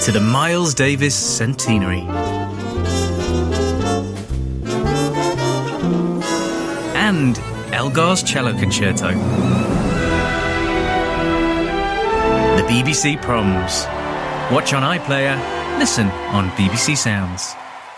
to the Miles Davis Centenary. And Elgar's Cello Concerto. The BBC Proms. Watch on iPlayer, listen on BBC Sounds.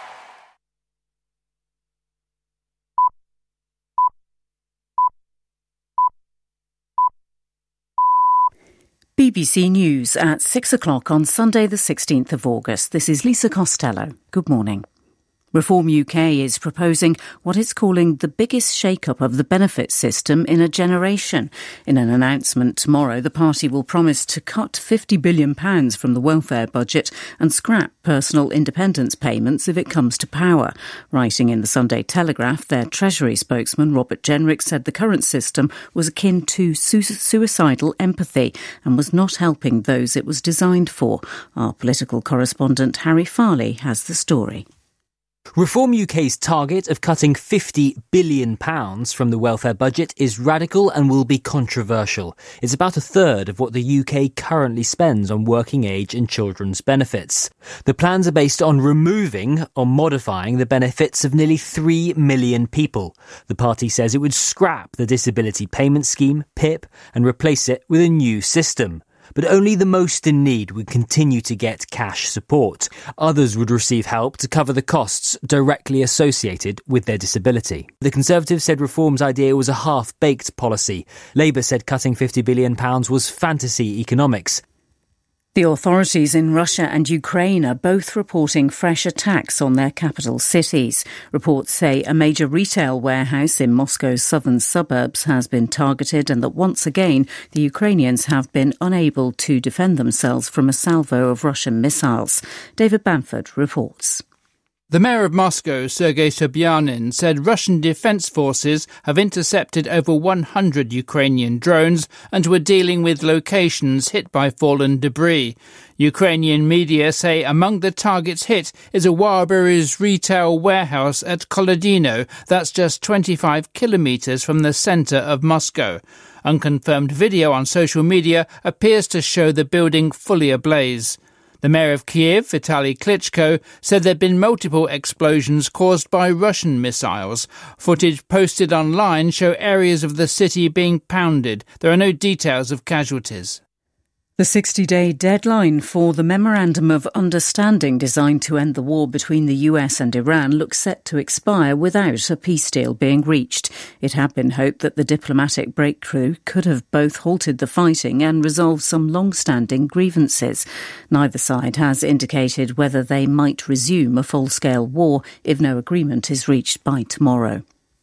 BBC News at 6 o'clock on Sunday the 16th of August. This is Lisa Costello. Good morning. Reform UK is proposing what it's calling the biggest shake-up of the benefit system in a generation. In an announcement tomorrow, the party will promise to cut £50 billion from the welfare budget and scrap personal independence payments if it comes to power. Writing in the Sunday Telegraph, their Treasury spokesman Robert Jenrick said the current system was akin to suicidal empathy and was not helping those it was designed for. Our political correspondent Harry Farley has the story. Reform UK's target of cutting £50 billion from the welfare budget is radical and will be controversial. It's about a third of what the UK currently spends on working age and children's benefits. The plans are based on removing or modifying the benefits of nearly 3 million people. The party says it would scrap the Disability Payment Scheme, PIP, and replace it with a new system. But only the most in need would continue to get cash support. Others would receive help to cover the costs directly associated with their disability. The Conservatives said Reform's idea was a half-baked policy. Labour said cutting £50 billion was fantasy economics. The authorities in Russia and Ukraine are both reporting fresh attacks on their capital cities. Reports say a major retail warehouse in Moscow's southern suburbs has been targeted and that once again the Ukrainians have been unable to defend themselves from a salvo of Russian missiles. David Bamford reports. The mayor of Moscow, Sergei Sobyanin, said Russian defence forces have intercepted over 100 Ukrainian drones and were dealing with locations hit by fallen debris. Ukrainian media say among the targets hit is a Wildberries retail warehouse at Kolodino, that's just 25 kilometres from the centre of Moscow. Unconfirmed video on social media appears to show the building fully ablaze. The mayor of Kiev, Vitaly Klitschko, said there had been multiple explosions caused by Russian missiles. Footage posted online show areas of the city being pounded. There are no details of casualties. The 60-day deadline for the Memorandum of Understanding designed to end the war between the US and Iran looks set to expire without a peace deal being reached. It had been hoped that the diplomatic breakthrough could have both halted the fighting and resolved some long-standing grievances. Neither side has indicated whether they might resume a full-scale war if no agreement is reached by tomorrow.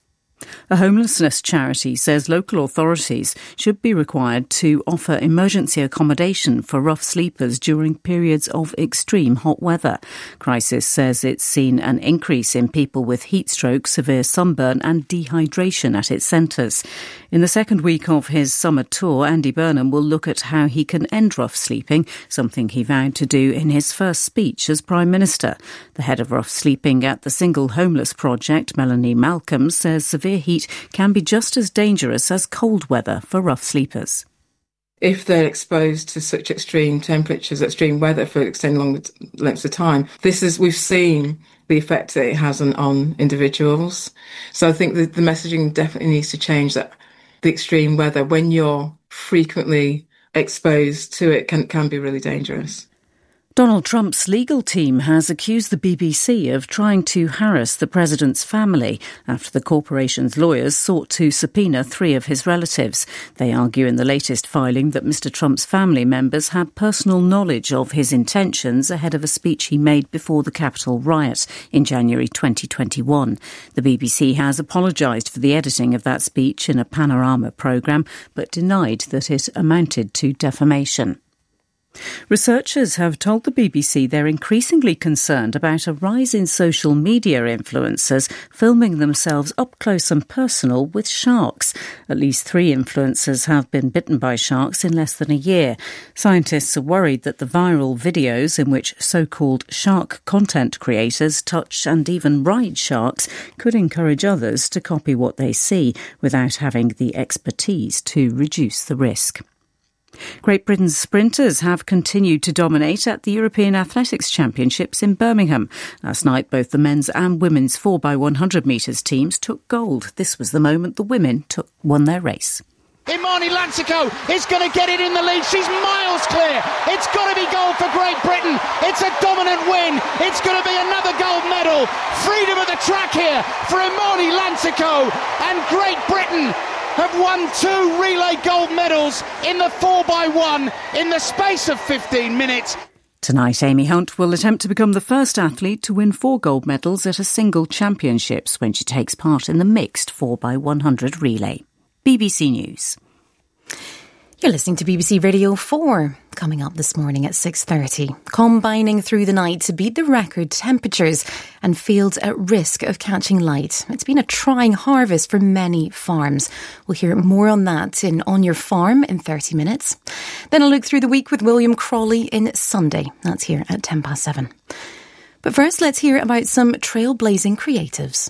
A homelessness charity says local authorities should be required to offer emergency accommodation for rough sleepers during periods of extreme hot weather. Crisis says it's seen an increase in people with heat stroke, severe sunburn and dehydration at its centres. In the second week of his summer tour, Andy Burnham will look at how he can end rough sleeping, something he vowed to do in his first speech as Prime Minister. The head of rough sleeping at the Single Homeless Project, Melanie Malcolm, says severe heat can be just as dangerous as cold weather for rough sleepers. If they're exposed to such extreme temperatures, extreme weather for extended long lengths of time, we've seen the effect that it has on individuals. So I think the messaging definitely needs to change, that the extreme weather, when you're frequently exposed to it, can be really dangerous. Donald Trump's legal team has accused the BBC of trying to harass the president's family after the corporation's lawyers sought to subpoena 3 of his relatives. They argue in the latest filing that Mr. Trump's family members had personal knowledge of his intentions ahead of a speech he made before the Capitol riot in January 2021. The BBC has apologised for the editing of that speech in a Panorama programme, but denied that it amounted to defamation. Researchers have told the BBC they're increasingly concerned about a rise in social media influencers filming themselves up close and personal with sharks. At least 3 influencers have been bitten by sharks in less than a year. Scientists are worried that the viral videos in which so-called shark content creators touch and even ride sharks could encourage others to copy what they see without having the expertise to reduce the risk. Great Britain's sprinters have continued to dominate at the European Athletics Championships in Birmingham. Last night, both the men's and women's 4x100 metres teams took gold. This was the moment the women won their race. Imani Lansico is going to get it in the lead. She's miles clear. It's got to be gold for Great Britain. It's a dominant win. It's going to be another gold medal. Freedom of the track here for Imani Lansico. And Great Britain have won 2 relay gold medals in the 4x1 in the space of 15 minutes. Tonight, Amy Hunt will attempt to become the first athlete to win 4 gold medals at a single championships when she takes part in the mixed 4x100 relay. BBC News. You're listening to BBC Radio 4. Coming up this morning at 6:30. Combining through the night to beat the record temperatures and fields at risk of catching light. It's been a trying harvest for many farms. We'll hear more on that in On Your Farm in 30 minutes. Then a look through the week with William Crawley in Sunday. That's here at 7:10. But first, let's hear about some trailblazing creatives.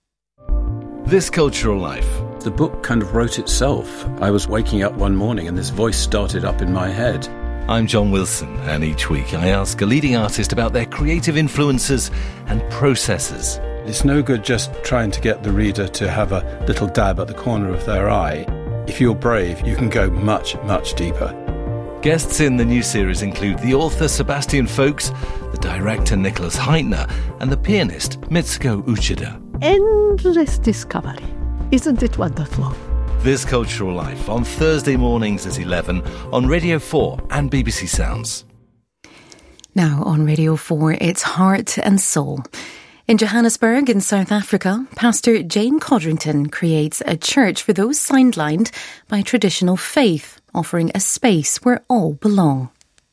This Cultural Life. The book kind of wrote itself. I was waking up one morning and this voice started up in my head. I'm John Wilson, and each week I ask a leading artist about their creative influences and processes. It's no good just trying to get the reader to have a little dab at the corner of their eye. If you're brave, you can go much, much deeper. Guests in the new series include the author Sebastian Faulks, the director Nicholas Heitner, and the pianist Mitsuko Uchida. Endless discovery. Isn't it wonderful? This Cultural Life on Thursday mornings at 11 on Radio 4 and BBC Sounds. Now on Radio 4, it's Heart and Soul. In Johannesburg in South Africa, Pastor Jane Codrington creates a church for those sidelined by traditional faith, offering a space where all belong.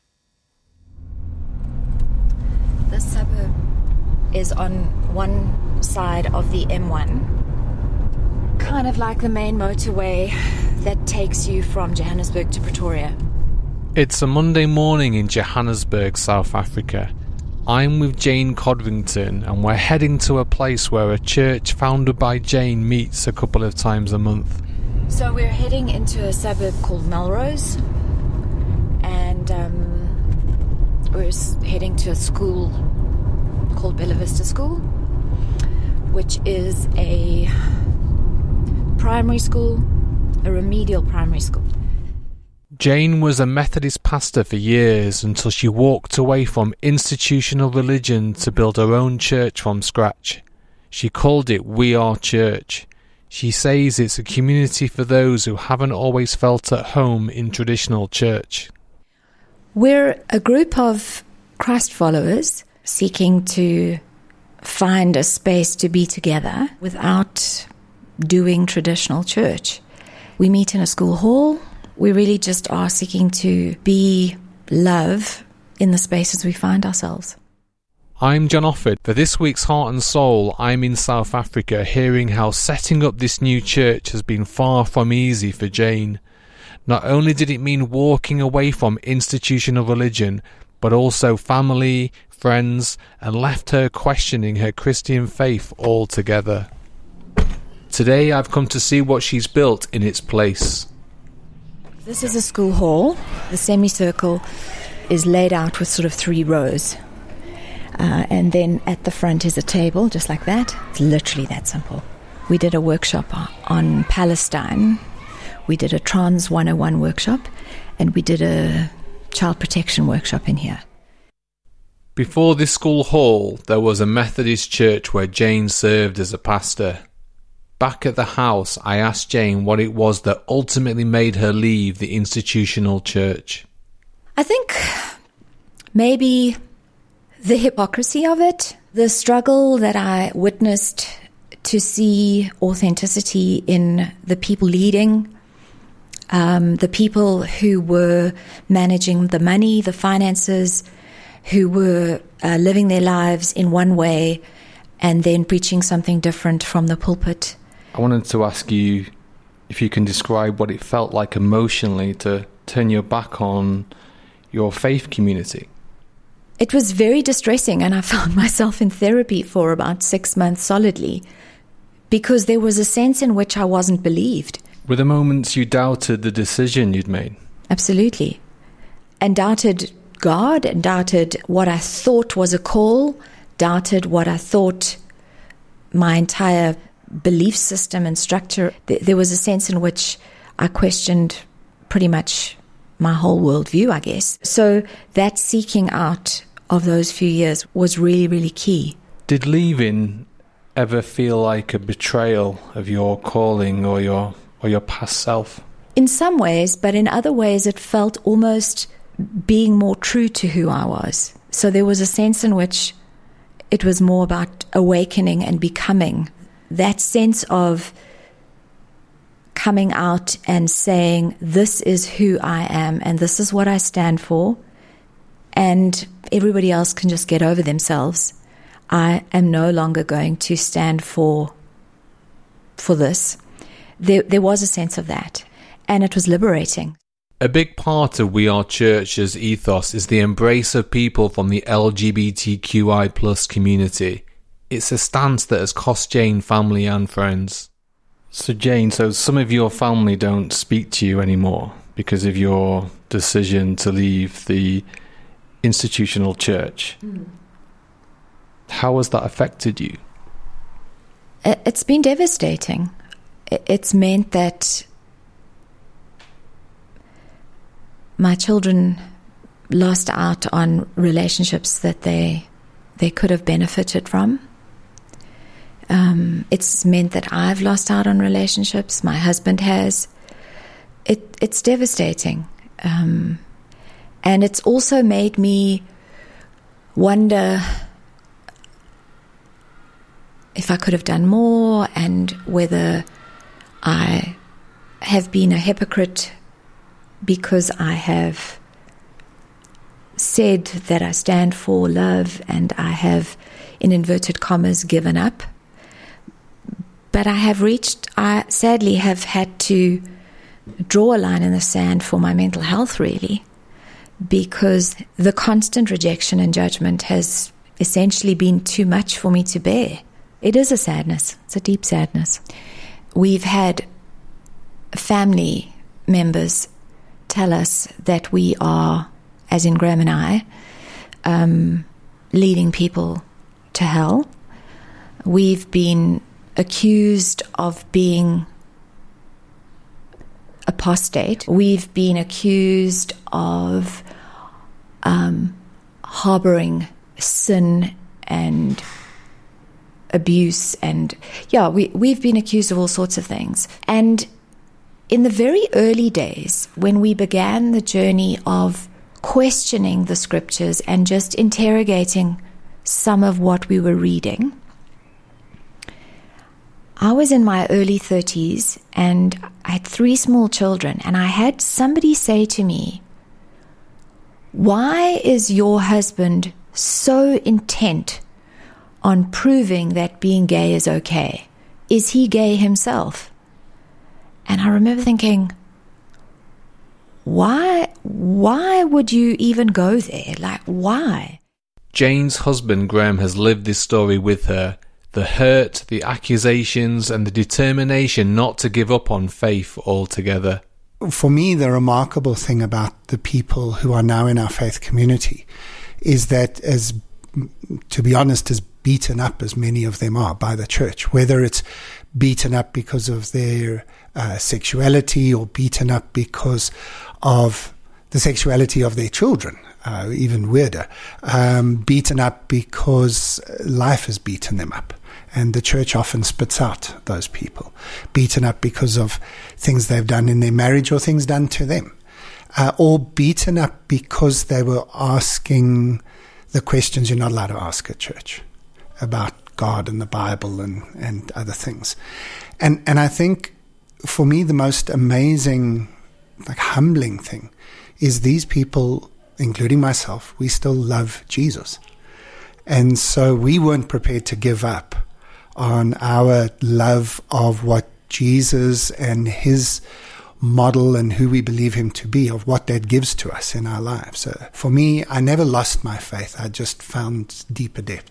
This suburb is on one side of the M1. Kind of like the main motorway that takes you from Johannesburg to Pretoria. It's a Monday morning in Johannesburg, South Africa. I'm with Jane Codrington and we're heading to a place where a church founded by Jane meets a couple of times a month. So we're heading into a suburb called Melrose, and we're heading to a school called Bella Vista School, which is a primary school, a remedial primary school. Jane was a Methodist pastor for years until she walked away from institutional religion to build her own church from scratch. She called it We Are Church. She says it's a community for those who haven't always felt at home in traditional church. We're a group of Christ followers seeking to find a space to be together without doing traditional church. We meet in a school hall. We really just are seeking to be love in the spaces we find ourselves. I'm John Offord. For this week's Heart and Soul, I'm in South Africa hearing how setting up this new church has been far from easy for Jane. Not only did it mean walking away from institutional religion, but also family, friends, and left her questioning her Christian faith altogether. Today I've come to see what she's built in its place. This is a school hall. The semicircle is laid out with sort of 3 rows. And then at the front is a table, just like that. It's literally that simple. We did a workshop on Palestine. We did a Trans 101 workshop. And we did a child protection workshop in here. Before this school hall, there was a Methodist church where Jane served as a pastor. Back at the house, I asked Jane what it was that ultimately made her leave the institutional church. I think maybe the hypocrisy of it, the struggle that I witnessed to see authenticity in the people leading, the people who were managing the money, the finances, who were living their lives in one way and then preaching something different from the pulpit. I wanted to ask you if you can describe what it felt like emotionally to turn your back on your faith community. It was very distressing, and I found myself in therapy for about 6 months solidly because there was a sense in which I wasn't believed. Were there moments you doubted the decision you'd made? Absolutely. And doubted God, and doubted what I thought was a call, doubted what I thought my entire belief system and structure. There was a sense in which I questioned pretty much my whole worldview, I guess. So that seeking out of those few years was really, really key. Did leaving ever feel like a betrayal of your calling or your past self? In some ways, but in other ways it felt almost being more true to who I was. So there was a sense in which it was more about awakening and becoming. That sense of coming out and saying, this is who I am and this is what I stand for, and everybody else can just get over themselves. I am no longer going to stand for this. There was a sense of that, and it was liberating. A big part of We Are Church's ethos is the embrace of people from the LGBTQI+ community. It's a stance that has cost Jane family and friends. So Jane, some of your family don't speak to you anymore because of your decision to leave the institutional church. How has that affected you? It's been devastating. It's meant that my children lost out on relationships that they could have benefited from. It's meant that I've lost out on relationships. My husband has. It's devastating. And it's also made me wonder if I could have done more, and whether I have been a hypocrite because I have said that I stand for love and I have, in inverted commas, given up. But I sadly have had to draw a line in the sand for my mental health, really, because the constant rejection and judgment has essentially been too much for me to bear. It is a sadness. It's a deep sadness. We've had family members tell us that we are, as in Graham and I, leading people to hell. We've been accused of being apostate. We've been accused of harboring sin and abuse, and we've been accused of all sorts of things. And in the very early days, when we began the journey of questioning the scriptures and just interrogating some of what we were reading, I was in my early 30s and I had 3 small children, and I had somebody say to me, "Why is your husband so intent on proving that being gay is okay? Is he gay himself?" And I remember thinking, why would you even go there? Like, why? Jane's husband, Graham, has lived this story with her. The hurt, the accusations, and the determination not to give up on faith altogether. For me, the remarkable thing about the people who are now in our faith community is that, as to be honest, as beaten up as many of them are by the church, whether it's beaten up because of their sexuality or beaten up because of the sexuality of their children, even weirder, beaten up because life has beaten them up. And the church often spits out those people, beaten up because of things they've done in their marriage or things done to them, or beaten up because they were asking the questions you're not allowed to ask at church about God and the Bible and other things. And I think for me the most amazing, humbling thing is these people, including myself, we still love Jesus. And so we weren't prepared to give up on our love of what Jesus and his model and who we believe him to be, of what that gives to us in our lives. So for me, I never lost my faith. I just found deeper depths.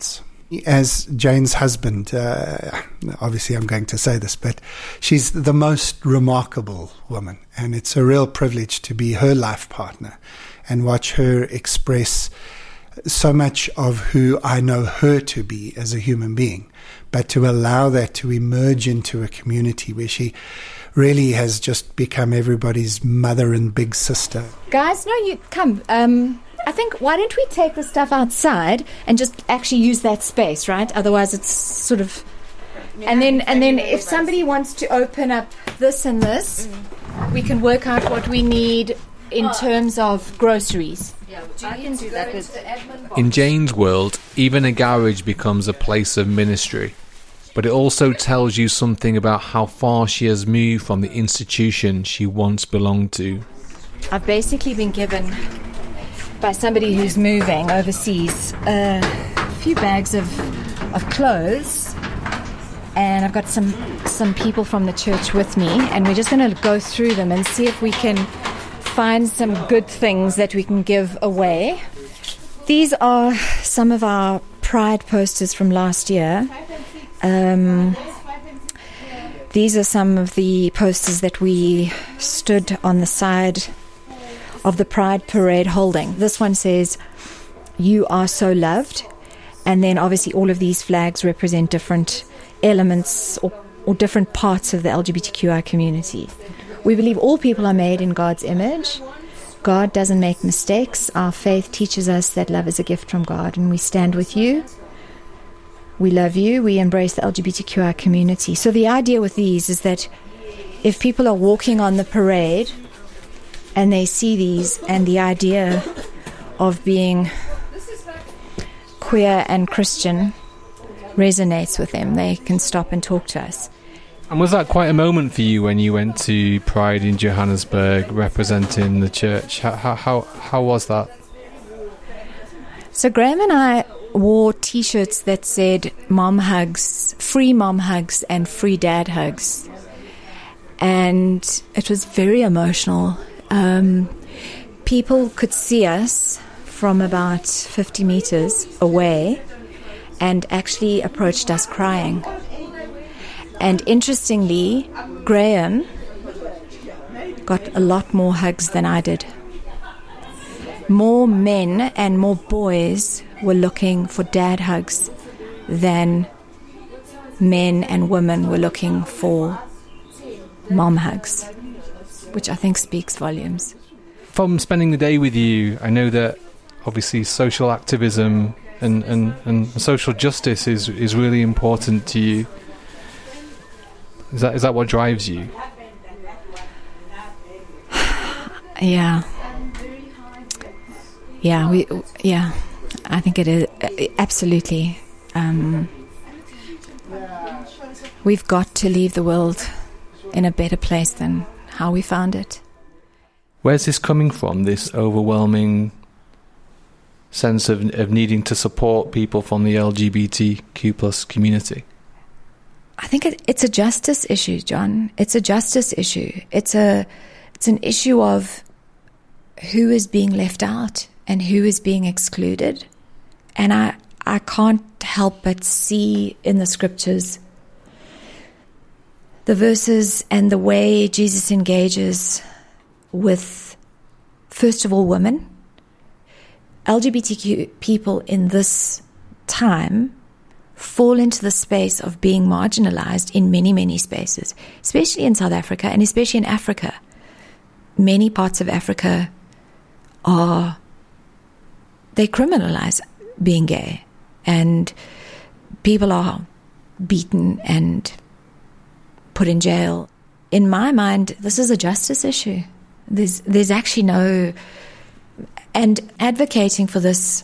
As Jane's husband, obviously I'm going to say this, but she's the most remarkable woman, and it's a real privilege to be her life partner and watch her express so much of who I know her to be as a human being, but to allow that to emerge into a community where she really has just become everybody's mother and big sister. Guys, no, you come. I think, why don't we take the stuff outside and just actually use that space, right? Otherwise it's sort of... And then if somebody wants to open up this and this, we can work out what we need in terms of groceries. I can do that with... In Jane's world, even a garage becomes a place of ministry. But it also tells you something about how far she has moved from the institution she once belonged to. I've basically been given, by somebody who's moving overseas, a few bags of clothes, and I've got some people from the church with me, and we're just going to go through them and see if we can find some good things that we can give away. These are some of our Pride posters from last year. These are some of the posters that we stood on the side of the Pride Parade holding. This one says, "You are so loved." And then obviously all of these flags represent different elements or different parts of the LGBTQI community. We believe all people are made in God's image. God doesn't make mistakes. Our faith teaches us that love is a gift from God, and we stand with you. We love you. We embrace the LGBTQI community. So the idea with these is that if people are walking on the parade and they see these, and the idea of being queer and Christian resonates with them, they can stop and talk to us. And was that quite a moment for you when you went to Pride in Johannesburg representing the church? How was that? So Graham and I wore T-shirts that said mom hugs, free mom hugs and free dad hugs. And it was very emotional. People could see us from about 50 meters away and actually approached us crying. And interestingly, Graham got a lot more hugs than I did. More men and more boys were looking for dad hugs than men and women were looking for mom hugs, which I think speaks volumes. From spending the day with you, I know that obviously social activism and social justice is really important to you. Is that what drives you? Yeah. I think it is absolutely. We've got to leave the world in a better place than how we found it. Where's this coming from, this overwhelming sense of needing to support people from the LGBTQ plus community? I think it's a justice issue, John. It's a justice issue. It's an issue of who is being left out and who is being excluded. And I can't help but see in the scriptures the verses and the way Jesus engages with, first of all, women. LGBTQ people in this time fall into the space of being marginalized in many, many spaces, especially in South Africa and especially in Africa. Many parts of Africa they criminalize being gay, and people are beaten and put in jail. In my mind, this is a justice issue. There's actually no... And advocating for this,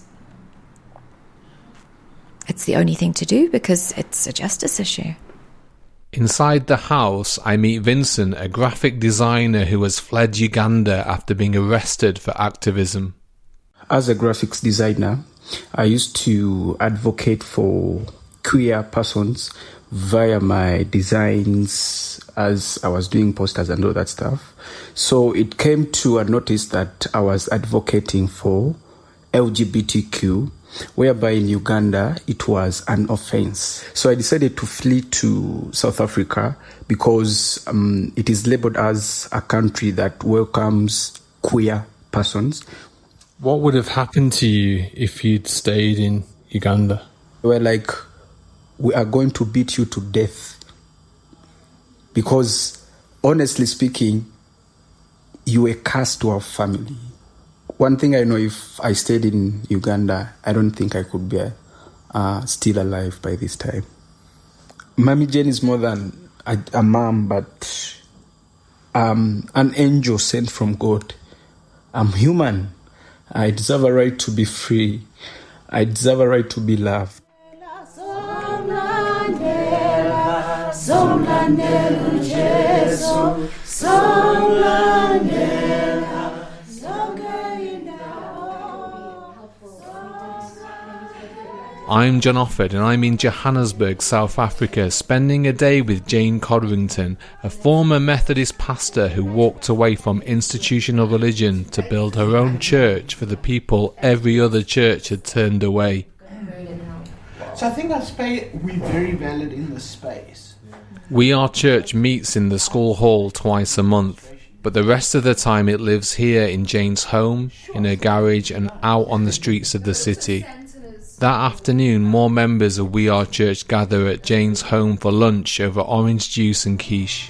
it's the only thing to do because it's a justice issue. Inside the house, I meet Vincent, a graphic designer who has fled Uganda after being arrested for activism. As a graphics designer, I used to advocate for queer persons via my designs as I was doing posters and all that stuff. So it came to a notice that I was advocating for LGBTQ whereby in Uganda it was an offense. So I decided to flee to South Africa because it is labeled as a country that welcomes queer persons. What would have happened to you if you'd stayed in Uganda? They were like, we are going to beat you to death. Because, honestly speaking, you were cast to our family. One thing I know, if I stayed in Uganda, I don't think I could be still alive by this time. Mammy Jane is more than a mom, but an angel sent from God. I'm human. I deserve a right to be free. I deserve a right to be loved. I'm John Offord and I'm in Johannesburg, South Africa, spending a day with Jane Codrington, a former Methodist pastor who walked away from institutional religion to build her own church for the people every other church had turned away. So I think we're very valid in this space. We Are Church meets in the school hall twice a month, but the rest of the time it lives here in Jane's home, in her garage and out on the streets of the city. That afternoon, more members of We Are Church gather at Jane's home for lunch over orange juice and quiche.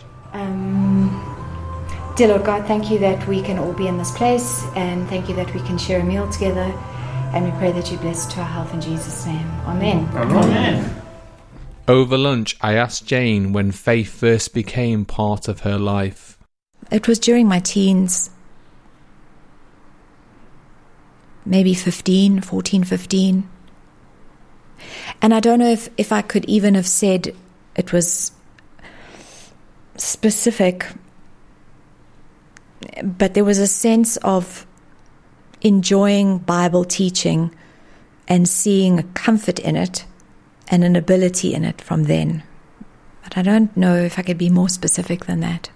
Dear Lord God, thank you that we can all be in this place, and thank you that we can share a meal together, and we pray that you bless to our health in Jesus' name. Amen. Amen. Over lunch, I asked Jane when faith first became part of her life. It was during my teens, maybe 14, 15. And I don't know if I could even have said it was specific, but there was a sense of enjoying Bible teaching and seeing a comfort in it and an ability in it from then. But I don't know if I could be more specific than that.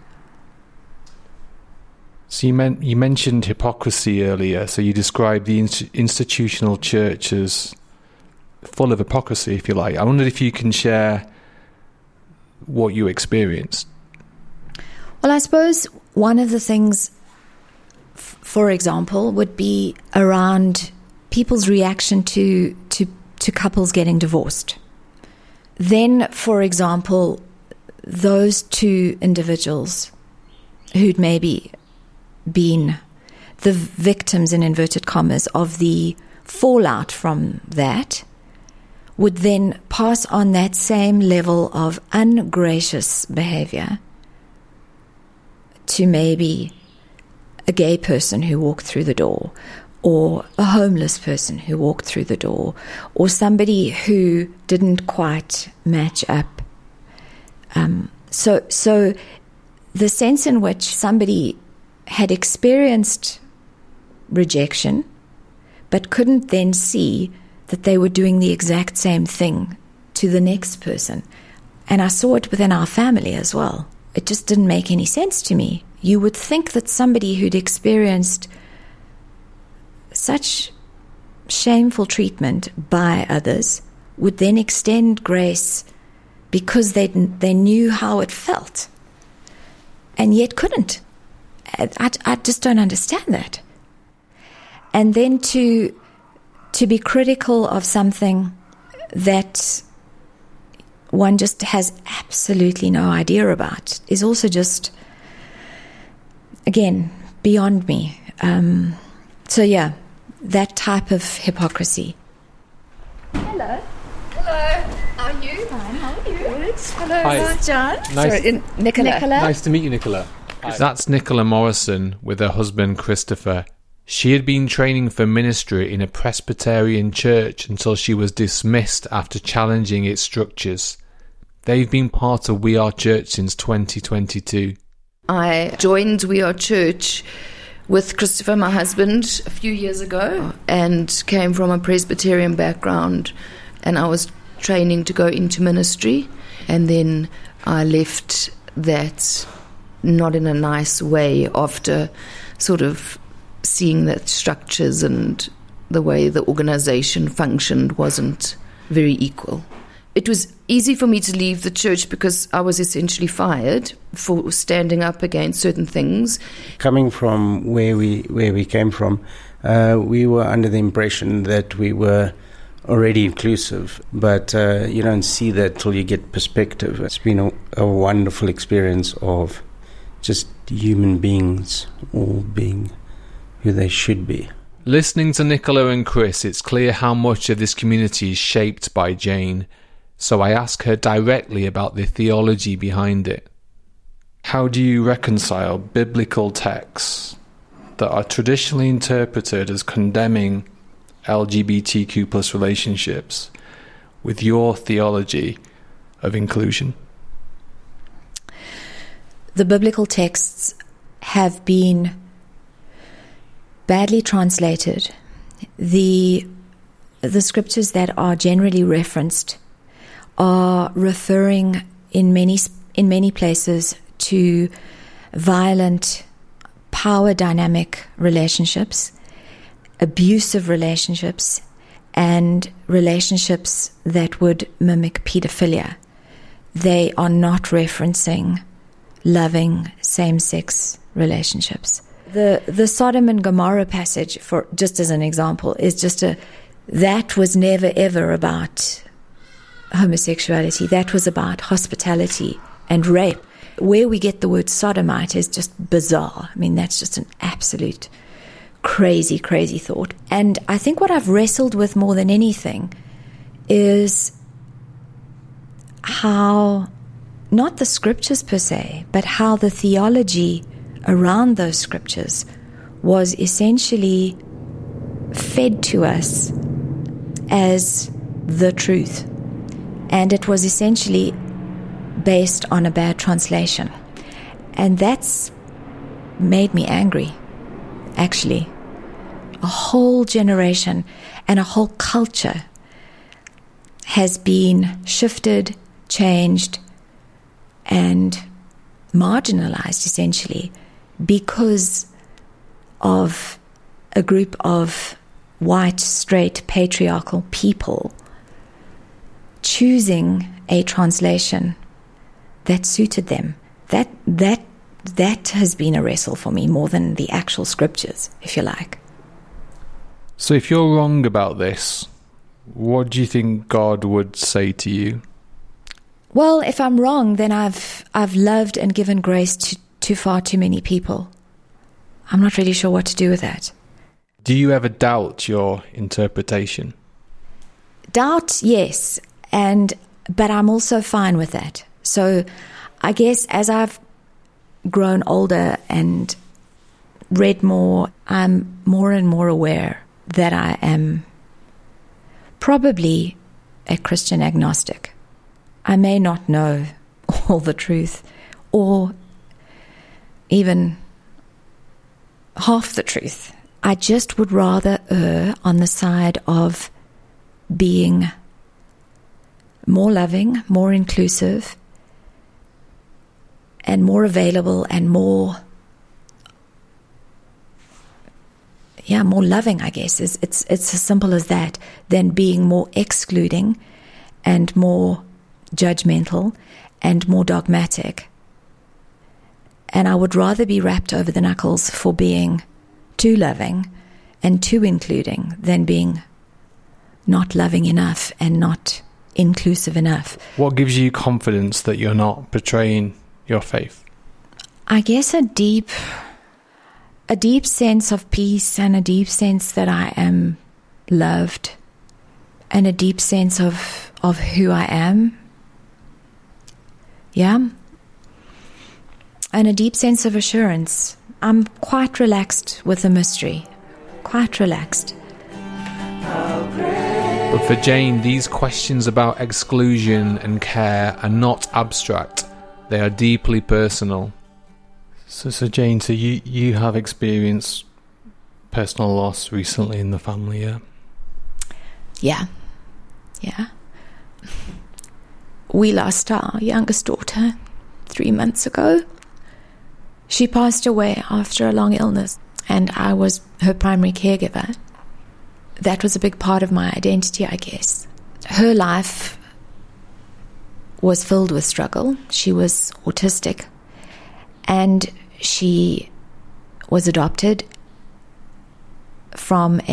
So you mentioned hypocrisy earlier, so you described the institutional church as full of hypocrisy, if you like. I wondered if you can share what you experienced. Well, I suppose one of the things, for example, would be around people's reaction to couples getting divorced. Then, for example, those two individuals who'd maybe been the victims, in inverted commas, of the fallout from that, would then pass on that same level of ungracious behavior to maybe a gay person who walked through the door, or a homeless person who walked through the door, or somebody who didn't quite match up. So the sense in which somebody had experienced rejection but couldn't then see that they were doing the exact same thing to the next person. And I saw it within our family as well. It just didn't make any sense to me. You would think that somebody who'd experienced such shameful treatment by others would then extend grace because they knew how it felt, and yet couldn't. I just don't understand that. And then to be critical of something that one just has absolutely no idea about is also just, again, beyond me. So yeah, that type of hypocrisy. Hello. Hello. How are you? Fine. How are you? Good. Hello. Hi. John. Nicola. Nice to meet you, Nicola. Hi. That's Nicola Morrison with her husband Christopher. She had been training for ministry in a Presbyterian church until she was dismissed after challenging its structures. They've been part of We Are Church since 2022. I joined We Are Church with Christopher, my husband, a few years ago, and came from a Presbyterian background, and I was training to go into ministry, and then I left that not in a nice way after sort of seeing the structures and the way the organisation functioned wasn't very equal. It was easy for me to leave the church because I was essentially fired for standing up against certain things. Coming from where we came from, we were under the impression that we were already inclusive, but you don't see that till you get perspective. It's been a wonderful experience of just human beings all being who they should be. Listening to Nicola and Chris, it's clear how much of this community is shaped by Jane. So I ask her directly about the theology behind it. How do you reconcile biblical texts that are traditionally interpreted as condemning LGBTQ plus relationships with your theology of inclusion? The biblical texts have been badly translated. The scriptures that are generally referenced are referring in many places to violent power dynamic relationships, abusive relationships, and relationships that would mimic pedophilia. They are not referencing loving same-sex relationships. The Sodom and Gomorrah passage, for just as an example, is that was never ever about homosexuality. That was about hospitality and rape. Where we get the word sodomite is just bizarre. I mean, that's just an absolute crazy, crazy thought. And I think what I've wrestled with more than anything is how, not the scriptures per se, but how the theology around those scriptures was essentially fed to us as the truth. And it was essentially based on a bad translation. And that's made me angry, actually. A whole generation and a whole culture has been shifted, changed, and marginalized, essentially, because of a group of white, straight, patriarchal people choosing a translation that suited them. That has been a wrestle for me more than the actual scriptures, if you like. So if you're wrong about this, what do you think God would say to you? Well, if I'm wrong, then I've loved and given grace to far too many people. I'm not really sure what to do with that. Do you ever doubt your interpretation? Doubt, yes, but I'm also fine with that. So I guess as I've grown older and read more, I'm more and more aware that I am probably a Christian agnostic. I may not know all the truth or even half the truth. I just would rather err on the side of being more loving, more inclusive, and more available and more loving, I guess. It's as simple as that, than being more excluding and more judgmental and more dogmatic. And I would rather be wrapped over the knuckles for being too loving and too including than being not loving enough and not inclusive enough. What gives you confidence that you're not betraying your faith? I guess a deep sense of peace and a deep sense that I am loved and a deep sense of who I am. Yeah. And a deep sense of assurance. I'm quite relaxed with the mystery. Quite relaxed. But for Jane, these questions about exclusion and care are not abstract. They are deeply personal. So Jane, you have experienced personal loss recently in the family, yeah? Yeah. We lost our youngest daughter 3 months ago. She passed away after a long illness, and I was her primary caregiver. that was a big part of my identity, I guess. Her life was filled with struggle. She was autistic, and she was adopted from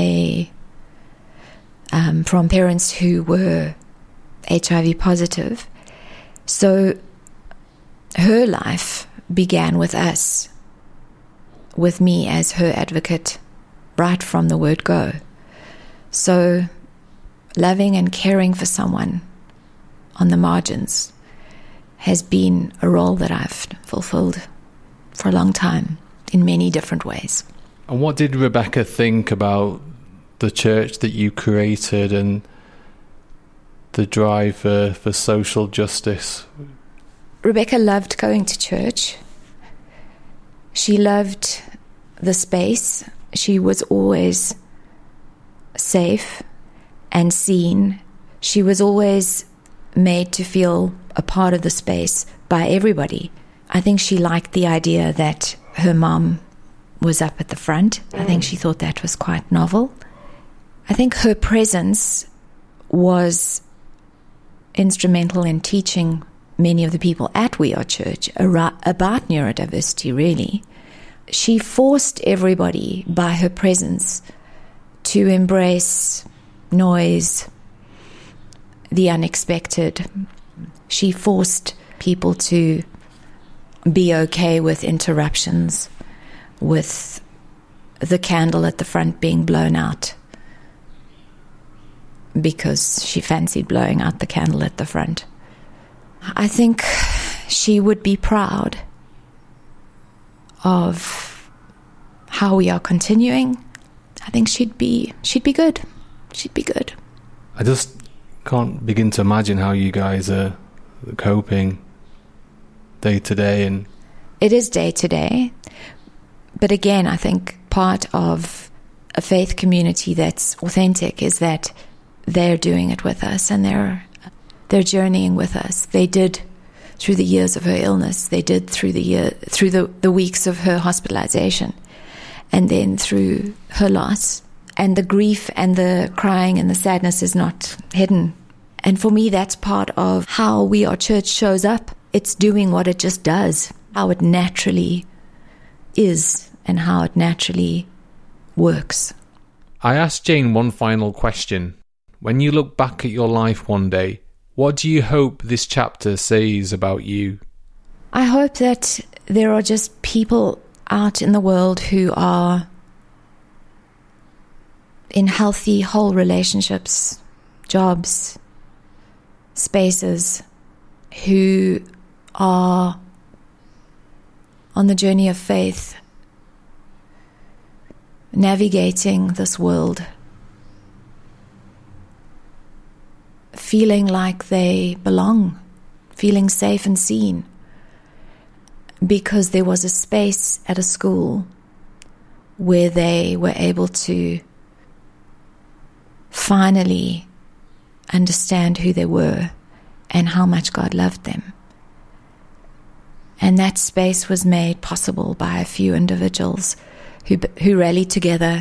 parents who were HIV positive. So her life began with us, with me as her advocate, right from the word go. So loving and caring for someone on the margins has been a role that I've fulfilled for a long time in many different ways. And what did Rebecca think about the church that you created and the drive for social justice? Rebecca loved going to church. She loved the space. She was always safe and seen. She was always made to feel a part of the space by everybody. I think she liked the idea that her mom was up at the front. I think she thought that was quite novel. I think her presence was instrumental in teaching many of the people at We Are Church about neurodiversity, really. She forced everybody by her presence to embrace noise, the unexpected. She forced people to be okay with interruptions, with the candle at the front being blown out, because she fancied blowing out the candle at the front. I think she would be proud of how we are continuing. I think she'd be good. She'd be good. I just can't begin to imagine how you guys are coping day to day. And it is day to day. But again, I think part of a faith community that's authentic is that they're doing it with us, and they're journeying with us. They did through the years of her illness. They did through the weeks of her hospitalization, and then through her loss. And the grief and the crying and the sadness is not hidden. And for me, that's part of how We Are Church shows up. It's doing what it just does, how it naturally is and how it naturally works. I asked Jane one final question. When you look back at your life one day, what do you hope this chapter says about you? I hope that there are just people out in the world who are in healthy, whole relationships, jobs, spaces, who are on the journey of faith, navigating this world, feeling like they belong, feeling safe and seen, because there was a space at a school where they were able to finally understand who they were and how much God loved them. And that space was made possible by a few individuals who rallied together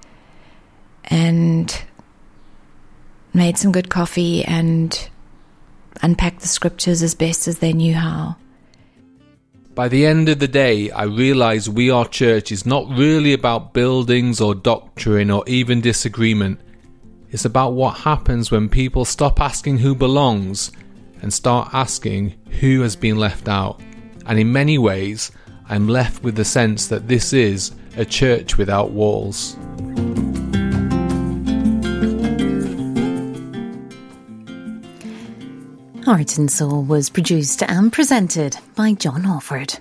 and made some good coffee and unpacked the scriptures as best as they knew how. By the end of the day, I realised We Are Church is not really about buildings or doctrine or even disagreement. It's about what happens when people stop asking who belongs and start asking who has been left out. And in many ways, I'm left with the sense that this is a church without walls. Heart and Soul was produced and presented by John Hawford.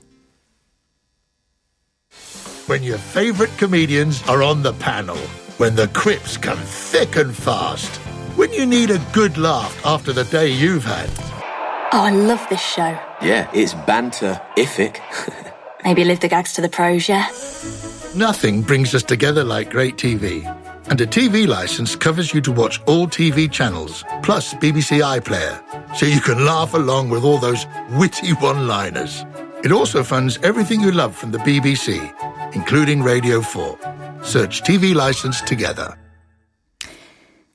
When your favourite comedians are on the panel, when the quips come thick and fast, when you need a good laugh after the day you've had. Oh, I love this show. Yeah, it's banter-ific. Maybe leave the gags to the pros, yeah? Nothing brings us together like great TV. And a TV licence covers you to watch all TV channels, plus BBC iPlayer, so you can laugh along with all those witty one-liners. It also funds everything you love from the BBC, including Radio 4. Search TV licence together.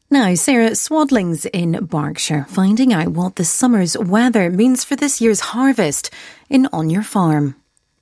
Now, Sarah Swadling's in Berkshire, finding out what the summer's weather means for this year's harvest in On Your Farm.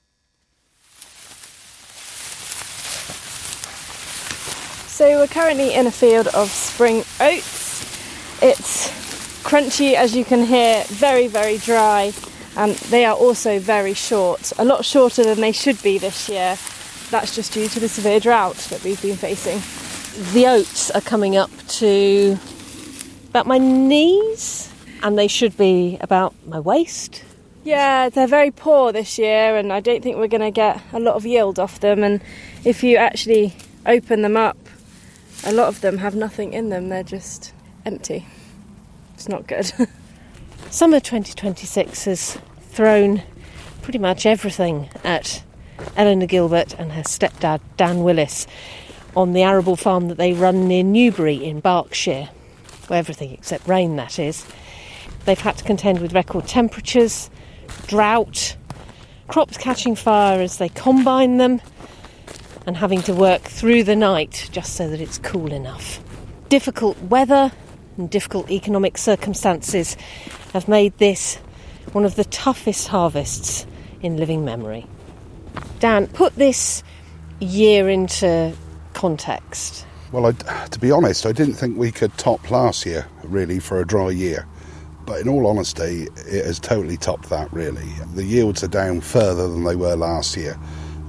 So we're currently in a field of spring oats. It's crunchy, as you can hear, very, very dry, and they are also very short, a lot shorter than they should be this year. That's just due to the severe drought that we've been facing. The oats are coming up to about my knees, and they should be about my waist. Yeah, they're very poor this year, and I don't think we're going to get a lot of yield off them. And if you actually open them up, a lot of them have nothing in them. They're just empty. It's not good. Summer 2026 has thrown pretty much everything at Eleanor Gilbert and her stepdad Dan Willis on the arable farm that they run near Newbury in Berkshire. Well, everything except rain, that is. They've had to contend with record temperatures, drought, crops catching fire as they combine them, and having to work through the night just so that it's cool enough. Difficult weather and difficult economic circumstances have made this one of the toughest harvests in living memory. Dan, put this year into context. Well, to be honest, I didn't think we could top last year, really, for a dry year. But in all honesty, it has totally topped that, really. The yields are down further than they were last year.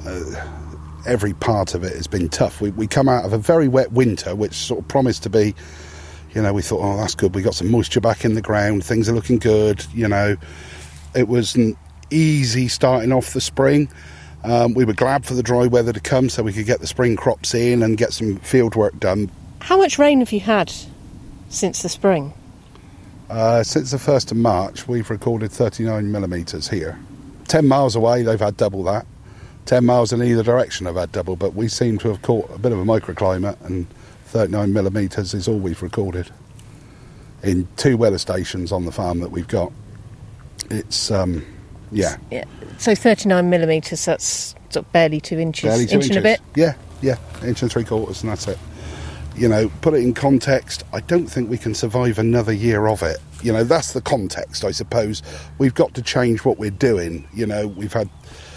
Every part of it has been tough. We come out of a very wet winter, which sort of promised to be, we thought, oh, that's good. We got some moisture back in the ground. Things are looking good, It wasn't easy starting off the spring. We were glad for the dry weather to come so we could get the spring crops in and get some field work done. How much rain have you had since the spring? Since the 1st of March, we've recorded 39 millimetres here. 10 miles away, they've had double that. 10 miles in either direction have had double, but we seem to have caught a bit of a microclimate, and 39 millimetres is all we've recorded in 2 weather stations on the farm that we've got. It's, yeah. So 39 millimetres, that's sort of barely 2 inches. Barely 2 inches. And a bit? Yeah, 1 3/4 inches, and that's it. Put it in context, I don't think we can survive another year of it. That's the context, I suppose. We've got to change what we're doing. We've had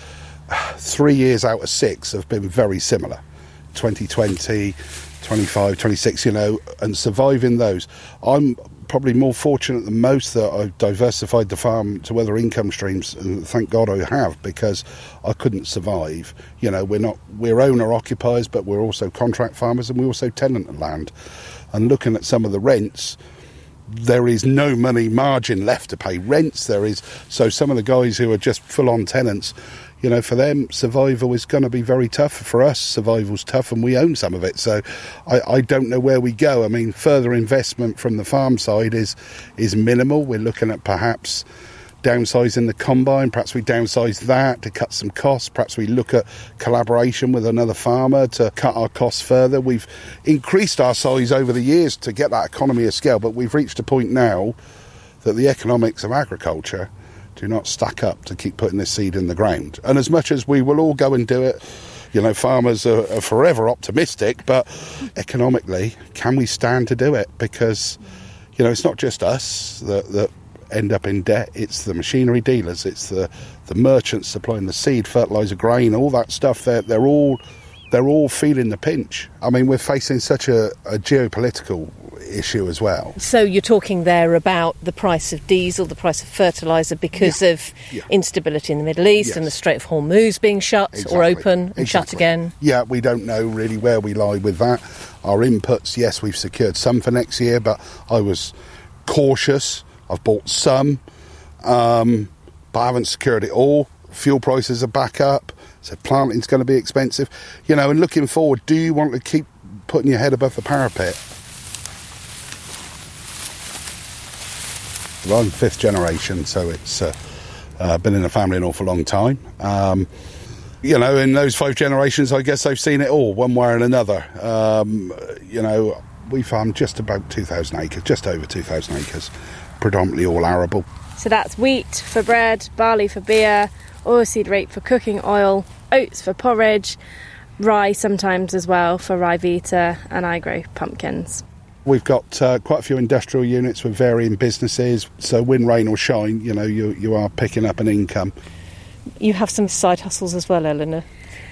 3 years out of 6 have been very similar. 2020, 25, 26, and surviving those. I'm probably more fortunate than most that I've diversified the farm to other income streams, and thank God I have, because I couldn't survive. We're owner occupiers, but we're also contract farmers, and we also tenant land. And looking at some of the rents, there is no money margin left to pay rents. So some of the guys who are just full on tenants, for them, survival is going to be very tough. For us, survival's tough, and we own some of it. So I don't know where we go. I mean, further investment from the farm side is minimal. We're looking at perhaps downsizing the combine. Perhaps we downsize that to cut some costs. Perhaps we look at collaboration with another farmer to cut our costs further. We've increased our size over the years to get that economy of scale, but we've reached a point now that the economics of agriculture do not stack up to keep putting this seed in the ground. And as much as we will all go and do it, farmers are forever optimistic, but economically, can we stand to do it? Because, it's not just us that end up in debt. It's the machinery dealers, it's the merchants supplying the seed, fertiliser, grain, all that stuff. They're all feeling the pinch. I mean, we're facing such a geopolitical issue as well. So you're talking there about the price of diesel, the price of fertiliser, because of instability in the Middle East and the Strait of Hormuz being shut or open and shut again. Yeah, we don't know really where we lie with that. Our inputs, yes, we've secured some for next year, but I was cautious. I've bought some, but I haven't secured it all. Fuel prices are back up, so planting's going to be expensive. And looking forward, do you want to keep putting your head above the parapet? Well, I'm 5th generation, so it's been in the family an awful long time. In those 5 generations, I guess I've seen it all, one way or another. We farm just about 2,000 acres, just over 2,000 acres, predominantly all arable. So that's wheat for bread, barley for beer, oilseed rape for cooking oil, oats for porridge, rye sometimes as well for rye vita, and I grow pumpkins. We've got quite a few industrial units with varying businesses, so wind, rain or shine, you are picking up an income. You have some side hustles as well, Eleanor.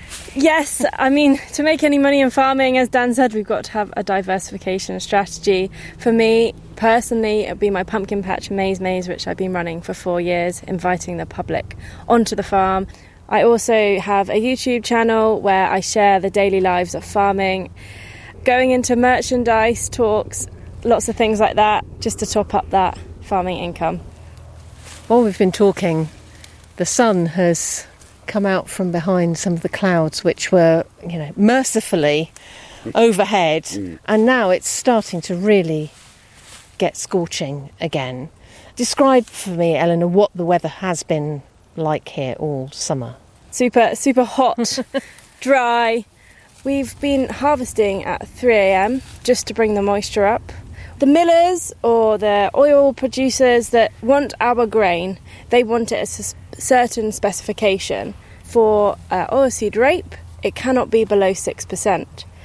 Yes, I mean, to make any money in farming, as Dan said, we've got to have a diversification strategy. For me, personally, it would be my pumpkin patch maze, which I've been running for 4 years, inviting the public onto the farm. I also have a YouTube channel where I share the daily lives of farming, going into merchandise talks, lots of things like that, just to top up that farming income. While we've been talking, the sun has come out from behind some of the clouds which were, mercifully overhead, and now it's starting to really get scorching again. Describe for me, Eleanor, what the weather has been like here all summer. Super hot, dry. We've been harvesting at 3 a.m. just to bring the moisture up. The millers or the oil producers that want our grain, they want it at a certain specification. For oilseed rape, it cannot be below 6%.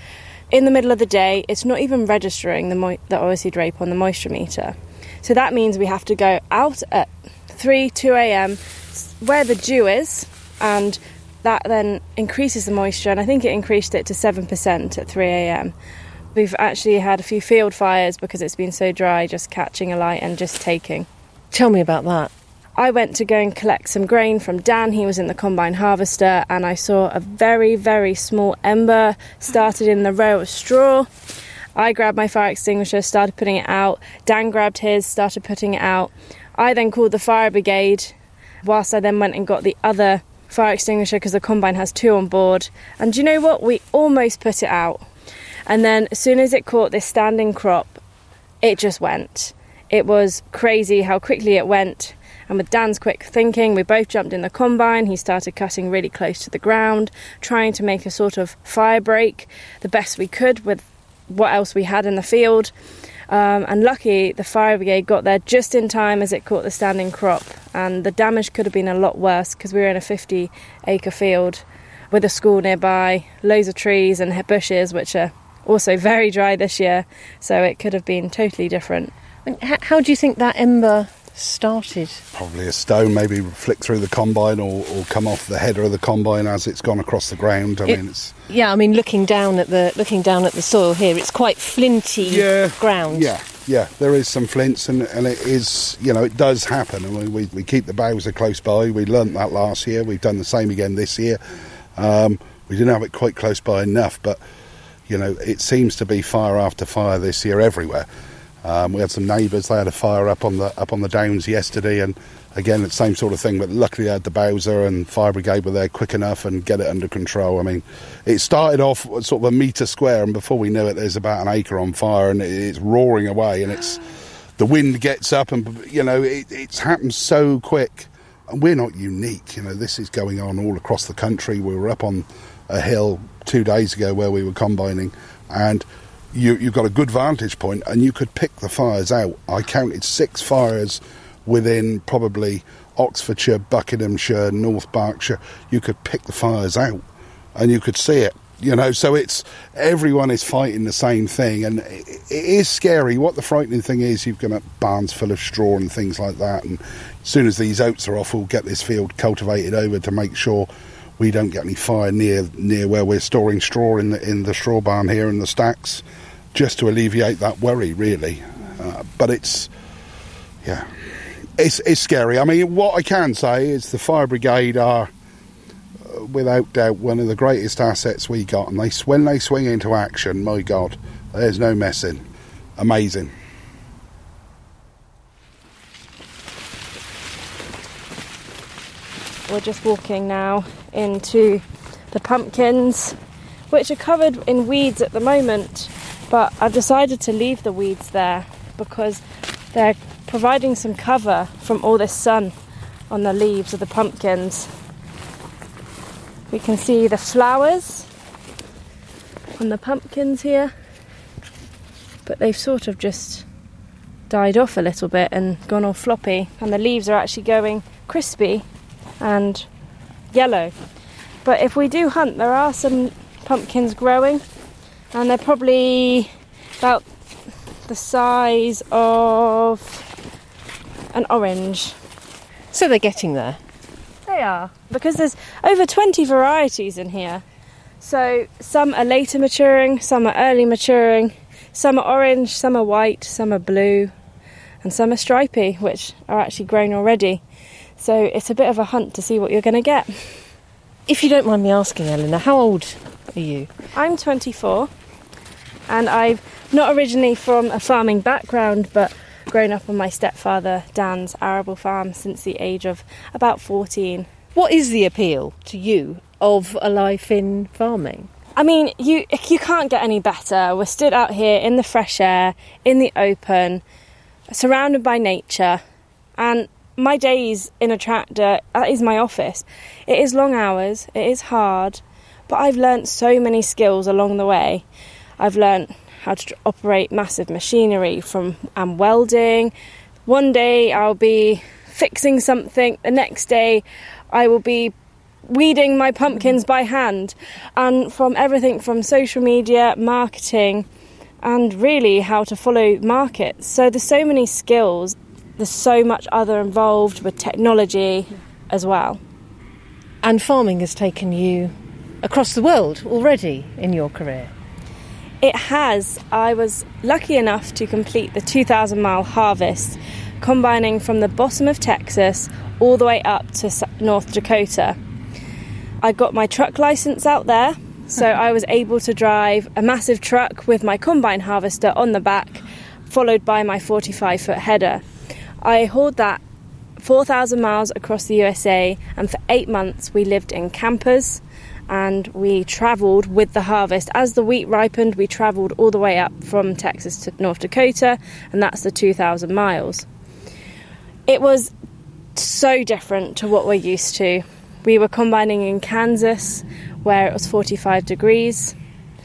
In the middle of the day, it's not even registering the oilseed rape on the moisture meter. So that means we have to go out at 2 a.m, where the dew is, and that then increases the moisture, and I think it increased it to 7% at 3 a.m. We've actually had a few field fires because it's been so dry, just catching a light and just taking. Tell me about that. I went to go and collect some grain from Dan. He was in the combine harvester, and I saw a very, very small ember started in the row of straw. I grabbed my fire extinguisher, started putting it out. Dan grabbed his, started putting it out. I then called the fire brigade, whilst I then went and got the other fire extinguisher because the combine has 2 on board. And do you know what? We almost put it out. And then as soon as it caught this standing crop, it just went. It was crazy how quickly it went. And with Dan's quick thinking, we both jumped in the combine. He started cutting really close to the ground, trying to make a sort of fire break the best we could with what else we had in the field. And lucky the fire brigade got there just in time as it caught the standing crop. And the damage could have been a lot worse because we were in a 50-acre field with a school nearby, loads of trees and bushes, which are also very dry this year. So it could have been totally different. How do you think that ember started? Probably a stone, maybe flick through the combine or come off the header of the combine as it's gone across the ground. I mean, looking down at the soil here, it's quite flinty ground. Yeah, there is some flints, and it is, it does happen. I mean, we keep the bowser close by. We learnt that last year. We've done the same again this year. We didn't have it quite close by enough, but it seems to be fire after fire this year everywhere. We had some neighbours, they had a fire up on the downs yesterday, and again it's the same sort of thing, but luckily I had the Bowser and fire brigade were there quick enough and get it under control. I mean, it started off sort of a metre square, and before we knew it there's about an acre on fire, and it's roaring away, and the wind gets up, and it's happened so quick. And we're not unique, this is going on all across the country. We were up on a hill 2 days ago where we were combining, and you've got a good vantage point and you could pick the fires out. I counted 6 fires within probably Oxfordshire, Buckinghamshire, North Berkshire. You could pick the fires out and you could see it, so everyone is fighting the same thing, and it is scary. What the frightening thing is, you've got barns full of straw and things like that, and as soon as these oats are off, we'll get this field cultivated over to make sure we don't get any fire near where we're storing straw in the straw barn here in the stacks, just to alleviate that worry, really. But it's scary. I mean, what I can say is the fire brigade are, without doubt, one of the greatest assets we got, and when they swing into action, my God, there's no messing. Amazing. We're just walking now into the pumpkins, which are covered in weeds at the moment, but I've decided to leave the weeds there because they're providing some cover from all this sun on the leaves of the pumpkins. We can see the flowers on the pumpkins here, but they've sort of just died off a little bit and gone all floppy, and the leaves are actually going crispy and yellow. But if we do hunt, there are some pumpkins growing, and they're probably about the size of an orange. So they're getting there. They are, because there's over 20 varieties in here. So some are later maturing, some are early maturing, some are orange, some are white, some are blue, and some are stripy, which are actually grown already. So it's a bit of a hunt to see what you're going to get. If you don't mind me asking, Eleanor, how old are you? I'm 24, and I'm not originally from a farming background, but grown up on my stepfather Dan's arable farm since the age of about 14. What is the appeal to you of a life in farming? I mean, you can't get any better. We're stood out here in the fresh air, in the open, surrounded by nature, and my days in a tractor, that is my office. It is long hours, it is hard, but I've learnt so many skills along the way. I've learnt how to operate massive machinery from welding. One day I'll be fixing something, the next day I will be weeding my pumpkins by hand, and from everything from social media, marketing, and really how to follow markets. So there's so many skills. There's so much other involved with technology as well. And farming has taken you across the world already in your career? It has. I was lucky enough to complete the 2,000-mile harvest, combining from the bottom of Texas all the way up to North Dakota. I got my truck licence out there, so I was able to drive a massive truck with my combine harvester on the back, followed by my 45-foot header. I hauled that 4,000 miles across the USA, and for 8 months we lived in campers and we travelled with the harvest. As the wheat ripened, we travelled all the way up from Texas to North Dakota, and that's the 2,000 miles. It was so different to what we're used to. We were combining in Kansas, where it was 45 degrees.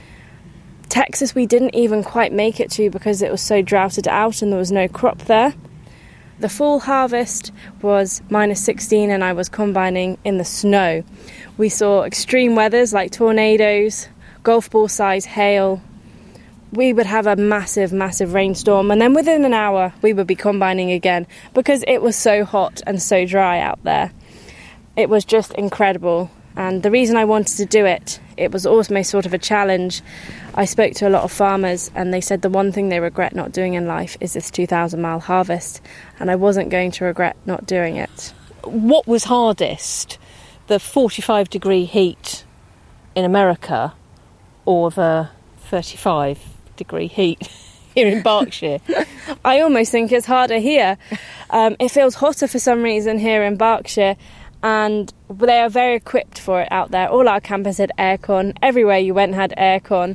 Texas we didn't even quite make it to because it was so droughted out and there was no crop there. The full harvest was -16 and I was combining in the snow. We saw extreme weathers like tornadoes, golf ball size hail. We would have a massive, massive rainstorm, and then within an hour we would be combining again because it was so hot and so dry out there. It was just incredible, and the reason I wanted to do it, it was almost sort of a challenge. I spoke to a lot of farmers and they said the one thing they regret not doing in life is this 2,000-mile harvest, and I wasn't going to regret not doing it. What was hardest, the 45-degree heat in America or the 35-degree heat here in Berkshire? I almost think it's harder here. It feels hotter for some reason here in Berkshire, and they are very equipped for it out there. All our campers had aircon. Everywhere you went had aircon.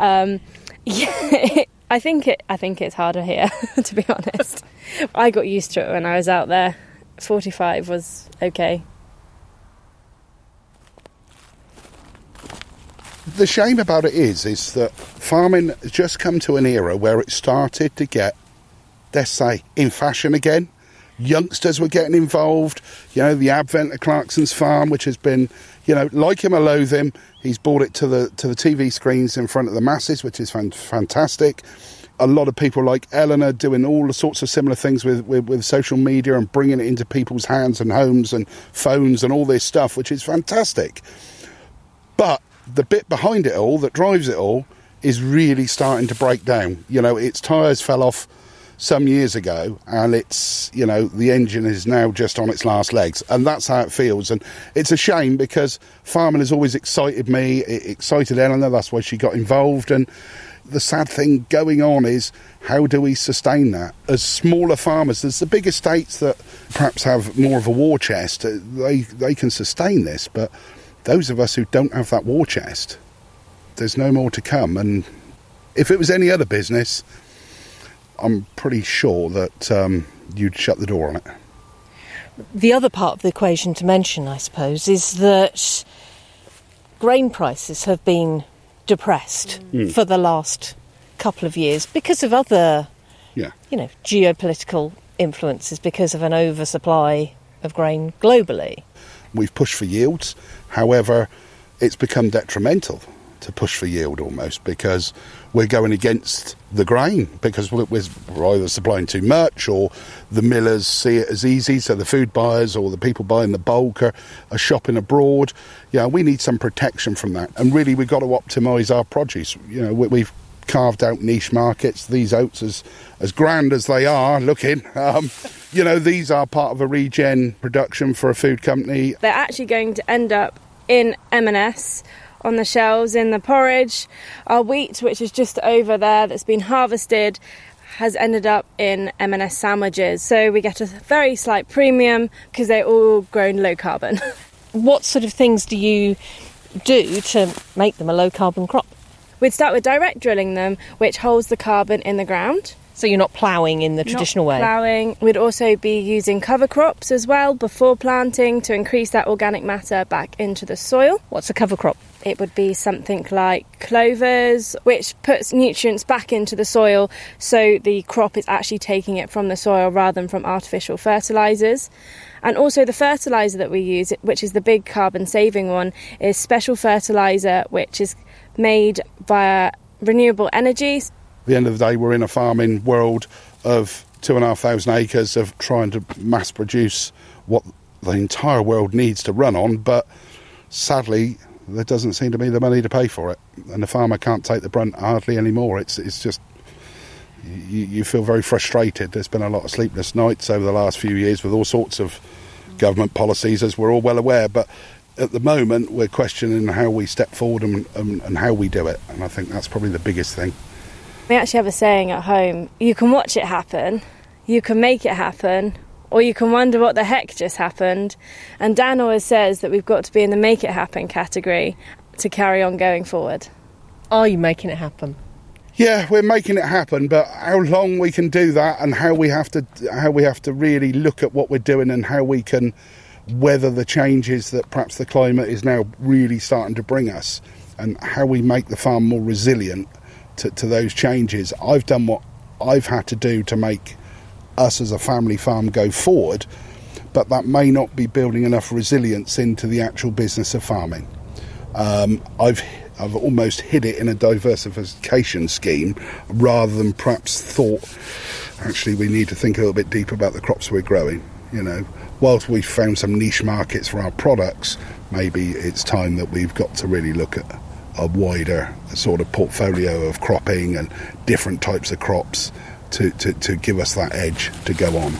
I think it's harder here, to be honest. I got used to it when I was out there. 45 was okay. The shame about it is that farming has just come to an era where it started to get, let's say, in fashion again. Youngsters were getting involved. You know, the advent of Clarkson's Farm, which has been, you know, like him or loathe him, he's brought it to the TV screens in front of the masses, which is fantastic. A lot of people like Eleanor doing all the sorts of similar things with social media and bringing it into people's hands and homes and phones and all this stuff, which is fantastic. But the bit behind it all that drives it all is really starting to break down. You know, its tyres fell off some years ago, and it's, you know, the engine is now just on its last legs, and that's how it feels. And it's a shame because farming has always excited me, it excited Eleanor, that's why she got involved. And the sad thing going on is, how do we sustain that? As smaller farmers, there's the big estates that perhaps have more of a war chest, they can sustain this, but those of us who don't have that war chest, there's no more to come. And if it was any other business, I'm pretty sure that you'd shut the door on it. The other part of the equation to mention, I suppose, is that grain prices have been depressed for the last couple of years because of other, geopolitical influences, because of an oversupply of grain globally. We've pushed for yields, however, it's become detrimental. to push for yield almost, because we're going against the grain, because we're either supplying too much or the millers see it as easy, so the food buyers or the people buying the bulk are shopping abroad. We need some protection from that, and really we've got to optimise our produce. We've carved out niche markets. These oats, as grand as they are looking, these are part of a regen production for a food company. They're actually going to end up in M&S on the shelves in the porridge. Our wheat, which is just over there, that's been harvested, has ended up in M&S sandwiches. So we get a very slight premium because they're all grown low carbon. What sort of things do you do to make them a low carbon crop? We'd start with direct drilling them, which holds the carbon in the ground. So you're not ploughing in the traditional way? Not ploughing. We'd also be using cover crops as well before planting to increase that organic matter back into the soil. What's a cover crop? It would be something like clovers, which puts nutrients back into the soil, so the crop is actually taking it from the soil rather than from artificial fertilisers. And also the fertiliser that we use, which is the big carbon saving one, is special fertiliser, which is made via renewable energy. At the end of the day, we're in a farming world of 2,500 acres of trying to mass produce what the entire world needs to run on, but sadly there doesn't seem to be the money to pay for it, and the farmer can't take the brunt hardly anymore. It's just, you feel very frustrated. There's been a lot of sleepless nights over the last few years with all sorts of government policies, as we're all well aware, but at the moment we're questioning how we step forward and how we do it, and I think that's probably the biggest thing. We actually have a saying at home: you can watch it happen, you can make it happen, or you can wonder what the heck just happened. And Dan always says that we've got to be in the make it happen category to carry on going forward. Are you making it happen? Yeah, we're making it happen, but how long we can do that, and how we have to really look at what we're doing and how we can weather the changes that perhaps the climate is now really starting to bring us, and how we make the farm more resilient to those changes. I've done what I've had to do to make us as a family farm go forward, but that may not be building enough resilience into the actual business of farming. I've almost hid it in a diversification scheme rather than perhaps thought, actually we need to think a little bit deeper about the crops we're growing. Whilst we've found some niche markets for our products, maybe it's time that we've got to really look at a wider sort of portfolio of cropping and different types of crops to give us that edge to go on.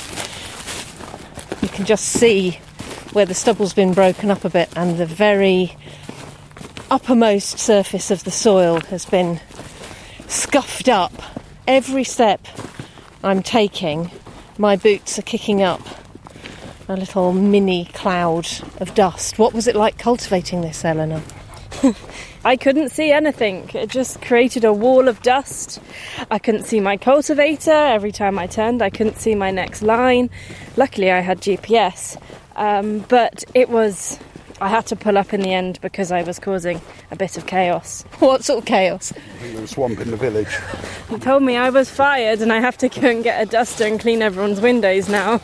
You can just see where the stubble's been broken up a bit, and the very uppermost surface of the soil has been scuffed up. Every step I'm taking, my boots are kicking up a little mini cloud of dust. What was it like cultivating this, Eleanor? I couldn't see anything. It just created a wall of dust. I couldn't see my cultivator. Every time I turned, I couldn't see my next line. Luckily, I had GPS. But I had to pull up in the end because I was causing a bit of chaos. What sort of chaos? I think there was a swamp in the village. He told me I was fired and I have to go and get a duster and clean everyone's windows now.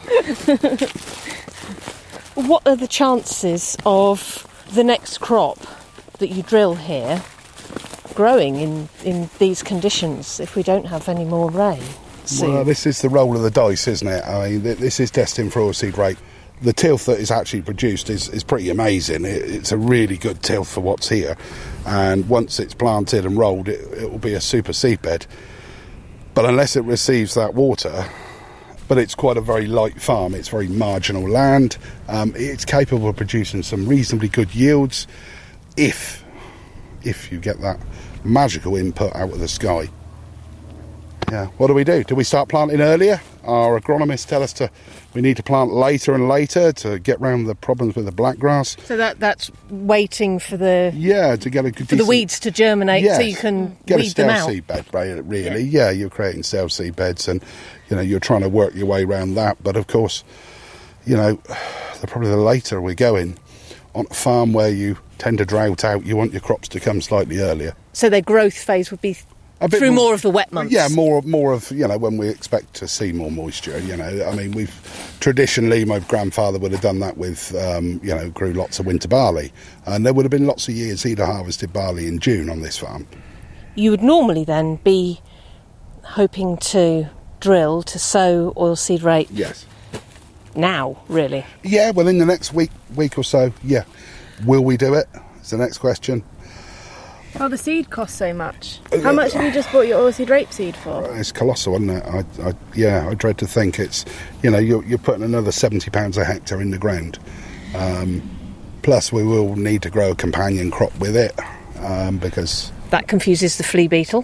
What are the chances of the next crop that you drill here growing in these conditions if we don't have any more rain soon? Well, this is the roll of the dice, isn't it? I mean, this is destined for oilseed rape. The tilth that is actually produced is pretty amazing. It's a really good tilth for what's here, and once it's planted and rolled, it will be a super seedbed. But unless it receives that water, but it's quite a very light farm, it's very marginal land, it's capable of producing some reasonably good yields if you get that magical input out of the sky. Yeah, what do? Do we start planting earlier? Our agronomists tell us we need to plant later and later to get round the problems with the blackgrass. So that's waiting for the to get the weeds to germinate, so you can get weed them out. Get a stale seedbed, really. Yeah, you're creating stale seedbeds, and you're trying to work your way around that. But of course, probably the later we're going on a farm where you tend to drought out, you want your crops to come slightly earlier. So their growth phase would be Through more of the wet months? Yeah, more of, when we expect to see more moisture, I mean, traditionally, my grandfather would have done that with, grew lots of winter barley. And there would have been lots of years he'd have harvested barley in June on this farm. You would normally then be hoping to drill to sow oilseed rape. Yes. Now, really? Yeah, well, in the next week or so, yeah. Will we do it? Is the next question. Oh, the seed costs so much. How much have you just bought your oilseed rapeseed for? It's colossal, isn't it? I dread to think it's, you're putting another £70 a hectare in the ground. Plus, we will need to grow a companion crop with it because... That confuses the flea beetle.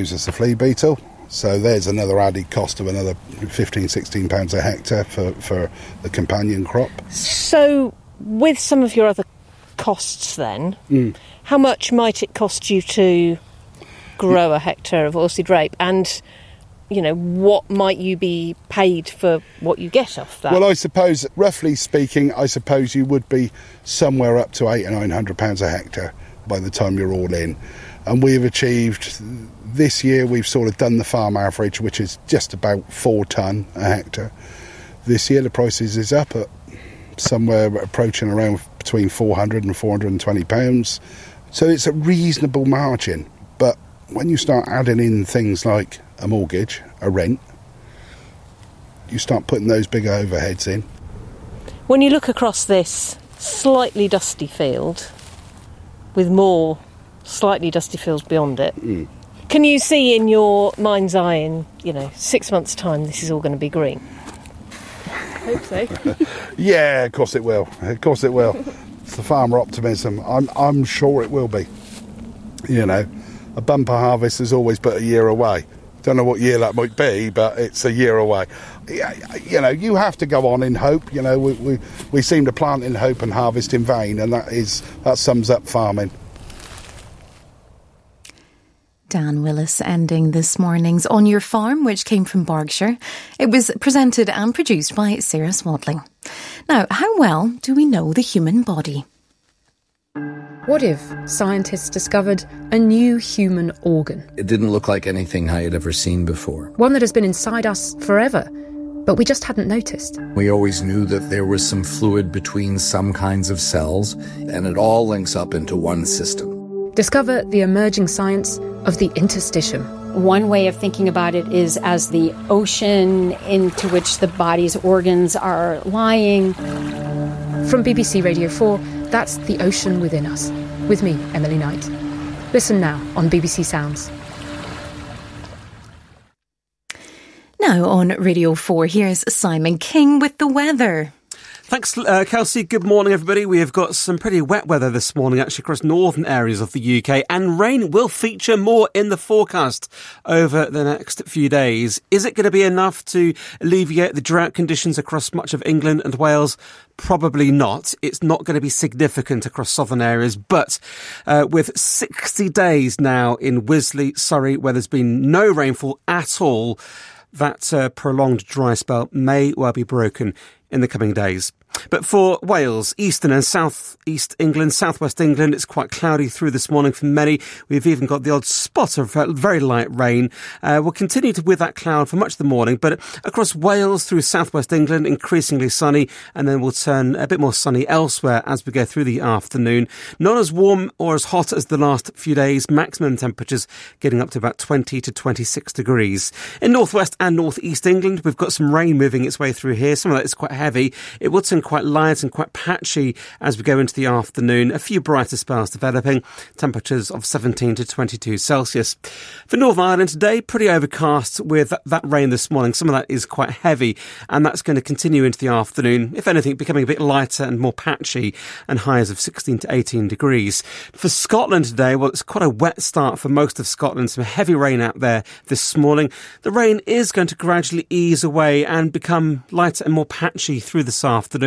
So there's another added cost of another £15-16 a hectare for the companion crop. So, with some of your other costs then, how much might it cost you to grow a hectare of oilseed rape? And, what might you be paid for what you get off that? Well, I suppose, roughly speaking, you would be somewhere up to £800 or £900 a hectare by the time you're all in. And we've achieved, this year we've sort of done the farm average, which is just about 4 tonne a hectare. This year the prices is up at somewhere approaching around between £400 and £420. So it's a reasonable margin. But when you start adding in things like a mortgage, a rent, you start putting those bigger overheads in. When you look across this slightly dusty field with more slightly dusty fields beyond it, can you see in your mind's eye in 6 months' time this is all going to be green? I hope so. Yeah, of course it will. It's the farmer optimism. I'm sure it will be. A bumper harvest is always but a year away. Don't know what year that might be, but it's a year away. You have to go on in hope. We seem to plant in hope and harvest in vain, and that sums up farming. Dan Willis ending this morning's On Your Farm, which came from Berkshire. It was presented and produced by Sarah Swadling. Now, how well do we know the human body? What if scientists discovered a new human organ? It didn't look like anything I had ever seen before. One that has been inside us forever, but we just hadn't noticed. We always knew that there was some fluid between some kinds of cells, and it all links up into one system. Discover the emerging science of the interstitium. One way of thinking about it is as the ocean into which the body's organs are lying. From BBC Radio 4, that's The Ocean Within Us, with me, Emily Knight. Listen now on BBC Sounds. Now on Radio 4, here's Simon King with the weather. Thanks, Kelsey. Good morning, everybody. We have got some pretty wet weather this morning, actually, across northern areas of the UK, and rain will feature more in the forecast over the next few days. Is it going to be enough to alleviate the drought conditions across much of England and Wales? Probably not. It's not going to be significant across southern areas, but with 60 days now in Wisley, Surrey, where there's been no rainfall at all, that prolonged dry spell may well be broken in the coming days. But for Wales, eastern and south east England, southwest England, it's quite cloudy through this morning for many. We've even got the odd spot of very light rain. We'll continue with that cloud for much of the morning, but across Wales through southwest England, increasingly sunny, and then we'll turn a bit more sunny elsewhere as we go through the afternoon. Not as warm or as hot as the last few days, maximum temperatures getting up to about 20 to 26 degrees. In northwest and northeast England, we've got some rain moving its way through here. Some of that is quite heavy. It will turn quite light and quite patchy as we go into the afternoon. A few brighter spells developing. Temperatures of 17 to 22 Celsius. For Northern Ireland today, pretty overcast with that rain this morning. Some of that is quite heavy, and that's going to continue into the afternoon. If anything, becoming a bit lighter and more patchy, and highs of 16 to 18 degrees. For Scotland today, well, it's quite a wet start for most of Scotland. Some heavy rain out there this morning. The rain is going to gradually ease away and become lighter and more patchy through this afternoon.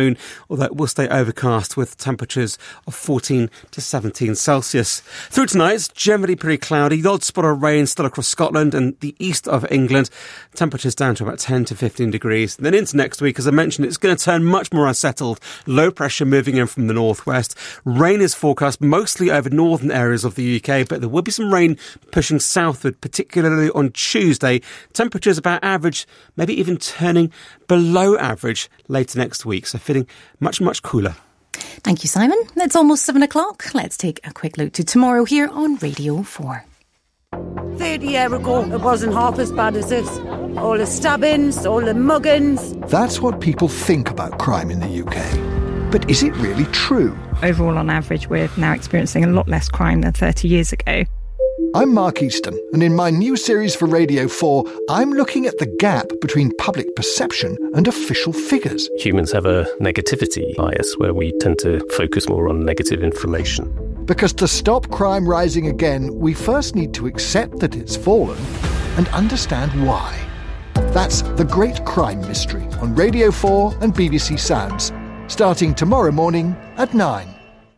afternoon, although it will stay overcast with temperatures of 14 to 17 Celsius. Through tonight, it's generally pretty cloudy. The odd spot of rain still across Scotland and the east of England. Temperatures down to about 10 to 15 degrees. And then into next week, as I mentioned, it's going to turn much more unsettled. Low pressure moving in from the northwest. Rain is forecast mostly over northern areas of the UK, but there will be some rain pushing southward, particularly on Tuesday. Temperatures about average, maybe even turning below average later next week, so feeling much, much cooler. Thank you, Simon. It's almost 7 o'clock. Let's take a quick look to tomorrow here on Radio 4. 30 years ago, it wasn't half as bad as this. All the stabbings, all the muggings. That's what people think about crime in the UK. But is it really true? Overall, on average, we're now experiencing a lot less crime than 30 years ago. I'm Mark Easton, and in my new series for Radio 4, I'm looking at the gap between public perception and official figures. Humans have a negativity bias where we tend to focus more on negative information. Because to stop crime rising again, we first need to accept that it's fallen and understand why. That's The Great Crime Mystery on Radio 4 and BBC Sounds, starting tomorrow morning at 9.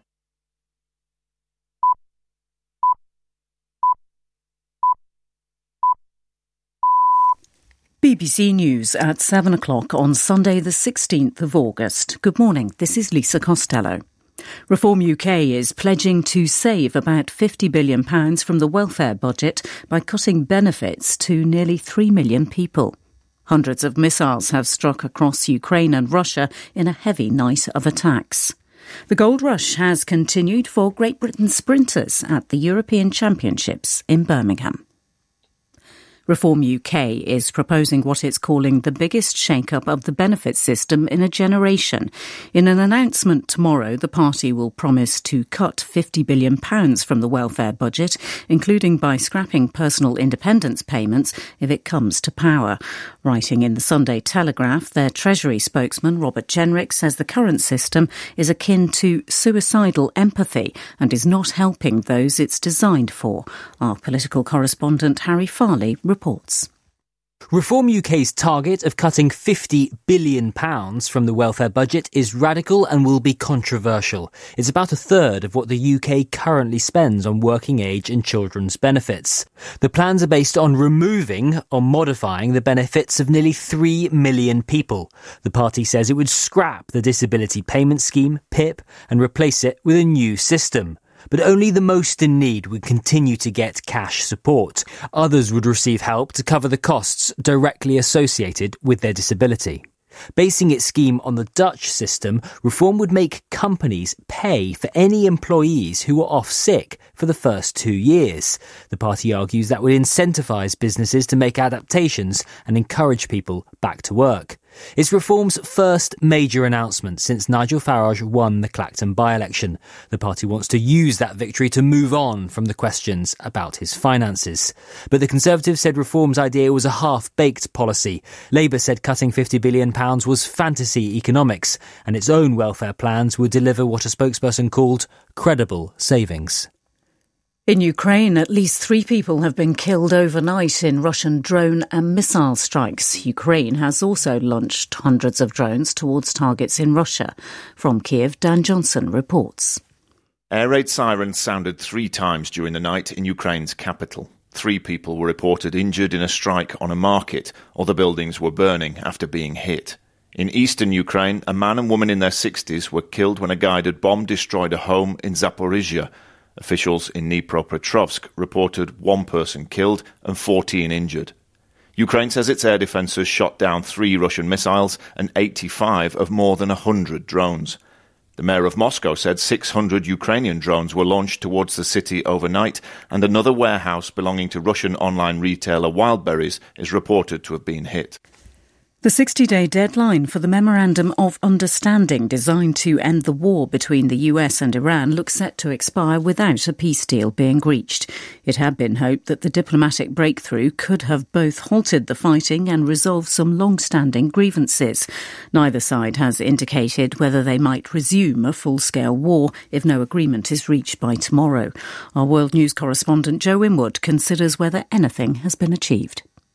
BBC News at 7 o'clock on Sunday the 16th of August. Good morning, this is Lisa Costello. Reform UK is pledging to save about £50 billion from the welfare budget by cutting benefits to nearly 3 million people. Hundreds of missiles have struck across Ukraine and Russia in a heavy night of attacks. The gold rush has continued for Great Britain sprinters at the European Championships in Birmingham. Reform UK is proposing what it's calling the biggest shake-up of the benefits system in a generation. In an announcement tomorrow, the party will promise to cut £50 billion from the welfare budget, including by scrapping personal independence payments if it comes to power. Writing in the Sunday Telegraph, their Treasury spokesman, Robert Jenrick, says the current system is akin to suicidal empathy and is not helping those it's designed for. Our political correspondent, Harry Farley, reports. Reform UK's target of cutting £50 billion from the welfare budget is radical and will be controversial. It's about a third of what the UK currently spends on working age and children's benefits. The plans are based on removing or modifying the benefits of nearly 3 million people. The party says it would scrap the Disability Payment Scheme, PIP, and replace it with a new system. But only the most in need would continue to get cash support. Others would receive help to cover the costs directly associated with their disability. Basing its scheme on the Dutch system, Reform would make companies pay for any employees who were off sick for the first 2 years. The party argues that would incentivise businesses to make adaptations and encourage people back to work. It's Reform's first major announcement since Nigel Farage won the Clacton by-election. The party wants to use that victory to move on from the questions about his finances. But the Conservatives said Reform's idea was a half-baked policy. Labour said cutting £50 billion was fantasy economics, and its own welfare plans would deliver what a spokesperson called credible savings. In Ukraine, at least 3 people have been killed overnight in Russian drone and missile strikes. Ukraine has also launched hundreds of drones towards targets in Russia. From Kiev, Dan Johnson reports. Air raid sirens sounded 3 times during the night in Ukraine's capital. 3 people were reported injured in a strike on a market. Other buildings were burning after being hit. In eastern Ukraine, a man and woman in their 60s were killed when a guided bomb destroyed a home in Zaporizhia. Officials in Dnipropetrovsk reported 1 person killed and 14 injured. Ukraine says its air defences shot down 3 Russian missiles and 85 of more than 100 drones. The mayor of Moscow said 600 Ukrainian drones were launched towards the city overnight, and another warehouse belonging to Russian online retailer Wildberries is reported to have been hit. The 60-day deadline for the Memorandum of Understanding designed to end the war between the US and Iran looks set to expire without a peace deal being reached. It had been hoped that the diplomatic breakthrough could have both halted the fighting and resolved some long-standing grievances. Neither side has indicated whether they might resume a full-scale war if no agreement is reached by tomorrow. Our World News correspondent Joe Winwood considers whether anything has been achieved.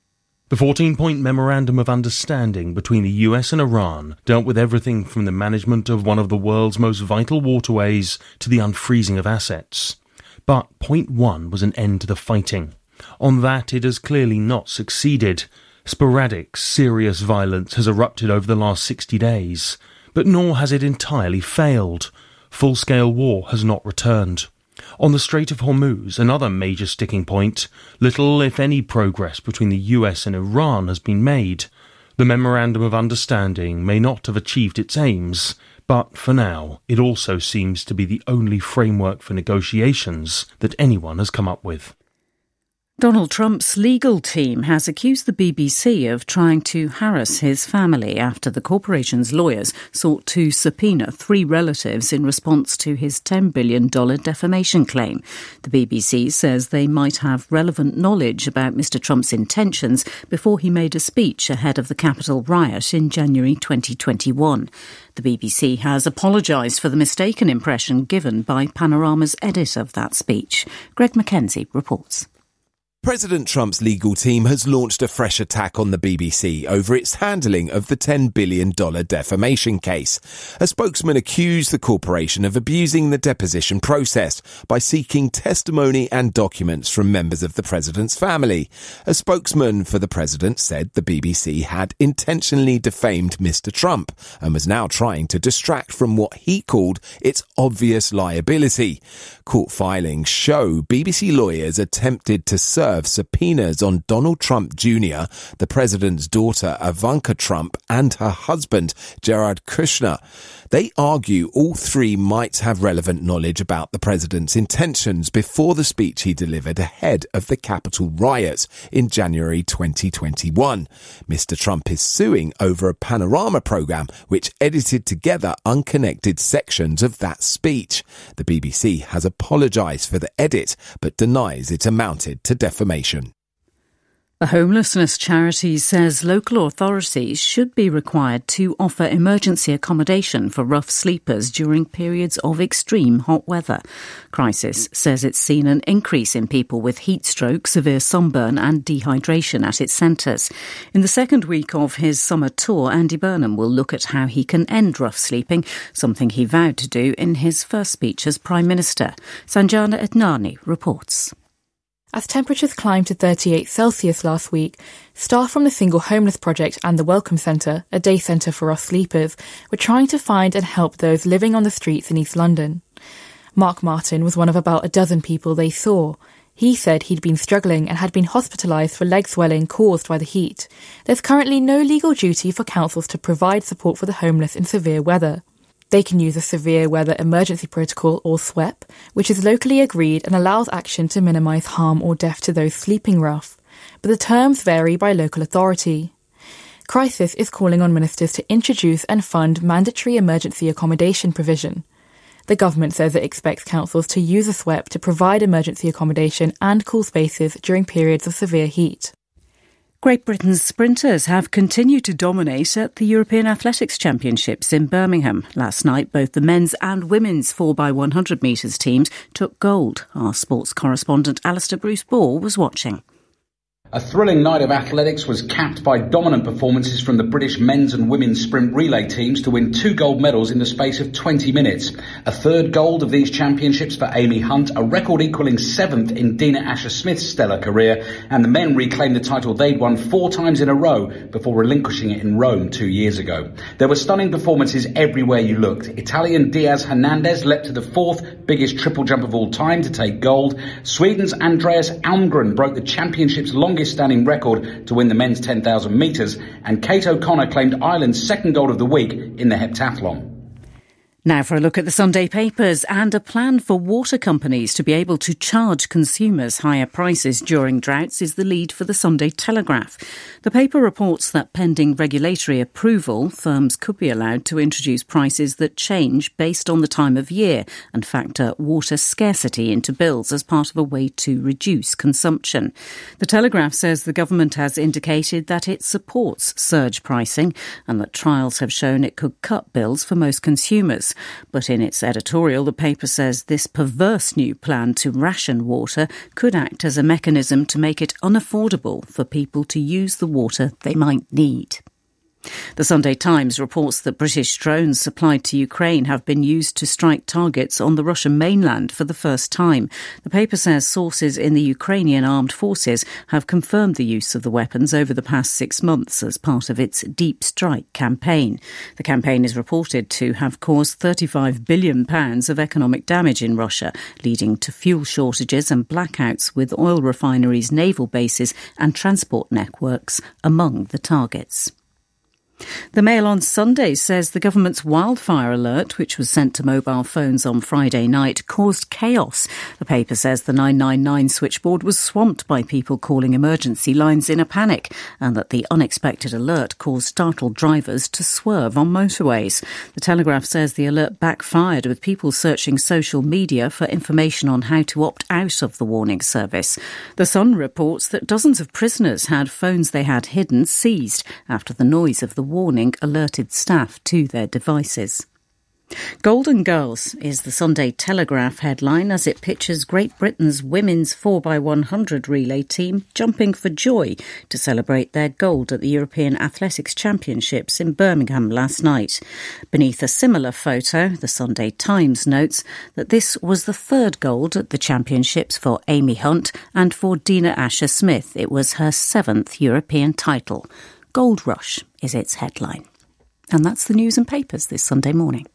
The 14-point Memorandum of Understanding between the US and Iran dealt with everything from the management of one of the world's most vital waterways to the unfreezing of assets. But point 1 was an end to the fighting. On that, it has clearly not succeeded. Sporadic, serious violence has erupted over the last 60 days, but nor has it entirely failed. Full-scale war has not returned. On the Strait of Hormuz, another major sticking point, little, if any, progress between the US and Iran has been made. The Memorandum of Understanding may not have achieved its aims, but for now, it also seems to be the only framework for negotiations that anyone has come up with. Donald Trump's legal team has accused the BBC of trying to harass his family after the corporation's lawyers sought to subpoena 3 relatives in response to his $10 billion defamation claim. The BBC says they might have relevant knowledge about Mr. Trump's intentions before he made a speech ahead of the Capitol riot in January 2021. The BBC has apologised for the mistaken impression given by Panorama's edit of that speech. Greg Mackenzie reports. President Trump's legal team has launched a fresh attack on the BBC over its handling of the $10 billion defamation case. A spokesman accused the corporation of abusing the deposition process by seeking testimony and documents from members of the president's family. A spokesman for the president said the BBC had intentionally defamed Mr. Trump and was now trying to distract from what he called its obvious liability. Court filings show BBC lawyers attempted to serve subpoenas on Donald Trump Jr., the president's daughter Ivanka Trump, and her husband Jared Kushner. They argue all 3 might have relevant knowledge about the president's intentions before the speech he delivered ahead of the Capitol riot in January 2021. Mr. Trump is suing over a Panorama program which edited together unconnected sections of that speech. The BBC has apologised for the edit but denies it amounted to defamation. The homelessness charity says local authorities should be required to offer emergency accommodation for rough sleepers during periods of extreme hot weather. Crisis says it's seen an increase in people with heat stroke, severe sunburn and dehydration at its centres. In the second week of his summer tour, Andy Burnham will look at how he can end rough sleeping, something he vowed to do in his first speech as Prime Minister. Sanjana Etnani reports. As temperatures climbed to 38 Celsius last week, staff from the Single Homeless Project and the Welcome Centre, a day centre for rough sleepers, were trying to find and help those living on the streets in East London. Mark Martin was one of about a dozen people they saw. He said he'd been struggling and had been hospitalised for leg swelling caused by the heat. There's currently no legal duty for councils to provide support for the homeless in severe weather. They can use a Severe Weather Emergency Protocol, or SWEP, which is locally agreed and allows action to minimise harm or death to those sleeping rough. But the terms vary by local authority. Crisis is calling on ministers to introduce and fund mandatory emergency accommodation provision. The government says it expects councils to use a SWEP to provide emergency accommodation and cool spaces during periods of severe heat. Great Britain's sprinters have continued to dominate at the European Athletics Championships in Birmingham. Last night, both the men's and women's 4x100 metres teams took gold. Our sports correspondent Alistair Bruce Ball was watching. A thrilling night of athletics was capped by dominant performances from the British men's and women's sprint relay teams to win 2 gold medals in the space of 20 minutes. A third gold of these championships for Amy Hunt, a record equalling 7th in Dina Asher-Smith's stellar career, and the men reclaimed the title they'd won 4 times in a row before relinquishing it in Rome 2 years ago. There were stunning performances everywhere you looked. Italian Diaz Hernandez leapt to the 4th biggest triple jump of all time to take gold. Sweden's Andreas Almgren broke the championship's longest standing record to win the men's 10,000 metres, and Kate O'Connor claimed Ireland's second gold of the week in the heptathlon. Now for a look at the Sunday papers and a plan for water companies to be able to charge consumers higher prices during droughts is the lead for the Sunday Telegraph. The paper reports that pending regulatory approval, firms could be allowed to introduce prices that change based on the time of year and factor water scarcity into bills as part of a way to reduce consumption. The Telegraph says the government has indicated that it supports surge pricing and that trials have shown it could cut bills for most consumers. But in its editorial, the paper says this perverse new plan to ration water could act as a mechanism to make it unaffordable for people to use the water they might need. The Sunday Times reports that British drones supplied to Ukraine have been used to strike targets on the Russian mainland for the first time. The paper says sources in the Ukrainian armed forces have confirmed the use of the weapons over the past 6 months as part of its Deep Strike campaign. The campaign is reported to have caused £35 billion of economic damage in Russia, leading to fuel shortages and blackouts with oil refineries, naval bases and transport networks among the targets. The Mail on Sunday says the government's wildfire alert, which was sent to mobile phones on Friday night, caused chaos. The paper says the 999 switchboard was swamped by people calling emergency lines in a panic, and that the unexpected alert caused startled drivers to swerve on motorways. The Telegraph says the alert backfired, with people searching social media for information on how to opt out of the warning service. The Sun reports that dozens of prisoners had phones they had hidden seized after the noise of the warning alerted staff to their devices. Golden Girls is the Sunday Telegraph headline as it pictures Great Britain's women's 4x100 relay team jumping for joy to celebrate their gold at the European Athletics Championships in Birmingham last night. Beneath a similar photo, the Sunday Times notes that this was the third gold at the championships for Amy Hunt, and for Dina Asher-Smith it was her 7th European title. Gold Rush is its headline. And that's the news and papers this Sunday morning.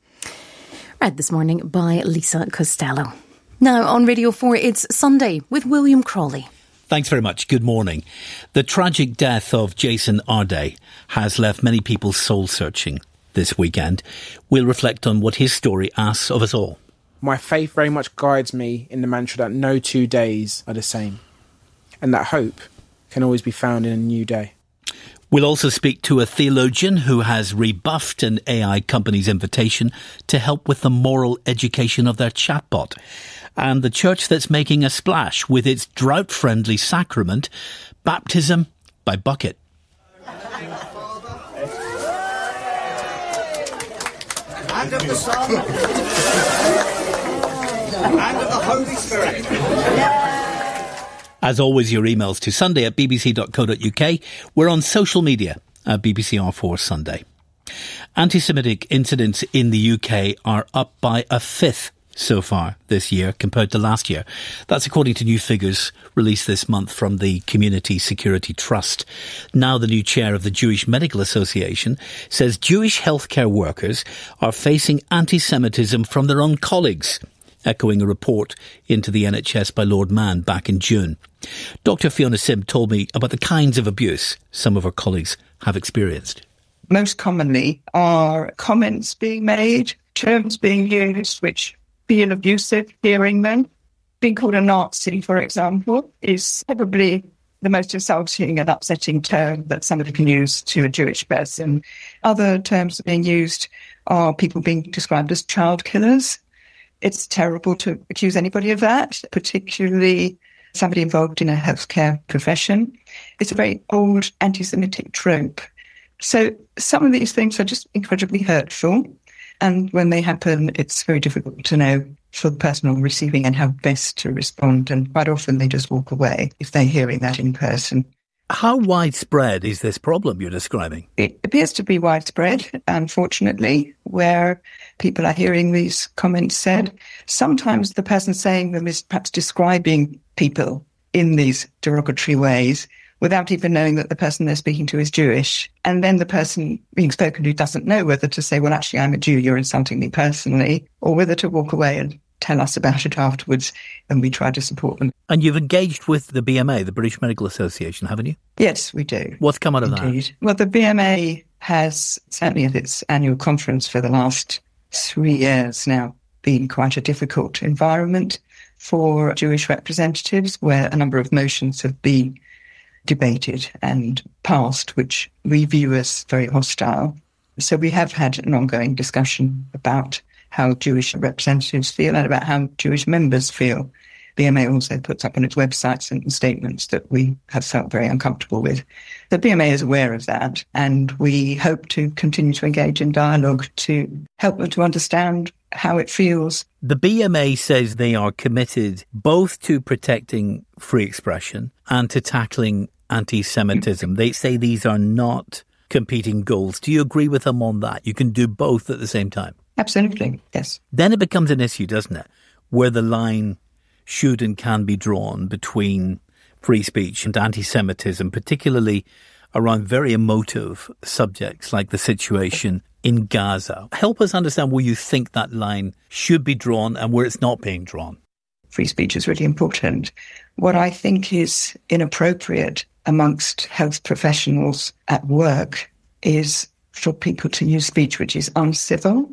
Read this morning by Lisa Costello. Now on Radio 4, it's Sunday with William Crawley. Thanks very much. Good morning. The tragic death of Jason Arday has left many people soul-searching this weekend. We'll reflect on what his story asks of us all. My faith very much guides me in the mantra that no 2 days are the same, and that hope can always be found in a new day. We'll also speak to a theologian who has rebuffed an AI company's invitation to help with the moral education of their chatbot. And the church that's making a splash with its drought-friendly sacrament, baptism by bucket. And of the Son, and of the Holy Spirit. As always, your emails to sunday@bbc.co.uk. We're on social media at BBC R4 Sunday. Anti-Semitic incidents in the UK are up by a fifth so far this year compared to last year. That's according to new figures released this month from the Community Security Trust. Now the new chair of the Jewish Medical Association says Jewish healthcare workers are facing anti-Semitism from their own colleagues, echoing a report into the NHS by Lord Mann back in June. Dr. Fiona Sim told me about the kinds of abuse some of her colleagues have experienced. Most commonly are comments being made, terms being used which feel abusive, hearing them. Being called a Nazi, for example, is probably the most insulting and upsetting term that somebody can use to a Jewish person. Other terms being used are people being described as child killers. It's terrible to accuse anybody of that, particularly somebody involved in a healthcare profession. It's a very old anti-Semitic trope. So some of these things are just incredibly hurtful. And when they happen, it's very difficult to know for the person receiving and how best to respond. And quite often they just walk away if they're hearing that in person. How widespread is this problem you're describing? It appears to be widespread, unfortunately, where people are hearing these comments said. Sometimes the person saying them is perhaps describing people in these derogatory ways without even knowing that the person they're speaking to is Jewish. And then the person being spoken to doesn't know whether to say, well, actually, I'm a Jew, you're insulting me personally, or whether to walk away and tell us about it afterwards, and we try to support them. And you've engaged with the BMA, the British Medical Association, haven't you? Yes, we do. What's come out of Indeed. that? Well, the BMA has, certainly at its annual conference for the last 3 years now, been quite a difficult environment for Jewish representatives, where a number of motions have been debated and passed, which we view as very hostile. So we have had an ongoing discussion about how Jewish representatives feel and about how Jewish members feel BMA also puts up on its website certain statements that we have felt very uncomfortable with. The BMA is aware of that, and we hope to continue to engage in dialogue to help them to understand how it feels. The BMA says they are committed both to protecting free expression and to tackling anti-Semitism. They say these are not competing goals. Do you agree with them on that? You can do both at the same time? Absolutely, yes. Then it becomes an issue, doesn't it, where the line should and can be drawn between free speech and anti-Semitism, particularly around very emotive subjects like the situation in Gaza. Help us understand where you think that line should be drawn and where it's not being drawn. Free speech is really important. What I think is inappropriate amongst health professionals at work is for people to use speech which is uncivil,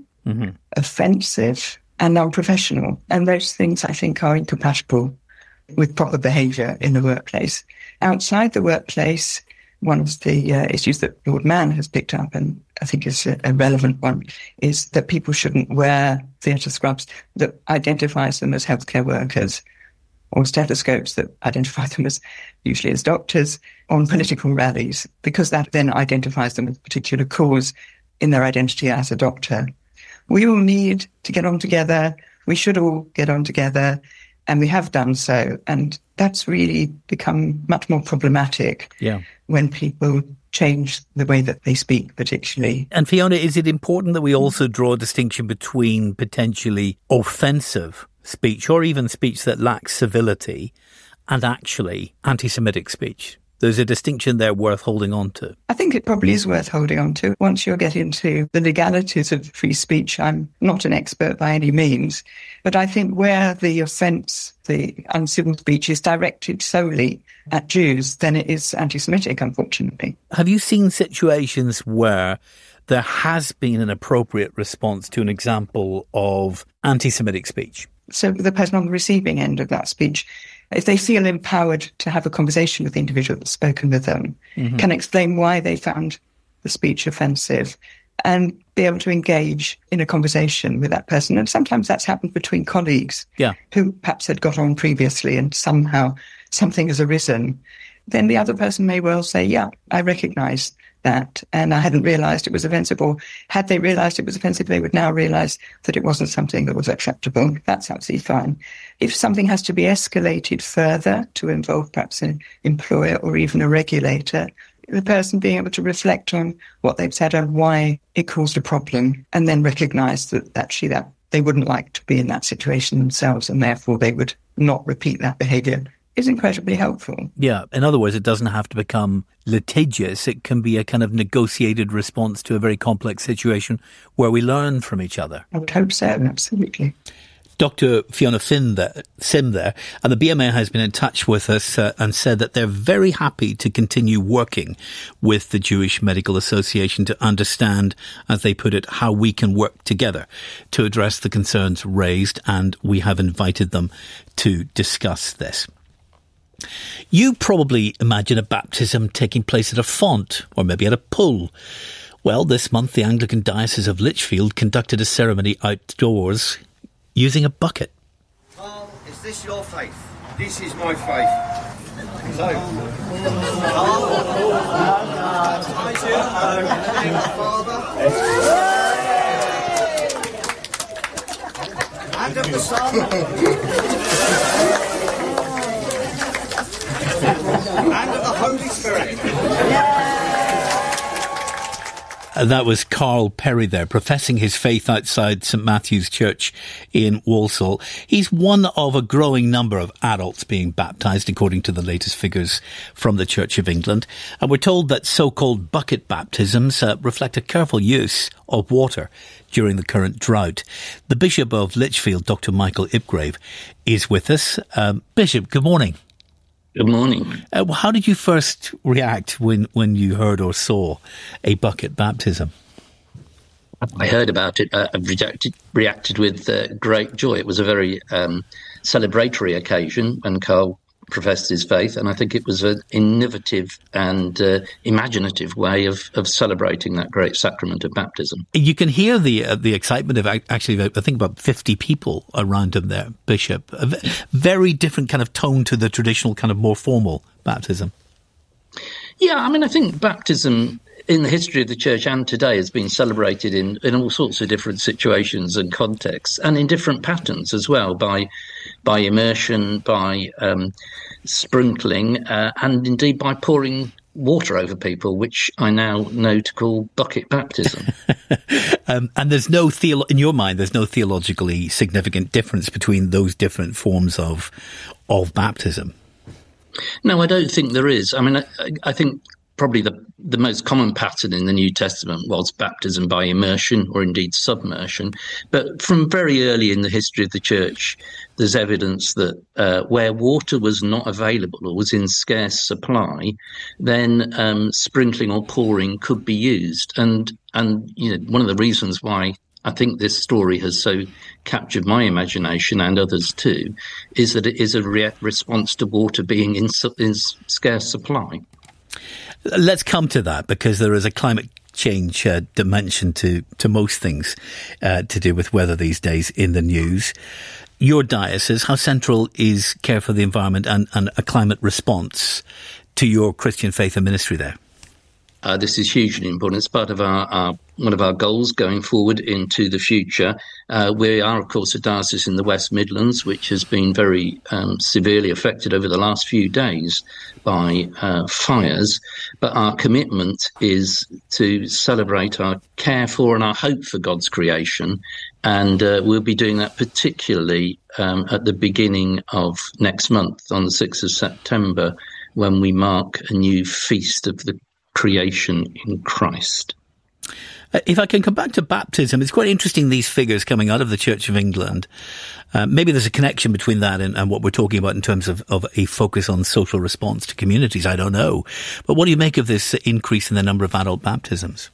offensive and unprofessional. And those things, I think, are incompatible with proper behaviour in the workplace. Outside the workplace, one of the issues that Lord Mann has picked up, and I think is a relevant one, is that people shouldn't wear theatre scrubs that identifies them as healthcare workers, or stethoscopes that identify them as usually as doctors on political rallies, because that then identifies them with a particular cause in their identity as a doctor. We all need to get on together. We should all get on together, and we have done so. And that's really become much more problematic when people change the way that they speak, particularly. And Fiona, is it important that we also draw a distinction between potentially offensive speech or even speech that lacks civility and actually anti-Semitic speech? There's a distinction there worth holding on to. I think it probably is worth holding on to. Once you get into the legalities of free speech, I'm not an expert by any means, but I think where the offence, the uncivil speech, is directed solely at Jews, then it is anti-Semitic, unfortunately. Have you seen situations where there has been an appropriate response to an example of anti-Semitic speech? So the person on the receiving end of that speech, if they feel empowered to have a conversation with the individual that's spoken with them, can explain why they found the speech offensive and be able to engage in a conversation with that person. And sometimes that's happened between colleagues who perhaps had got on previously and somehow something has arisen. Then the other person may well say, yeah, I recognise that and I hadn't realised it was offensive, or had they realised it was offensive, they would now realise that it wasn't something that was acceptable. That's absolutely fine. If something has to be escalated further to involve perhaps an employer or even a regulator, the person being able to reflect on what they've said and why it caused a problem, and then recognise that actually that they wouldn't like to be in that situation themselves and therefore they would not repeat that behaviour, is incredibly helpful. Yeah, in other words, it doesn't have to become litigious. It can be a kind of negotiated response to a very complex situation where we learn from each other. I would hope so, absolutely. Dr. Fiona Sim there, and the BMA has been in touch with us and said that they're very happy to continue working with the Jewish Medical Association to understand, as they put it, how we can work together to address the concerns raised, and we have invited them to discuss this. You probably imagine a baptism taking place at a font or maybe at a pool. Well, this month the Anglican Diocese of Lichfield conducted a ceremony outdoors using a bucket. Carl, is this your faith? This is my faith. So, Carl, and of the Son, and of the Holy Spirit. That was Carl Perry there, professing his faith outside St Matthew's Church in Walsall. He's one of a growing number of adults being baptised, according to the latest figures from the Church of England. And we're told that so-called bucket baptisms reflect a careful use of water during the current drought. The Bishop of Lichfield, Dr. Michael Ipgrave, is with us. Bishop, good morning. Good morning. How did you first react when you heard or saw a bucket baptism? I heard about it. I reacted with great joy. It was a very celebratory occasion when Carl professed his faith, and I think it was an innovative and imaginative way of celebrating that great sacrament of baptism. You can hear the excitement of actually, I think about 50 people around him there, Bishop. A very different kind of tone to the traditional kind of more formal baptism. Yeah, I mean, I think baptism in the history of the church and today has been celebrated in all sorts of different situations and contexts, and in different patterns as well, by immersion, by sprinkling, and indeed by pouring water over people, which I now know to call bucket baptism. And there's no in your mind, there's no theologically significant difference between those different forms of baptism. No, I don't think there is. I mean, I think probably the most common pattern in the New Testament was baptism by immersion or indeed submersion. But from very early in the history of the church, there's evidence that where water was not available or was in scarce supply, then sprinkling or pouring could be used. And you know, one of the reasons why I think this story has so captured my imagination and others too is that it is a response to water being in scarce supply. Let's come to that, because there is a climate change dimension to most things to do with weather these days in the news. Your diocese, how central is care for the environment and a climate response to your Christian faith and ministry there? This is hugely important. It's part of our one of our goals going forward into the future. We are, of course, a diocese in the West Midlands, which has been very severely affected over the last few days by fires. But our commitment is to celebrate our care for and our hope for God's creation. And we'll be doing that particularly at the beginning of next month, on the 6th of September, when we mark a new feast of the creation in Christ. If I can come back to baptism, it's quite interesting, these figures coming out of the Church of England. Maybe there's a connection between that and what we're talking about in terms of a focus on social response to communities. I don't know. But what do you make of this increase in the number of adult baptisms?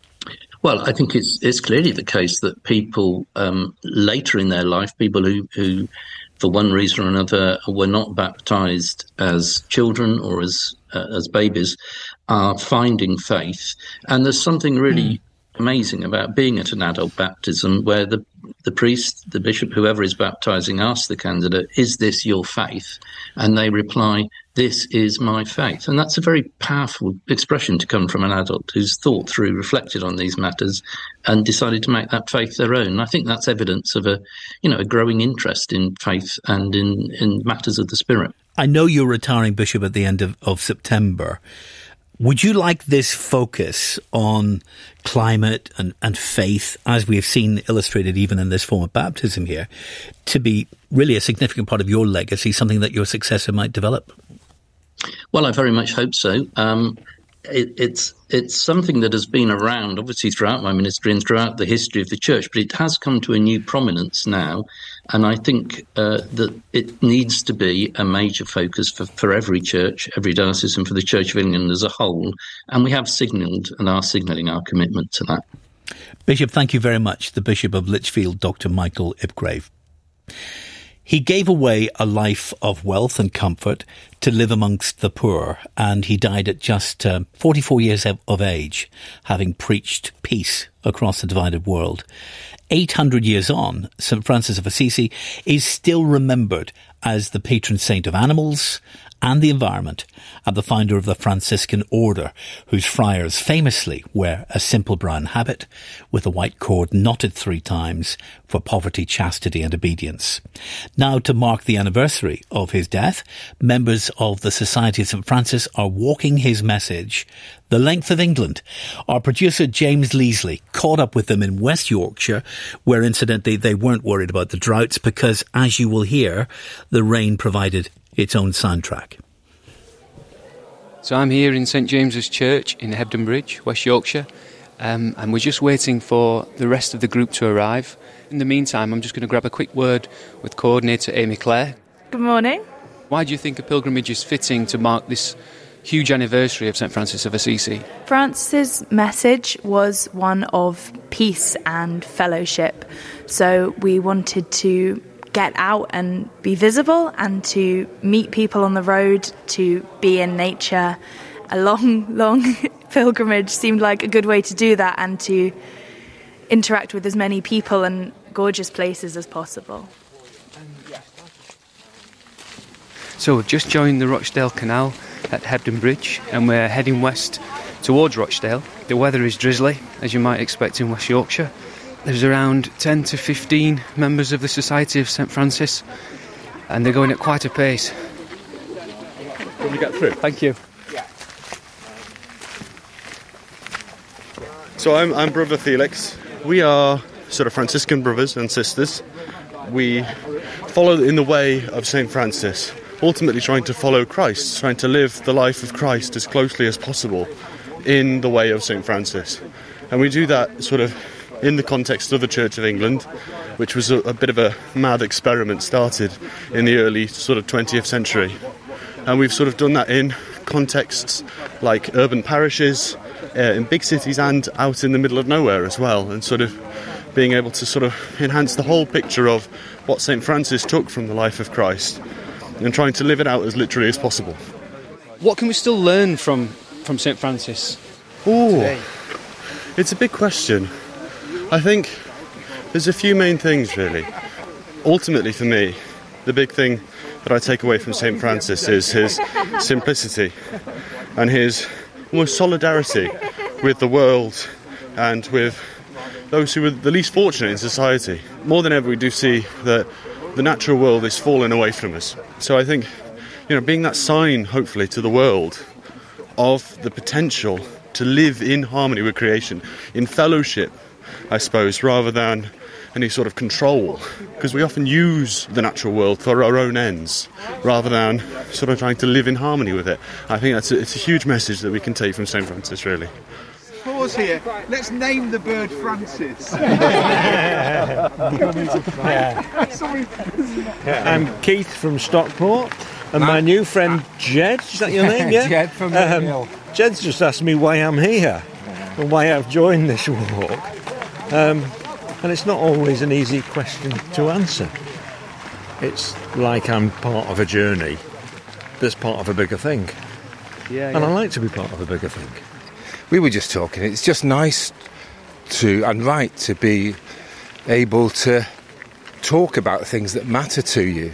Well, I think it's clearly the case that people later in their life, people who for one reason or another were not baptized as children or as babies, are finding faith. And there's something really amazing about being at an adult baptism where the priest, the bishop, whoever is baptizing, asks the candidate, "Is this your faith?" And they reply, "This is my faith." And that's a very powerful expression to come from an adult who's thought through, reflected on these matters, and decided to make that faith their own. And I think that's evidence of a growing interest in faith and in matters of the spirit. I know you're retiring, Bishop, at the end of September. Would you like this focus on climate and faith, as we have seen illustrated even in this form of baptism here, to be really a significant part of your legacy, something that your successor might develop? Well, I very much hope so. It's something that has been around, obviously, throughout my ministry and throughout the history of the church, but it has come to a new prominence now. And I think that it needs to be a major focus for every church, every diocese, and for the Church of England as a whole. And we have signalled and are signalling our commitment to that. Bishop, thank you very much. The Bishop of Lichfield, Dr. Michael Ipgrave. He gave away a life of wealth and comfort to live amongst the poor, and he died at just 44 years of age, having preached peace across the divided world. 800 years on, St. Francis of Assisi is still remembered as the patron saint of animals and the environment, and the founder of the Franciscan order, whose friars famously wear a simple brown habit with a white cord knotted 3 times for poverty, chastity and obedience. Now, to mark the anniversary of his death, members of the Society of St. Francis are walking his message the length of England. Our producer James Leasley caught up with them in West Yorkshire, where incidentally they weren't worried about the droughts because, as you will hear, the rain provided its own soundtrack. So I'm here in St James's Church in Hebden Bridge, West Yorkshire, and we're just waiting for the rest of the group to arrive. In the meantime, I'm just going to grab a quick word with coordinator Amy Clare. Good morning. Why do you think a pilgrimage is fitting to mark this huge anniversary of St Francis of Assisi? Francis' message was one of peace and fellowship, so we wanted to get out and be visible and to meet people on the road, to be in nature. A long pilgrimage seemed like a good way to do that and to interact with as many people and gorgeous places as possible. So we've just joined the Rochdale Canal at Hebden Bridge and we're heading west towards Rochdale. The weather is drizzly, as you might expect in West Yorkshire. There's around 10 to 15 members of the Society of St Francis and they're going at quite a pace. Can we get through? Thank you. So I'm Brother Felix. We are sort of Franciscan brothers and sisters. We follow in the way of St Francis, ultimately trying to follow Christ, trying to live the life of Christ as closely as possible in the way of St Francis. And we do that sort of in the context of the Church of England, which was a bit of a mad experiment started in the early sort of 20th century. And we've sort of done that in contexts like urban parishes, in big cities and out in the middle of nowhere as well, and sort of being able to sort of enhance the whole picture of what St Francis took from the life of Christ and trying to live it out as literally as possible. What can we still learn from St Francis? Oh, it's a big question. I think there's a few main things really. Ultimately for me, the big thing that I take away from St Francis is his simplicity and his almost solidarity with the world and with those who are the least fortunate in society. More than ever we do see that the natural world is falling away from us. So I think, being that sign, hopefully, to the world of the potential to live in harmony with creation, in fellowship, I suppose, rather than any sort of control, because we often use the natural world for our own ends rather than sort of trying to live in harmony with it. I think it's a huge message that we can take from St Francis, really. Pause here. Let's name the bird Francis. I'm Keith from Stockport, and my new friend Jed, is that your name? Yeah? Jed from Hill. Jed's just asked me why I'm here and why I've joined this walk. And it's not always an easy question to answer. It's like I'm part of a journey that's part of a bigger thing. And I like to be part of a bigger thing. We were just talking, it's just nice and right to be able to talk about things that matter to you.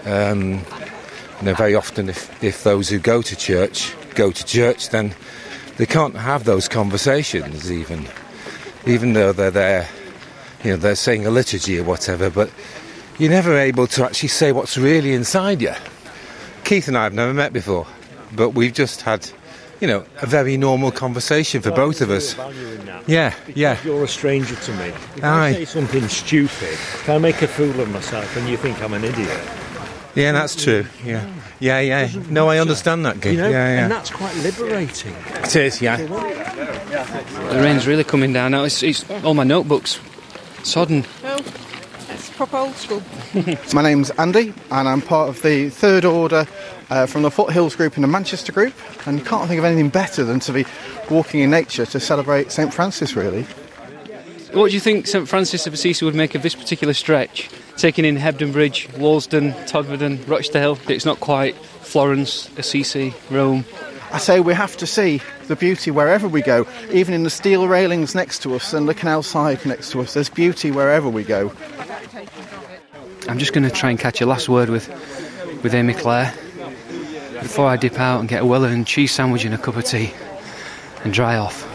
Very often if those who go to church, then they can't have those conversations even though they're there. They're saying a liturgy or whatever, but you're never able to actually say what's really inside you. Keith and I have never met before, but we've just had, a very normal conversation for both of us. Yeah. You're a stranger to me. If I say something stupid, I make a fool of myself and you think I'm an idiot. Yeah, that's true. Yeah. No, I understand that, Keith. And that's quite liberating. It is, yeah. The rain's really coming down now. It's all my notebooks. Sodden. Oh, that's proper old school. My name's Andy, and I'm part of the Third Order from the Foothills group and the Manchester group, and can't think of anything better than to be walking in nature to celebrate St Francis, really. What do you think St Francis of Assisi would make of this particular stretch? Taking in Hebden Bridge, Walsden, Todmorden, Rochdale. It's not quite Florence, Assisi, Rome. I say we have to see the beauty wherever we go, even in the steel railings next to us and the canal side next to us. There's beauty wherever we go. I'm just going to try and catch a last word with Amy Claire before I dip out and get a well-earned cheese sandwich and a cup of tea and dry off.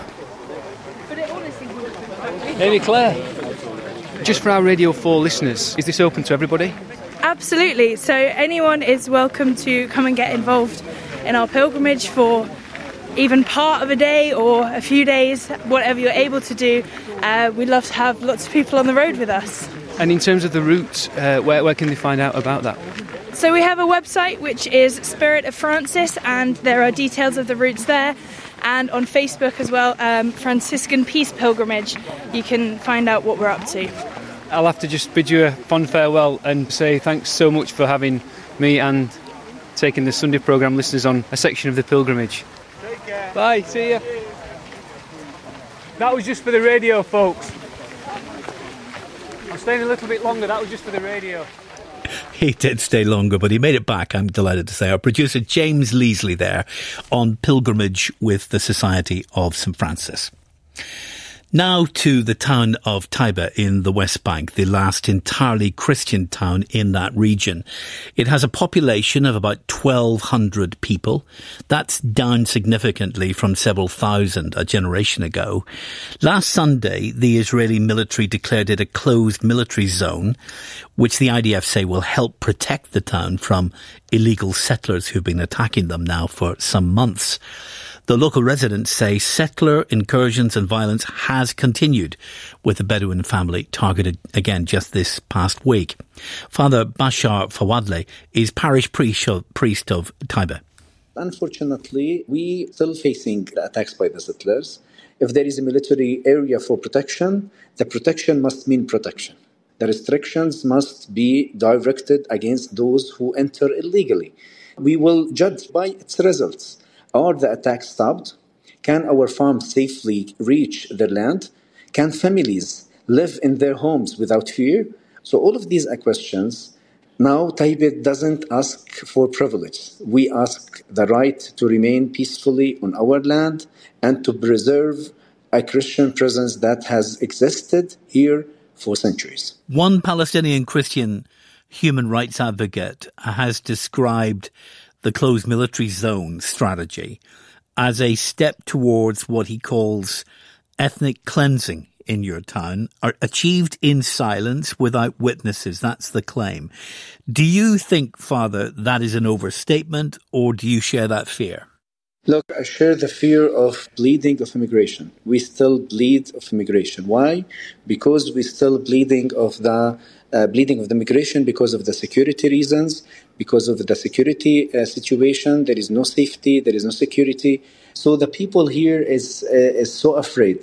Amy Claire, just for our Radio 4 listeners, is this open to everybody? Absolutely. So anyone is welcome to come and get involved in our pilgrimage for even part of a day or a few days, whatever you're able to do. We'd love to have lots of people on the road with us. And in terms of the route, where can they find out about that? So we have a website which is Spirit of Francis, and there are details of the routes there. And on Facebook as well, Franciscan Peace Pilgrimage. You can find out what we're up to. I'll have to just bid you a fond farewell and say thanks so much for having me and taking the Sunday programme listeners on a section of the pilgrimage. Take care. Bye, see you. That was just for the radio, folks. I'm staying a little bit longer, that was just for the radio. He did stay longer, but he made it back, I'm delighted to say. Our producer, James Leasley, there on pilgrimage with the Society of St. Francis. Now to the town of Taiba in the West Bank, the last entirely Christian town in that region. It has a population of about 1,200 people. That's down significantly from several thousand a generation ago. Last Sunday, the Israeli military declared it a closed military zone, which the IDF say will help protect the town from illegal settlers who've been attacking them now for some months. The local residents say settler incursions and violence has continued, with the Bedouin family targeted again just this past week. Father Bashar Fawadle is parish priest of Taiba. Unfortunately, we still facing the attacks by the settlers. If there is a military area for protection, the protection must mean protection. The restrictions must be directed against those who enter illegally. We will judge by its results. Are the attacks stopped? Can our farms safely reach their land? Can families live in their homes without fear? So all of these are questions. Now Taiba doesn't ask for privilege. We ask the right to remain peacefully on our land and to preserve a Christian presence that has existed here for centuries. One Palestinian Christian human rights advocate has described the closed military zone strategy as a step towards what he calls ethnic cleansing in your town, are achieved in silence without witnesses. That's the claim. Do you think, Father, that is an overstatement, or do you share that fear? Look, I share the fear of bleeding of immigration. We still bleed of immigration. Why? Because we still bleeding of the migration because of the security reasons, because of the security situation. There is no safety, there is no security. So the people here is so afraid,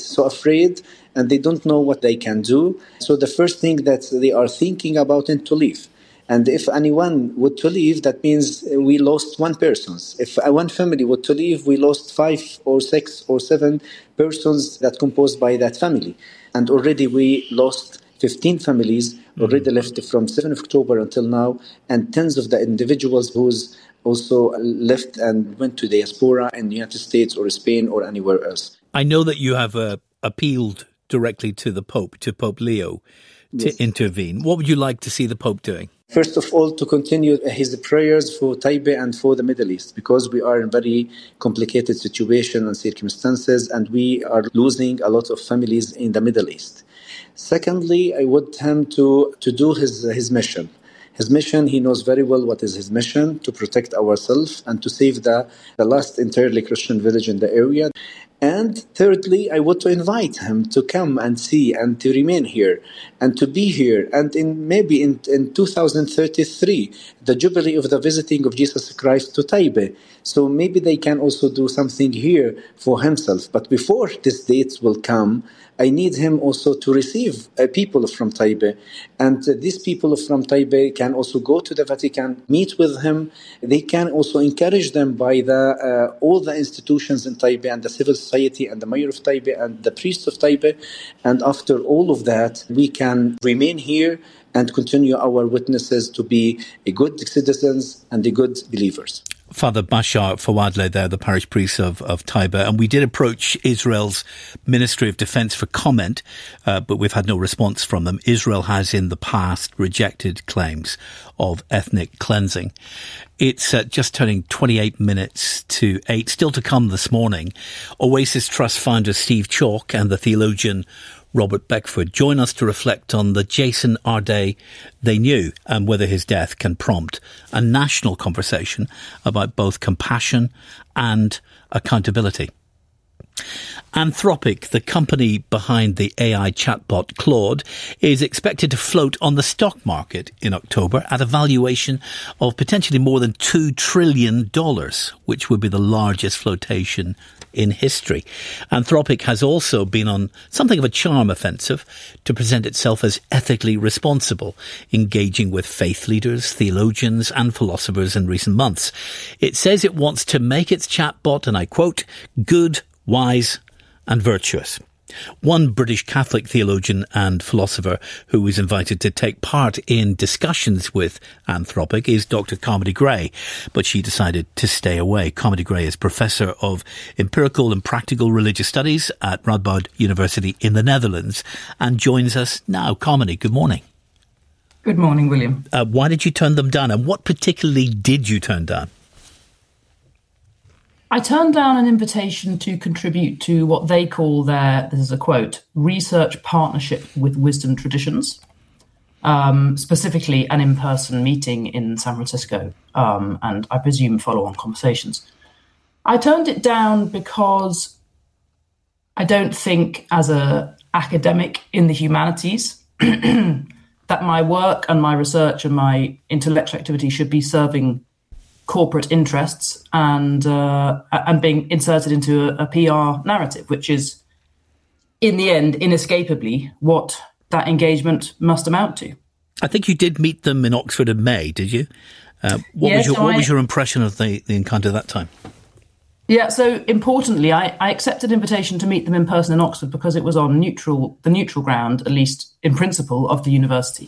and they don't know what they can do. So the first thing that they are thinking about is to leave. And if anyone would to leave, that means we lost one person. If one family would to leave, we lost 5 or 6 or 7 persons that composed by that family. And already we lost 15 families already left from 7th of October until now, and tens of the individuals who's also left and went to diaspora in the United States or Spain or anywhere else. I know that you have appealed directly to the Pope, to Pope Leo, to intervene. What would you like to see the Pope doing? First of all, to continue his prayers for Taiba and for the Middle East, because we are in very complicated situation and circumstances, and we are losing a lot of families in the Middle East. Secondly, I want him to do his mission. His mission, he knows very well what is his mission, to protect ourselves and to save the last entirely Christian village in the area. And thirdly, I want to invite him to come and see and to remain here and to be here. And maybe in 2033, the Jubilee of the visiting of Jesus Christ to Taiba. So maybe they can also do something here for himself. But before this date will come, I need him also to receive people from Taiba. And these people from Taiba can also go to the Vatican, meet with him. They can also encourage them by all the institutions in Taiba and the civil society and the mayor of Taiba and the priest of Taiba. And after all of that, we can remain here and continue our witnesses to be a good citizens and a good believers. Father Bashar Fawadle there, the parish priest of Taiba, and we did approach Israel's Ministry of Defense for comment, but we've had no response from them. Israel has in the past rejected claims of ethnic cleansing. It's just turning 28 minutes to 8. Still to come this morning, Oasis Trust founder Steve Chalke and the theologian Robert Beckford join us to reflect on the Jason Arday they knew and whether his death can prompt a national conversation about both compassion and accountability. Anthropic, the company behind the AI chatbot Claude, is expected to float on the stock market in October at a valuation of potentially more than $2 trillion, which would be the largest flotation in history. Anthropic has also been on something of a charm offensive to present itself as ethically responsible, engaging with faith leaders, theologians and philosophers in recent months. It says it wants to make its chatbot, and I quote, good, wise and virtuous. One British Catholic theologian and philosopher who was invited to take part in discussions with Anthropic is Dr. Carmody Gray, but she decided to stay away. Carmody Gray is Professor of Empirical and Practical Religious Studies at Radboud University in the Netherlands and joins us now. Carmody, good morning. Good morning, William. Why did you turn them down, and what particularly did you turn down? I turned down an invitation to contribute to what they call their, this is a quote, research partnership with wisdom traditions, specifically an in-person meeting in San Francisco, and I presume follow-on conversations. I turned it down because I don't think, as an academic in the humanities, that my work and my research and my intellectual activity should be serving corporate interests and being inserted into a PR narrative, which is, in the end, inescapably what that engagement must amount to. I think you did meet them in Oxford in May, did you? What was your impression of the encounter that time? Yeah, so importantly, I accepted an invitation to meet them in person in Oxford because it was on the neutral ground, at least in principle, of the university.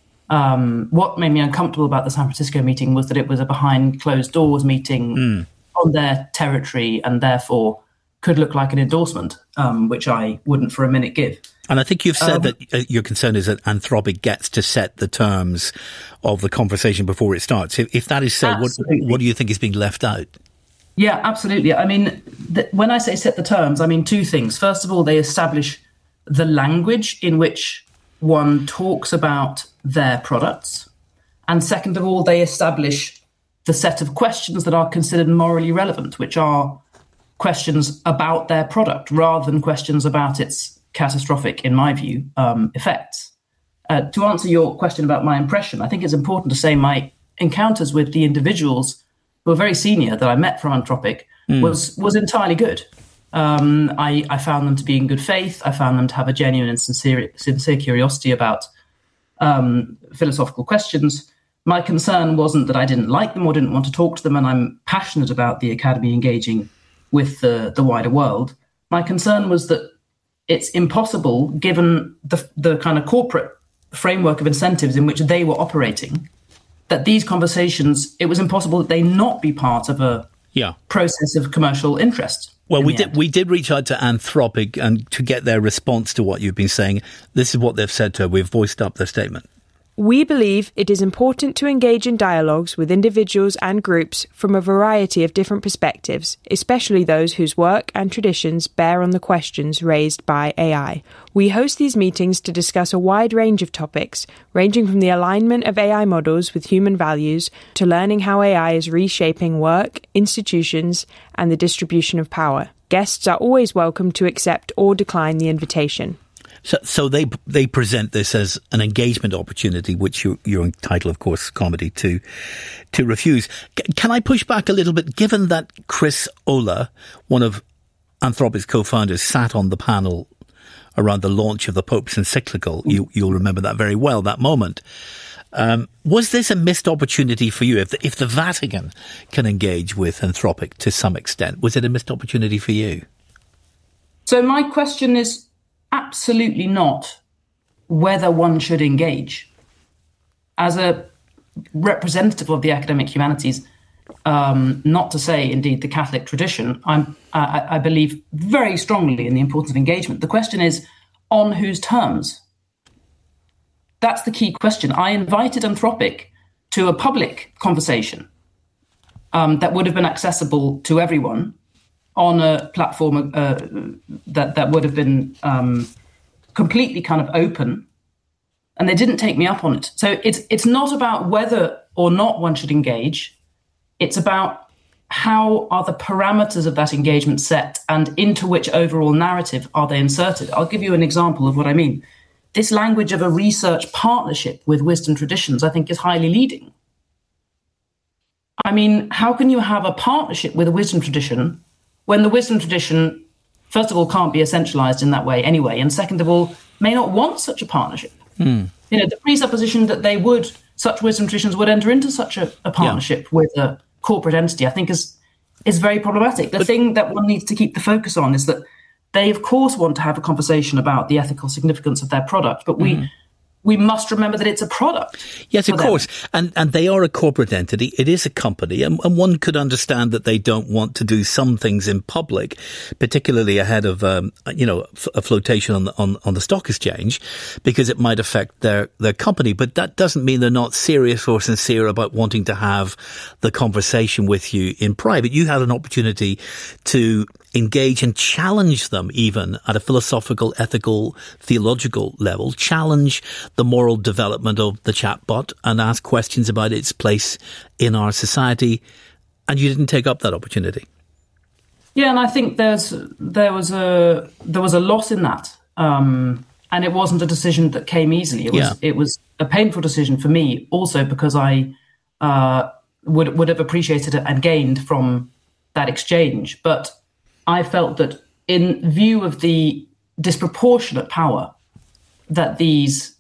What made me uncomfortable about the San Francisco meeting was that it was a behind closed doors meeting on their territory and therefore could look like an endorsement, which I wouldn't for a minute give. And I think you've said that your concern is that Anthropic gets to set the terms of the conversation before it starts. If that is so, what do you think is being left out? Yeah, absolutely. I mean, when I say set the terms, I mean two things. First of all, they establish the language in which one talks about their products. And second of all, they establish the set of questions that are considered morally relevant, which are questions about their product rather than questions about its catastrophic, in my view, effects. To answer your question about my impression, I think it's important to say my encounters with the individuals who are very senior that I met from Anthropic was entirely good. I found them to be in good faith. I found them to have a genuine and sincere curiosity about philosophical questions. My concern wasn't that I didn't like them or didn't want to talk to them, and I'm passionate about the academy engaging with the wider world. My concern was that it's impossible, given the kind of corporate framework of incentives in which they were operating, that these conversations, it was impossible that they not be part of a process of commercial interest. Well, we did reach out to Anthropic and to get their response to what you've been saying. This is what they've said to her. We've voiced up their statement. We believe it is important to engage in dialogues with individuals and groups from a variety of different perspectives, especially those whose work and traditions bear on the questions raised by AI. We host these meetings to discuss a wide range of topics, ranging from the alignment of AI models with human values to learning how AI is reshaping work, institutions, and the distribution of power. Guests are always welcome to accept or decline the invitation. So they present this as an engagement opportunity, which you're entitled, of course, Carmody, to refuse. Can I push back a little bit, given that Chris Olah, one of Anthropic's co-founders, sat on the panel around the launch of the Pope's encyclical? You'll remember that very well, that moment. Was this a missed opportunity for you? If the Vatican can engage with Anthropic to some extent, was it a missed opportunity for you? So my question is absolutely not whether one should engage. As a representative of the academic humanities, not to say, indeed, the Catholic tradition, I believe very strongly in the importance of engagement. The question is, on whose terms? That's the key question. I invited Anthropic to a public conversation that would have been accessible to everyone on a platform that would have been completely kind of open, and they didn't take me up on it. So it's not about whether or not one should engage. It's about how are the parameters of that engagement set and into which overall narrative are they inserted. I'll give you an example of what I mean. This language of a research partnership with wisdom traditions, I think, is highly leading. I mean, how can you have a partnership with a wisdom tradition when the wisdom tradition, first of all, can't be essentialized in that way anyway, and second of all, may not want such a partnership? The presupposition that such wisdom traditions would enter into such a partnership with a corporate entity, I think is very problematic. The thing that one needs to keep the focus on is that they of course want to have a conversation about the ethical significance of their product, but we must remember that it's a product. Yes, of course. And they are a corporate entity. It is a company. And one could understand that they don't want to do some things in public, particularly ahead of, a flotation on the stock exchange, because it might affect their company. But that doesn't mean they're not serious or sincere about wanting to have the conversation with you in private. You had an opportunity to engage and challenge them even at a philosophical, ethical, theological level, challenge the moral development of the chatbot and ask questions about its place in our society. And you didn't take up that opportunity. Yeah, and I think there was a loss in that. And it wasn't a decision that came easily. It was a painful decision for me also because I would have appreciated it and gained from that exchange. But I felt that in view of the disproportionate power that these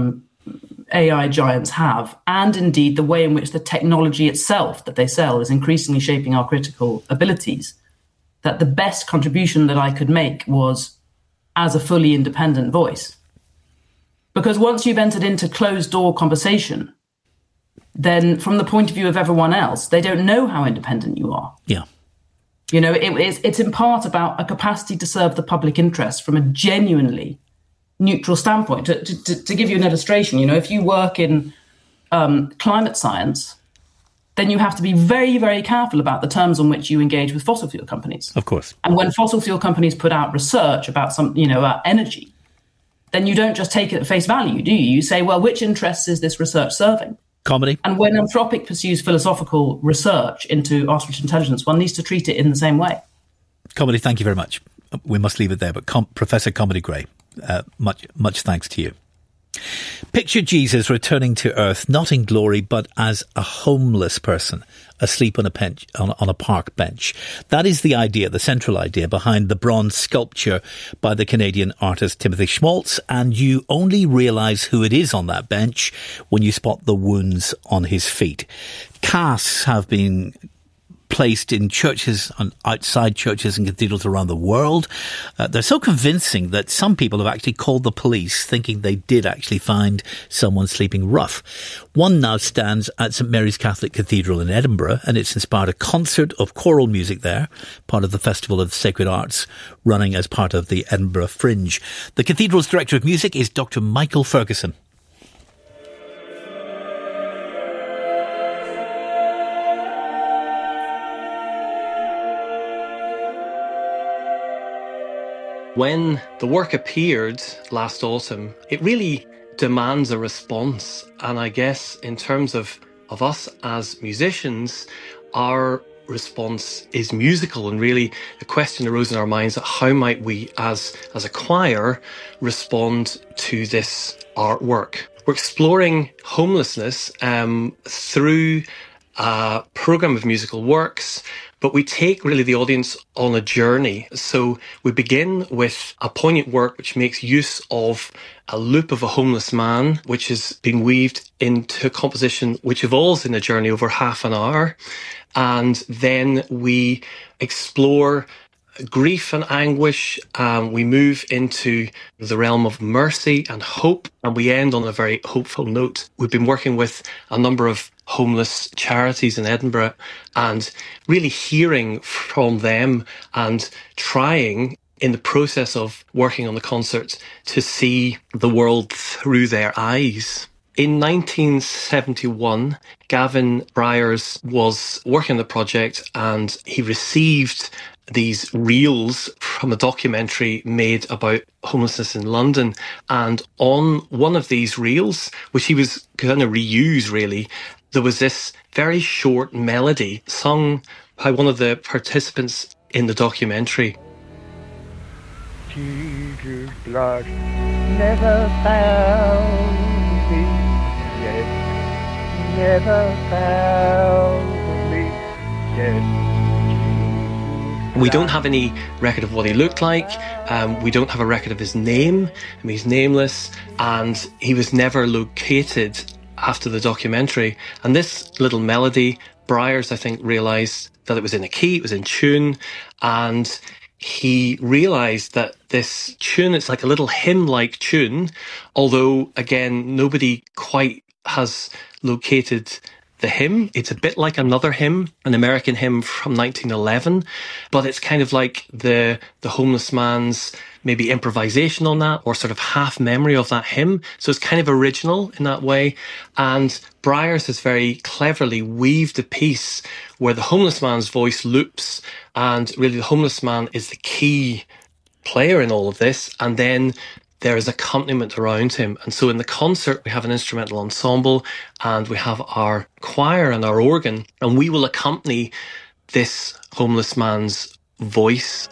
AI giants have, and indeed the way in which the technology itself that they sell is increasingly shaping our critical abilities, that the best contribution that I could make was as a fully independent voice. Because once you've entered into closed-door conversation, then from the point of view of everyone else, they don't know how independent you are. Yeah. You know, it's in part about a capacity to serve the public interest from a genuinely neutral standpoint. To give you an illustration, if you work in climate science, then you have to be very, very careful about the terms on which you engage with fossil fuel companies. Of course. And when fossil fuel companies put out research about about energy, then you don't just take it at face value, do you? You say, well, which interests is this research serving? Comedy. And when Anthropic pursues philosophical research into artificial intelligence, one needs to treat it in the same way. Comedy, thank you very much. We must leave it there. But Professor Comedy Gray, much thanks to you. Picture Jesus returning to earth, not in glory, but as a homeless person, asleep on a park bench. That is the idea, the central idea behind the bronze sculpture by the Canadian artist Timothy Schmaltz, and you only realise who it is on that bench when you spot the wounds on his feet. Casts have been placed in churches and outside churches and cathedrals around the world. They're so convincing that some people have actually called the police thinking they did actually find someone sleeping rough. One now stands at St Mary's Catholic Cathedral in Edinburgh, and it's inspired a concert of choral music there, part of the Festival of the Sacred Arts, running as part of the Edinburgh Fringe. The cathedral's director of music is Dr. Michael Ferguson. When the work appeared last autumn, it really demands a response. And I guess in terms of us as musicians, our response is musical. And really the question arose in our minds that how might we as a choir respond to this artwork? We're exploring homelessness through a programme of musical works, but we take really the audience on a journey. So we begin with a poignant work which makes use of a loop of a homeless man, which has been weaved into a composition which evolves in a journey over half an hour. And then we explore grief and anguish. We move into the realm of mercy and hope, and we end on a very hopeful note. We've been working with a number of homeless charities in Edinburgh and really hearing from them and trying in the process of working on the concert to see the world through their eyes. In 1971, Gavin Bryars was working on the project and he received these reels from a documentary made about homelessness in London. And on one of these reels, which he was going to reuse really, there was this very short melody sung by one of the participants in the documentary. Jesus' blood never found me yet, never found me yet. We don't have any record of what he looked like. We don't have a record of his name. He's nameless, and he was never located after the documentary. And this little melody, Bryars, I think, realised that it was in a key, it was in tune, and he realised that this tune, it's like a little hymn-like tune, although, again, nobody quite has located the hymn. It's a bit like another hymn, an American hymn from 1911, but it's kind of like the homeless man's maybe improvisation on that, or sort of half memory of that hymn. So it's kind of original in that way. And Bryars has very cleverly weaved a piece where the homeless man's voice loops, and really the homeless man is the key player in all of this. And then there is accompaniment around him. And so in the concert, we have an instrumental ensemble and we have our choir and our organ, and we will accompany this homeless man's voice.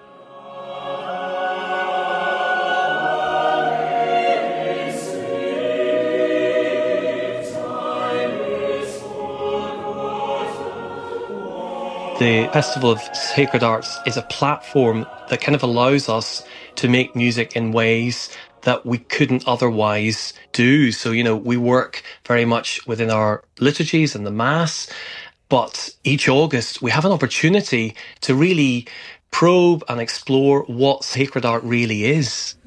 The Festival of Sacred Arts is a platform that kind of allows us to make music in ways that we couldn't otherwise do. So, we work very much within our liturgies and the Mass, but each August we have an opportunity to really probe and explore what sacred art really is.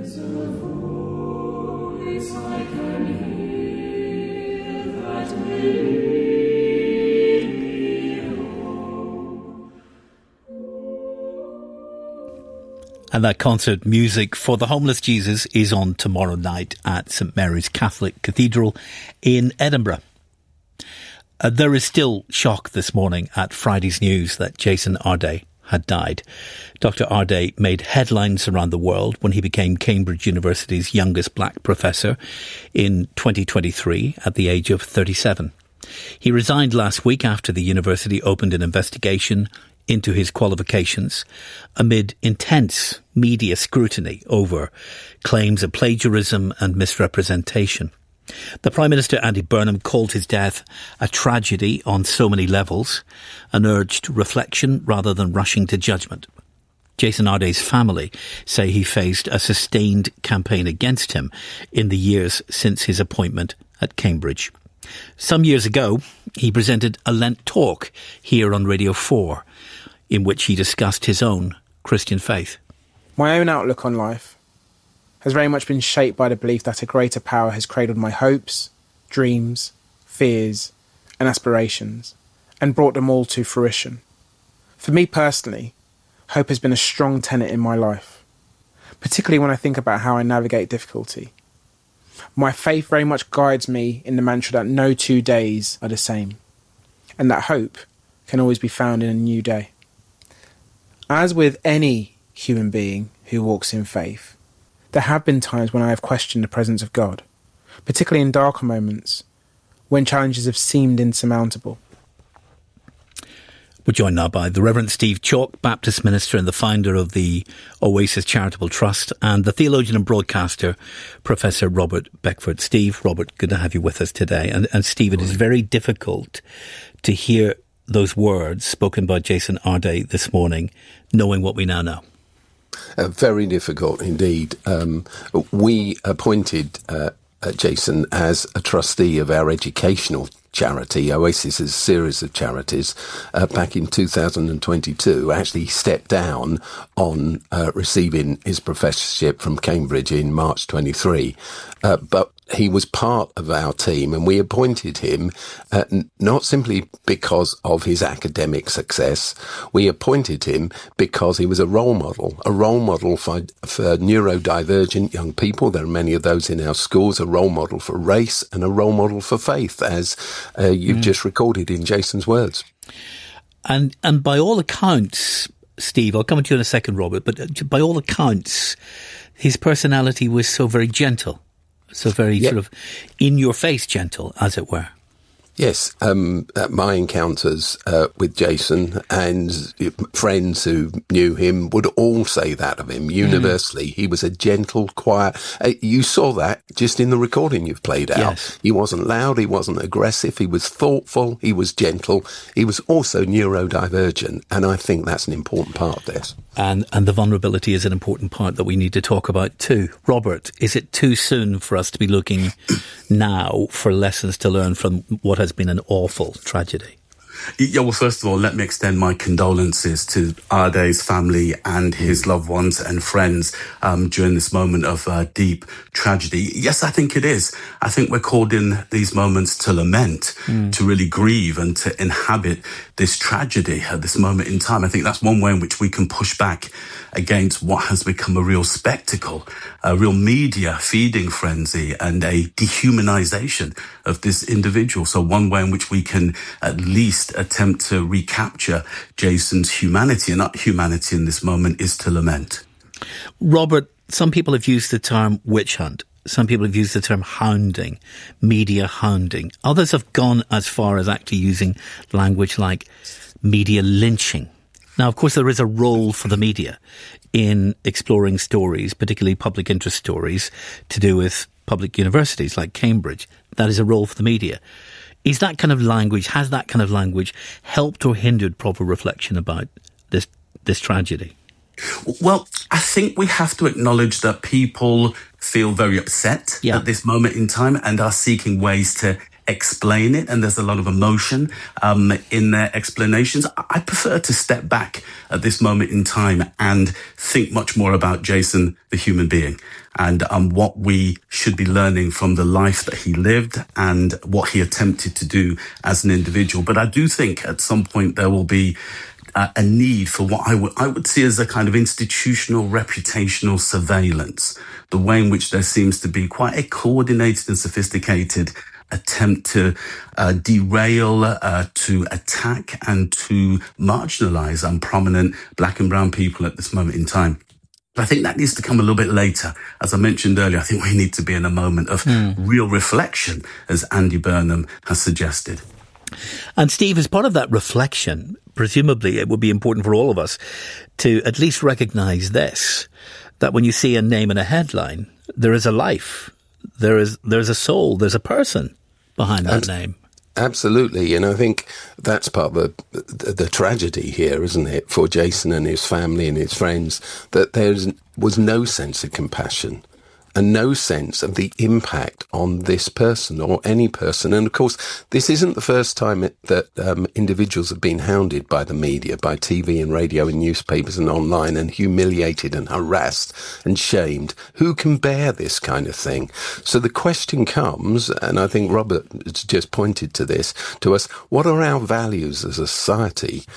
And that concert, Music for the Homeless Jesus, is on tomorrow night at St Mary's Catholic Cathedral in Edinburgh. There is still shock this morning at Friday's news that Jason Arday had died. Dr. Arday made headlines around the world when he became Cambridge University's youngest black professor in 2023 at the age of 37. He resigned last week after the university opened an investigation into his qualifications amid intense media scrutiny over claims of plagiarism and misrepresentation. The Prime Minister, Andy Burnham, called his death a tragedy on so many levels and urged reflection rather than rushing to judgment. Jason Arday's family say he faced a sustained campaign against him in the years since his appointment at Cambridge. Some years ago, he presented a Lent talk here on Radio 4 in which he discussed his own Christian faith. My own outlook on life has very much been shaped by the belief that a greater power has cradled my hopes, dreams, fears, and aspirations, and brought them all to fruition. For me personally, hope has been a strong tenet in my life, particularly when I think about how I navigate difficulty. My faith very much guides me in the mantra that no 2 days are the same, and that hope can always be found in a new day. As with any human being who walks in faith, there have been times when I have questioned the presence of God, particularly in darker moments when challenges have seemed insurmountable. We're joined now by the Reverend Steve Chalke, Baptist minister and the founder of the Oasis Charitable Trust, and the theologian and broadcaster, Professor Robert Beckford. Steve, Robert, good to have you with us today. And Steve, it is very difficult to hear those words spoken by Jason Arday this morning, knowing what we now know. Very difficult indeed. We appointed Jason as a trustee of our educational charity. Oasis is a series of charities. Back in 2022, actually stepped down on receiving his professorship from Cambridge in March 23. But he was part of our team, and we appointed him not simply because of his academic success. We appointed him because he was a role model for neurodivergent young people. There are many of those in our schools, a role model for race and a role model for faith, as you've just recorded in Jason's words. And by all accounts, Steve, I'll come to you in a second, Robert, but by all accounts, his personality was so very gentle. So very sort of in-your-face gentle, as it were. Yes, my encounters with Jason and friends who knew him would all say that of him universally. He was a gentle, quiet. You saw that just in the recording you've played out. Yes. He wasn't loud, he wasn't aggressive, he was thoughtful, he was gentle. He was also neurodivergent, and I think that's an important part of this. And the vulnerability is an important part that we need to talk about too. Robert, is it too soon for us to be looking now for lessons to learn from what has been an awful tragedy? Yeah, well, first of all, let me extend my condolences to Ade's family and his loved ones and friends during this moment of deep tragedy. Yes, I think it is. I think we're called in these moments to lament, to really grieve and to inhabit this tragedy at this moment in time. I think that's one way in which we can push back against what has become a real spectacle, a real media feeding frenzy and a dehumanization of this individual. So one way in which we can at least attempt to recapture Jason's humanity, and not humanity in this moment, is to lament. Robert, some people have used the term witch hunt. Some people have used the term hounding, media hounding. Others have gone as far as actually using language like media lynching. Now, of course, there is a role for the media in exploring stories, particularly public interest stories, to do with public universities like Cambridge. That is a role for the media. Has that kind of language helped or hindered proper reflection about this tragedy? Well, I think we have to acknowledge that people feel very upset at this moment in time and are seeking ways to explain it, and there's a lot of emotion in their explanations. I prefer to step back at this moment in time and think much more about Jason, the human being, and what we should be learning from the life that he lived and what he attempted to do as an individual. But I do think at some point there will be a need for what I would see as a kind of institutional reputational surveillance, the way in which there seems to be quite a coordinated and sophisticated attempt to derail, to attack and to marginalize prominent black and brown people at this moment in time. But I think that needs to come a little bit later. As I mentioned earlier, I think we need to be in a moment of real reflection, as Andy Burnham has suggested. And Steve, as part of that reflection, presumably it would be important for all of us to at least recognise this, that when you see a name in a headline, there is a life, there's a soul, there's a person behind that name. Absolutely, and I think that's part of the tragedy here, isn't it, for Jason and his family and his friends, that there was no sense of compassion and no sense of the impact on this person or any person. And of course, this isn't the first time that individuals have been hounded by the media, by TV and radio and newspapers and online, and humiliated and harassed and shamed. Who can bear this kind of thing? So the question comes, and I think Robert has just pointed to this, to us, what are our values as a society?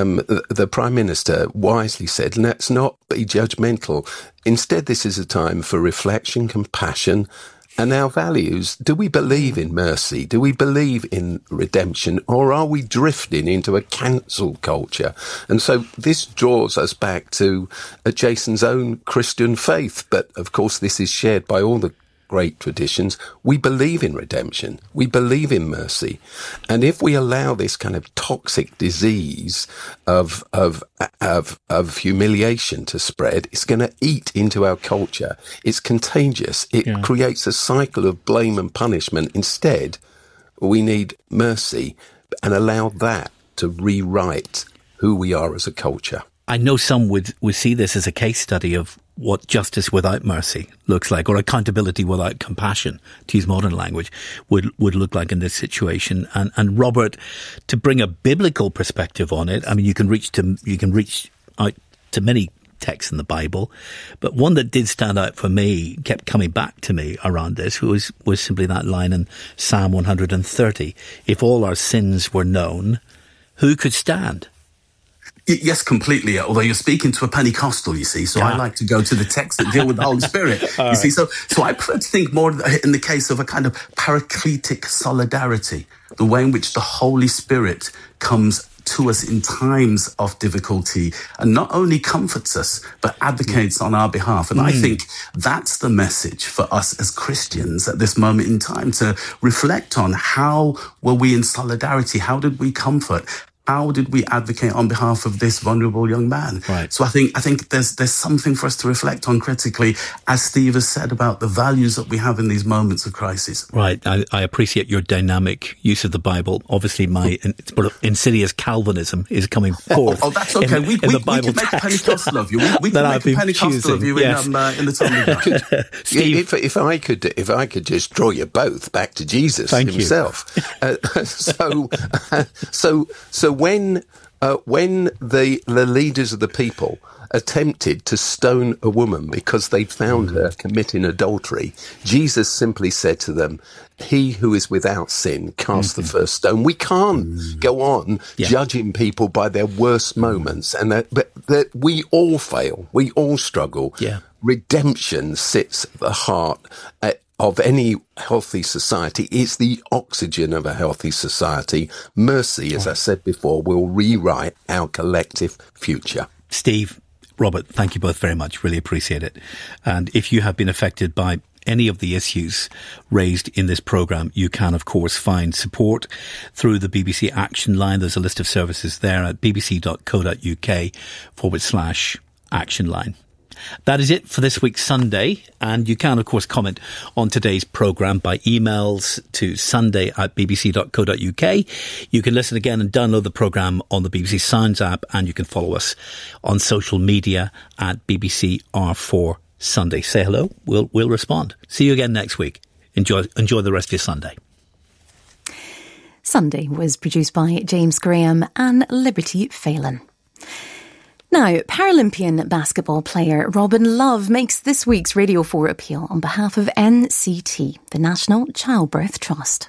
The Prime Minister wisely said, let's not be judgmental. Instead, this is a time for reflection, compassion, and our values. Do we believe in mercy? Do we believe in redemption? Or are we drifting into a cancel culture? And so this draws us back to Jason's own Christian faith. But of course, this is shared by all the great traditions. We believe in redemption. We believe in mercy. And if we allow this kind of toxic disease of humiliation to spread, it's going to eat into our culture. It's contagious. It creates a cycle of blame and punishment. Instead, we need mercy and allow that to rewrite who we are as a culture. I know some would see this as a case study of what justice without mercy looks like, or accountability without compassion, to use modern language, would look like in this situation. And Robert, to bring a biblical perspective on it, I mean, you can reach out to many texts in the Bible, but one that did stand out for me, kept coming back to me around this, was simply that line in Psalm 130: "If all our sins were known, who could stand?" Yes, completely. Although you're speaking to a Pentecostal, you see, so I like to go to the texts that deal with the Holy Spirit. You see, so I prefer to think more in the case of a kind of paracletic solidarity, the way in which the Holy Spirit comes to us in times of difficulty and not only comforts us, but advocates on our behalf. And I think that's the message for us as Christians at this moment in time, to reflect on how were we in solidarity? How did we comfort? how did we advocate on behalf of this vulnerable young man? Right. So I think there's something for us to reflect on critically, as Steve has said, about the values that we have in these moments of crisis. Right. I appreciate your dynamic use of the Bible. Obviously, my insidious Calvinism is coming forth. Oh, that's okay. We can make a Pentecostal of you. We can make a Pentecostal of you in the Talmud. Steve, if I could just draw you both back to Jesus himself. So when the leaders of the people attempted to stone a woman because they found her committing adultery, Jesus simply said to them, "He who is without sin, cast the first stone." We can't go on judging people by their worst moments, and that we all fail, we all struggle. Redemption sits at the heart of any healthy society. It's the oxygen of a healthy society. Mercy, as I said before, will rewrite our collective future. Steve, Robert, thank you both very much. Really appreciate it. And if you have been affected by any of the issues raised in this programme, you can, of course, find support through the BBC Action Line. There's a list of services there at bbc.co.uk/Action Line. That is it for this week's Sunday, and you can, of course, comment on today's programme by emails to sunday@bbc.co.uk. You can listen again and download the programme on the BBC Sounds app, and you can follow us on social media at BBC R4 Sunday. Say hello, we'll respond. See you again next week. Enjoy the rest of your Sunday. Sunday was produced by James Graham and Liberty Phelan. Now, Paralympian basketball player Robin Love makes this week's Radio 4 appeal on behalf of NCT, the National Childbirth Trust.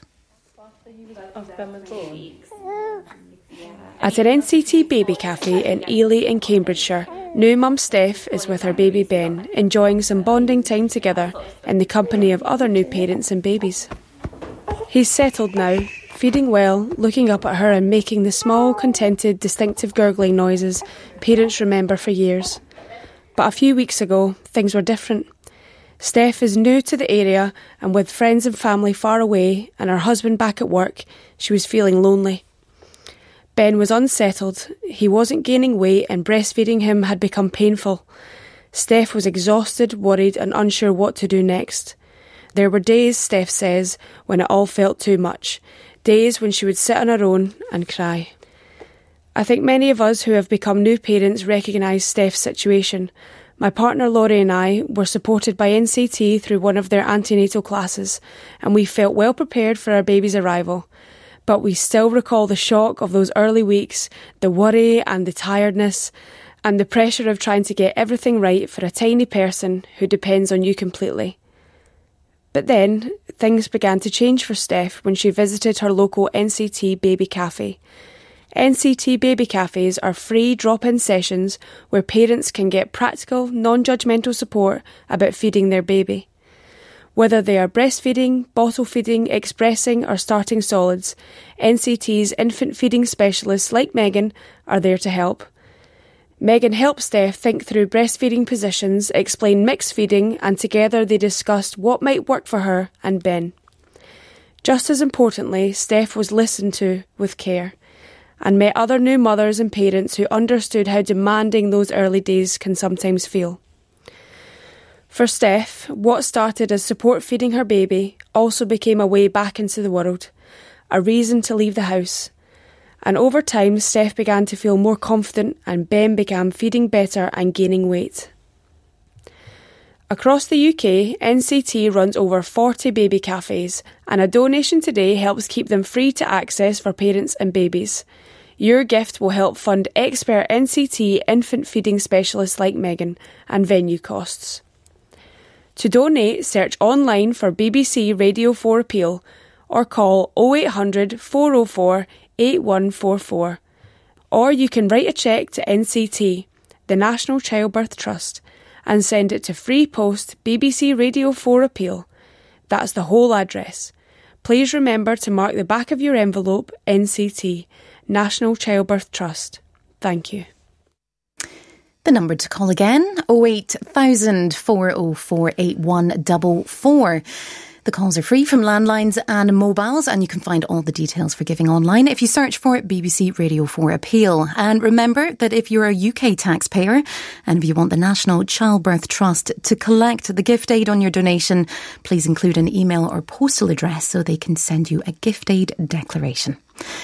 At an NCT baby cafe in Ely in Cambridgeshire, new mum Steph is with her baby Ben, enjoying some bonding time together in the company of other new parents and babies. He's settled now, feeding well, looking up at her and making the small, contented, distinctive gurgling noises parents remember for years. But a few weeks ago, things were different. Steph is new to the area, and with friends and family far away and her husband back at work, she was feeling lonely. Ben was unsettled, he wasn't gaining weight, and breastfeeding him had become painful. Steph was exhausted, worried and unsure what to do next. There were days, Steph says, when it all felt too much. Days when she would sit on her own and cry. I think many of us who have become new parents recognise Steph's situation. My partner Laurie and I were supported by NCT through one of their antenatal classes, and we felt well prepared for our baby's arrival. But we still recall the shock of those early weeks, the worry and the tiredness, and the pressure of trying to get everything right for a tiny person who depends on you completely. But then, things began to change for Steph when she visited her local NCT Baby Cafe. NCT Baby Cafes are free drop-in sessions where parents can get practical, non-judgmental support about feeding their baby. Whether they are breastfeeding, bottle feeding, expressing or starting solids, NCT's infant feeding specialists like Megan are there to help. Megan helped Steph think through breastfeeding positions, explain mixed feeding, and together they discussed what might work for her and Ben. Just as importantly, Steph was listened to with care and met other new mothers and parents who understood how demanding those early days can sometimes feel. For Steph, what started as support feeding her baby also became a way back into the world, a reason to leave the house. And over time, Steph began to feel more confident and Ben began feeding better and gaining weight. Across the UK, NCT runs over 40 baby cafes, and a donation today helps keep them free to access for parents and babies. Your gift will help fund expert NCT infant feeding specialists like Megan and venue costs. To donate, search online for BBC Radio 4 Appeal or call 0800 404 8144, or you can write a cheque to NCT, the National Childbirth Trust, and send it to Free Post BBC Radio 4 Appeal. That's the whole address. Please remember to mark the back of your envelope NCT, National Childbirth Trust. Thank you. The number to call again, 08000 404 8144. The calls are free from landlines and mobiles, and you can find all the details for giving online if you search for BBC Radio 4 Appeal. And remember that if you're a UK taxpayer and if you want the National Childbirth Trust to collect the gift aid on your donation, please include an email or postal address so they can send you a gift aid declaration.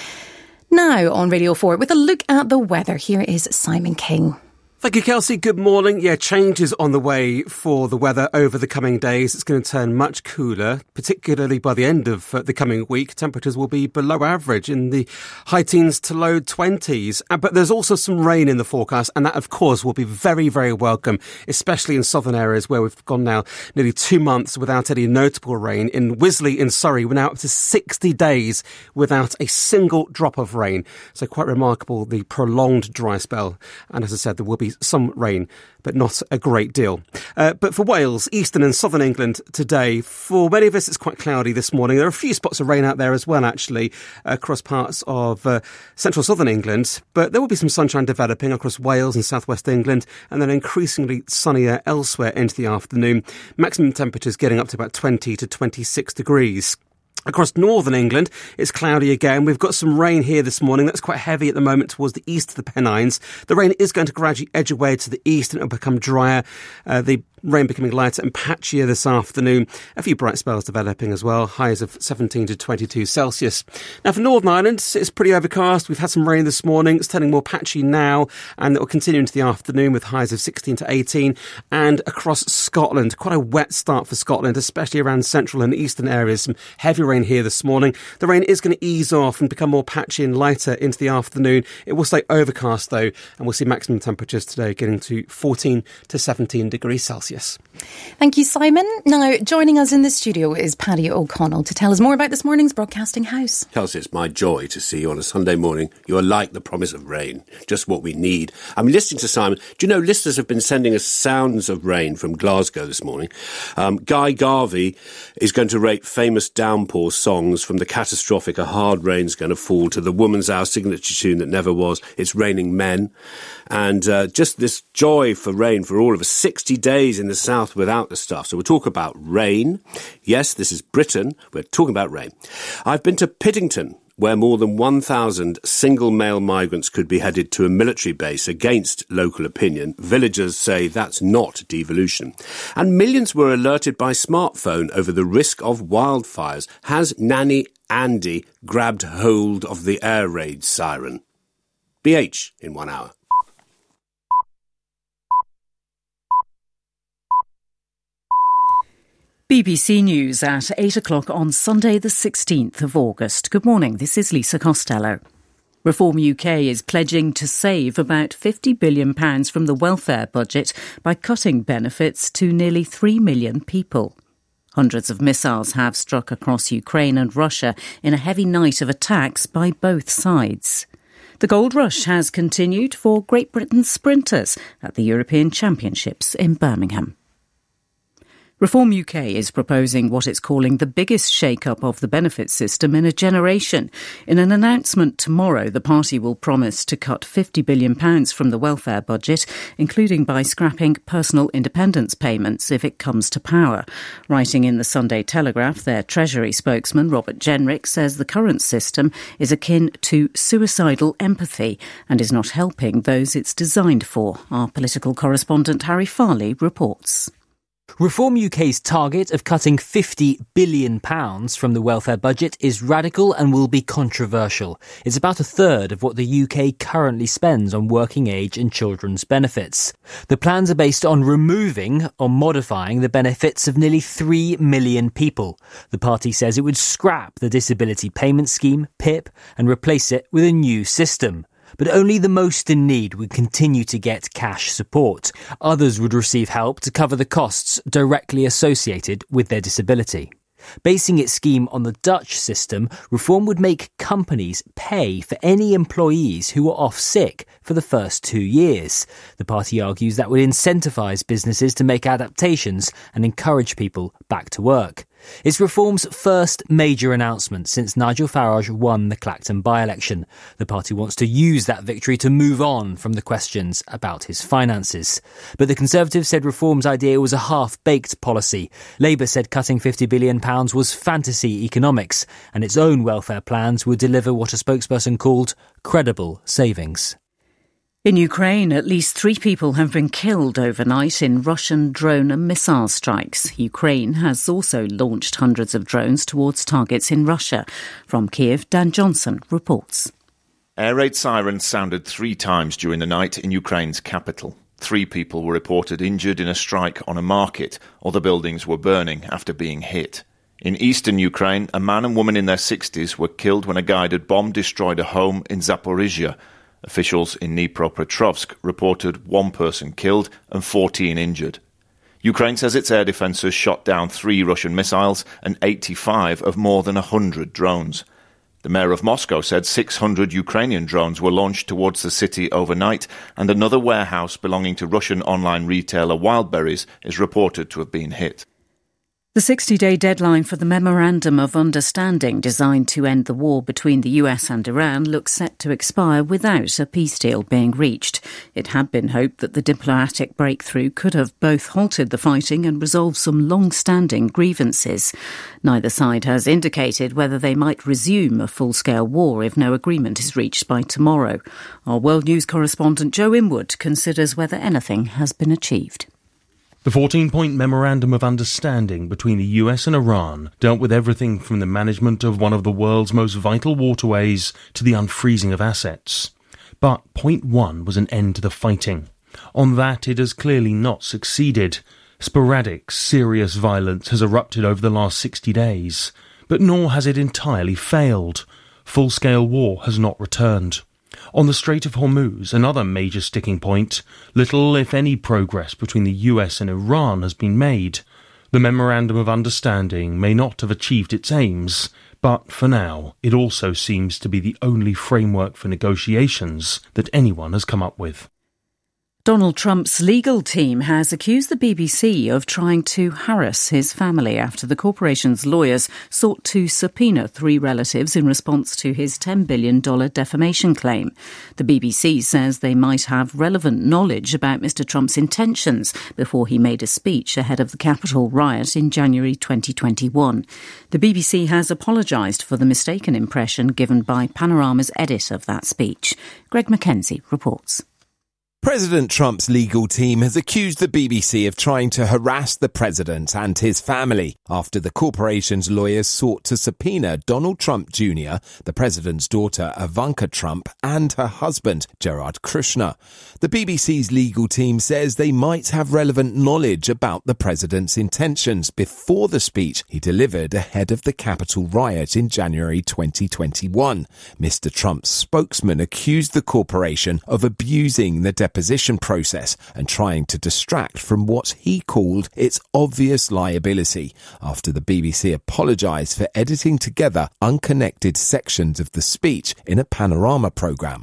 Now on Radio 4, with a look at the weather, here is Simon King. Thank you, Kelsey. Good morning. Yeah, changes on the way for the weather over the coming days. It's going to turn much cooler, particularly by the end of the coming week. Temperatures will be below average in the high teens to low 20s. But there's also some rain in the forecast, and that, of course, will be very, very welcome, especially in southern areas where we've gone now nearly 2 months without any notable rain. In Wisley in Surrey, we're now up to 60 days without a single drop of rain. So quite remarkable, the prolonged dry spell. And as I said, there will be some rain, but not a great deal. But for Wales, eastern and southern England today, for many of us it's quite cloudy this morning. There are a few spots of rain out there as well, actually, across parts of central southern England. But there will be some sunshine developing across Wales and southwest England, and then increasingly sunnier elsewhere into the afternoon. Maximum temperatures getting up to about 20 to 26 degrees. Across northern England, it's cloudy again. We've got some rain here this morning. That's quite heavy at the moment towards the east of the Pennines. The rain is going to gradually edge away to the east and it'll become drier. The rain becoming lighter and patchier this afternoon. A few bright spells developing as well. Highs of 17 to 22 Celsius. Now for Northern Ireland, it's pretty overcast. We've had some rain this morning. It's turning more patchy now and it will continue into the afternoon with highs of 16 to 18. And across Scotland, quite a wet start for Scotland, especially around central and eastern areas. Some heavy rain here this morning. The rain is going to ease off and become more patchy and lighter into the afternoon. It will stay overcast though, and we'll see maximum temperatures today getting to 14 to 17 degrees Celsius. Thank you, Simon. Now, joining us in the studio is Paddy O'Connell to tell us more about this morning's Broadcasting House. Kelsey, it's my joy to see you on a Sunday morning. You are like the promise of rain, just what we need. I'm listening to Simon. Do you know, listeners have been sending us sounds of rain from Glasgow this morning. Guy Garvey is going to rate famous downpour songs from the catastrophic A Hard Rain's Going to Fall to the Woman's Hour signature tune that never was, It's Raining Men. And just this joy for rain for all of us. 60 days in the south without the stuff. So we'll talk about rain. Yes, this is Britain. We're talking about rain. I've been to Piddington, where more than 1,000 single male migrants could be headed to a military base against local opinion. Villagers say that's not devolution. And millions were alerted by smartphone over the risk of wildfires. Has Nanny Andy grabbed hold of the air raid siren? BH in 1 hour. BBC News at 8 o'clock on Sunday the 16th of August. Good morning, this is Lisa Costello. Reform UK is pledging to save about £50 billion from the welfare budget by cutting benefits to nearly 3 million people. Hundreds of missiles have struck across Ukraine and Russia in a heavy night of attacks by both sides. The gold rush has continued for Great Britain's sprinters at the European Championships in Birmingham. Reform UK is proposing what it's calling the biggest shake-up of the benefits system in a generation. In an announcement tomorrow, the party will promise to cut £50 billion from the welfare budget, including by scrapping personal independence payments if it comes to power. Writing in the Sunday Telegraph, their Treasury spokesman, Robert Jenrick, says the current system is akin to suicidal empathy and is not helping those it's designed for. Our political correspondent Harry Farley reports. Reform UK's target of cutting £50 billion from the welfare budget is radical and will be controversial. It's about a third of what the UK currently spends on working age and children's benefits. The plans are based on removing or modifying the benefits of nearly 3 million people. The party says it would scrap the Disability Payment Scheme, PIP, and replace it with a new system. But only the most in need would continue to get cash support. Others would receive help to cover the costs directly associated with their disability. Basing its scheme on the Dutch system, Reform would make companies pay for any employees who were off sick for the first 2 years. The party argues that would incentivise businesses to make adaptations and encourage people back to work. It's Reform's first major announcement since Nigel Farage won the Clacton by-election. The party wants to use that victory to move on from the questions about his finances. But the Conservatives said Reform's idea was a half-baked policy. Labour said cutting £50 billion was fantasy economics, and its own welfare plans would deliver what a spokesperson called credible savings. In Ukraine, at least 3 people have been killed overnight in Russian drone and missile strikes. Ukraine has also launched hundreds of drones towards targets in Russia. From Kiev, Dan Johnson reports. Air raid sirens sounded 3 times during the night in Ukraine's capital. 3 people were reported injured in a strike on a market. Other buildings were burning after being hit. In eastern Ukraine, a man and woman in their 60s were killed when a guided bomb destroyed a home in Zaporizhia. Officials in Dnipropetrovsk reported 1 person killed and 14 injured. Ukraine says its air defences shot down 3 Russian missiles and 85 of more than 100 drones. The mayor of Moscow said 600 Ukrainian drones were launched towards the city overnight, and another warehouse belonging to Russian online retailer Wildberries is reported to have been hit. The 60-day deadline for the Memorandum of Understanding designed to end the war between the US and Iran looks set to expire without a peace deal being reached. It had been hoped that the diplomatic breakthrough could have both halted the fighting and resolved some long-standing grievances. Neither side has indicated whether they might resume a full-scale war if no agreement is reached by tomorrow. Our World News correspondent Joe Inwood considers whether anything has been achieved. The 14-point Memorandum of Understanding between the US and Iran dealt with everything from the management of one of the world's most vital waterways to the unfreezing of assets. But point 1 was an end to the fighting. On that, it has clearly not succeeded. Sporadic, serious violence has erupted over the last 60 days, but nor has it entirely failed. Full-scale war has not returned. On the Strait of Hormuz, another major sticking point, little, if any, progress between the US and Iran has been made. The Memorandum of Understanding may not have achieved its aims, but for now, it also seems to be the only framework for negotiations that anyone has come up with. Donald Trump's legal team has accused the BBC of trying to harass his family after the corporation's lawyers sought to subpoena 3 relatives in response to his $10 billion defamation claim. The BBC says they might have relevant knowledge about Mr. Trump's intentions before he made a speech ahead of the Capitol riot in January 2021. The BBC has apologised for the mistaken impression given by Panorama's edit of that speech. Greg Mackenzie reports. President Trump's legal team has accused the BBC of trying to harass the president and his family after the corporation's lawyers sought to subpoena Donald Trump Jr., the president's daughter Ivanka Trump, and her husband, Jared Kushner. The BBC's legal team says they might have relevant knowledge about the president's intentions before the speech he delivered ahead of the Capitol riot in January 2021. Mr. Trump's spokesman accused the corporation of abusing the deposition process and trying to distract from what he called its obvious liability after the BBC apologised for editing together unconnected sections of the speech in a Panorama programme.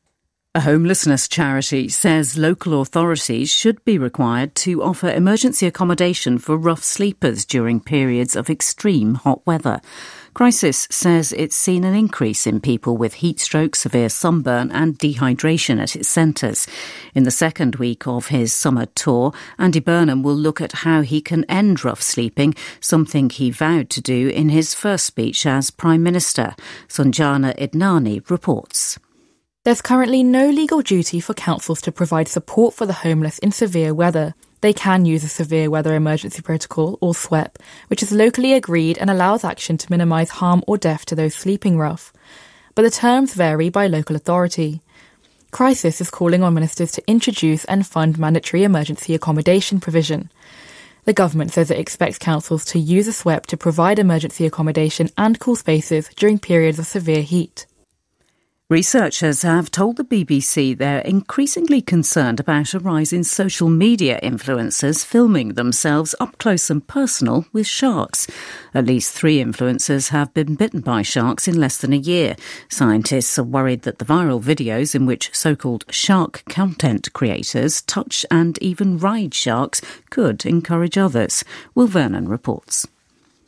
A homelessness charity says local authorities should be required to offer emergency accommodation for rough sleepers during periods of extreme hot weather. Crisis says it's seen an increase in people with heat stroke, severe sunburn and dehydration at its centres. In the second week of his summer tour, Andy Burnham will look at how he can end rough sleeping, something he vowed to do in his first speech as Prime Minister. Sanjana Idnani reports. There's currently no legal duty for councils to provide support for the homeless in severe weather. They can use a Severe Weather Emergency Protocol, or SWEP, which is locally agreed and allows action to minimise harm or death to those sleeping rough. But the terms vary by local authority. Crisis is calling on ministers to introduce and fund mandatory emergency accommodation provision. The government says it expects councils to use a SWEP to provide emergency accommodation and cool spaces during periods of severe heat. Researchers have told the BBC they're increasingly concerned about a rise in social media influencers filming themselves up close and personal with sharks. At least 3 influencers have been bitten by sharks in less than a year. Scientists are worried that the viral videos in which so-called shark content creators touch and even ride sharks could encourage others. Will Vernon reports.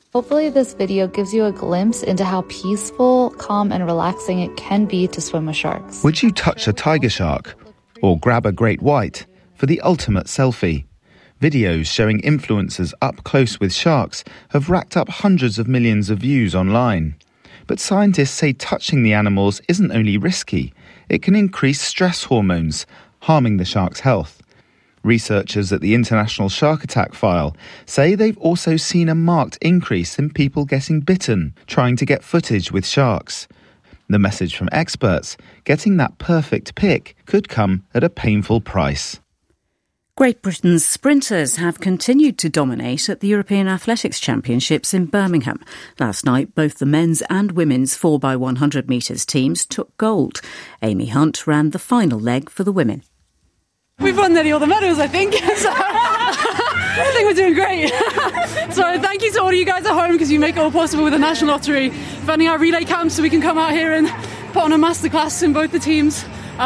Hopefully this video gives you a glimpse into how peaceful, calm and relaxing it can be to swim with sharks. Would you touch a tiger shark or grab a great white for the ultimate selfie? Videos showing influencers up close with sharks have racked up hundreds of millions of views online. But scientists say touching the animals isn't only risky, it can increase stress hormones, harming the shark's health. Researchers at the International Shark Attack File say they've also seen a marked increase in people getting bitten, trying to get footage with sharks. The message from experts, getting that perfect pic could come at a painful price. Great Britain's sprinters have continued to dominate at the European Athletics Championships in Birmingham. Last night, both the men's and women's 4x100 metres teams took gold. Amy Hunt ran the final leg for the women. We've won nearly all the medals, I think. So I think we're doing great. So thank you to all of you guys at home because you make it all possible with the National Lottery, funding our relay camps so we can come out here and put on a masterclass in both the teams.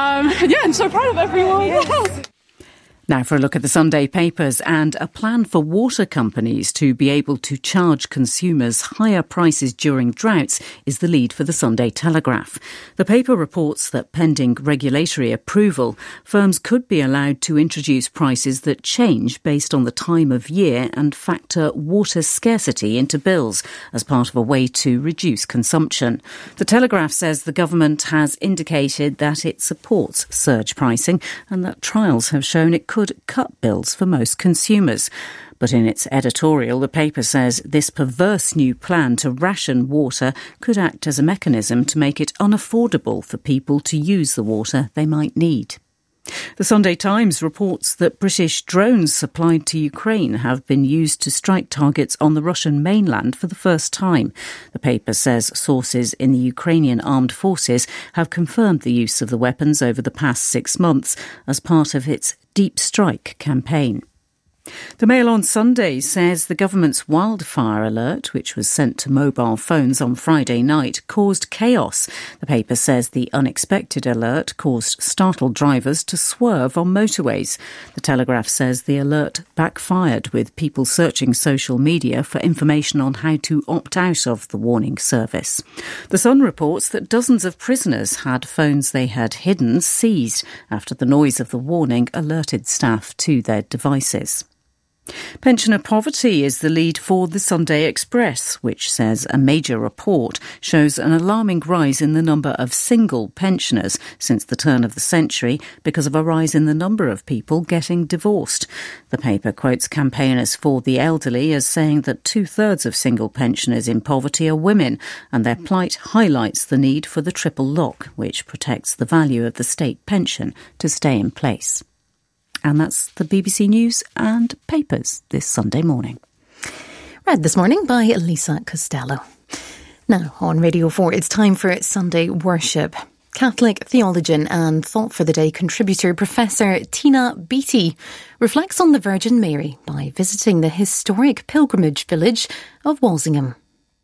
I'm so proud of everyone. Now for a look at the Sunday papers and a plan for water companies to be able to charge consumers higher prices during droughts is the lead for the Sunday Telegraph. The paper reports that pending regulatory approval, firms could be allowed to introduce prices that change based on the time of year and factor water scarcity into bills as part of a way to reduce consumption. The Telegraph says the government has indicated that it supports surge pricing and that trials have shown it could cut bills for most consumers. But in its editorial, the paper says this perverse new plan to ration water could act as a mechanism to make it unaffordable for people to use the water they might need. The Sunday Times reports that British drones supplied to Ukraine have been used to strike targets on the Russian mainland for the first time. The paper says sources in the Ukrainian armed forces have confirmed the use of the weapons over the past 6 months as part of its Deep Strike campaign. The Mail on Sunday says the government's wildfire alert, which was sent to mobile phones on Friday night, caused chaos. The paper says the unexpected alert caused startled drivers to swerve on motorways. The Telegraph says the alert backfired, with people searching social media for information on how to opt out of the warning service. The Sun reports that dozens of prisoners had phones they had hidden seized after the noise of the warning alerted staff to their devices. Pensioner poverty is the lead for the Sunday Express, which says a major report shows an alarming rise in the number of single pensioners since the turn of the century because of a rise in the number of people getting divorced. The paper quotes campaigners for the elderly as saying that 2/3 of single pensioners in poverty are women, and their plight highlights the need for the triple lock, which protects the value of the state pension to stay in place. And that's the BBC News and papers this Sunday morning. Read this morning by Lisa Costello. Now on Radio 4, it's time for Sunday Worship. Catholic theologian and Thought for the Day contributor Professor Tina Beattie reflects on the Virgin Mary by visiting the historic pilgrimage village of Walsingham.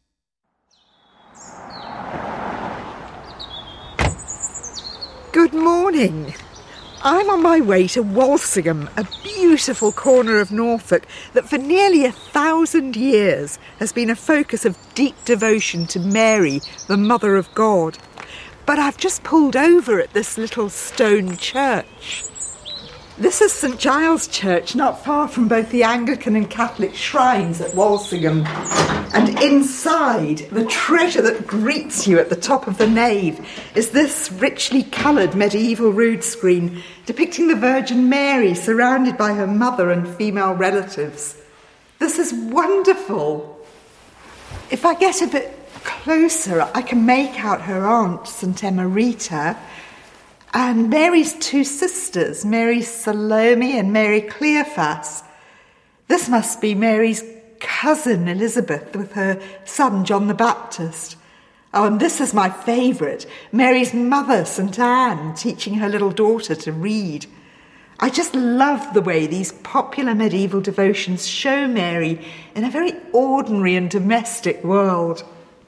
Good morning. I'm on my way to Walsingham, a beautiful corner of Norfolk that for nearly 1,000 years has been a focus of deep devotion to Mary, the Mother of God. But I've just pulled over at this little stone church. This is St Giles Church, not far from both the Anglican and Catholic shrines at Walsingham. And inside, the treasure that greets you at the top of the nave is this richly coloured medieval rood screen depicting the Virgin Mary surrounded by her mother and female relatives. This is wonderful. If I get a bit closer, I can make out her aunt, St Emerita, and Mary's two sisters, Mary Salome and Mary Cleophas. This must be Mary's cousin Elizabeth with her son John the Baptist. Oh, and this is my favourite, Mary's mother, St Anne, teaching her little daughter to read. I just love the way these popular medieval devotions show Mary in a very ordinary and domestic world.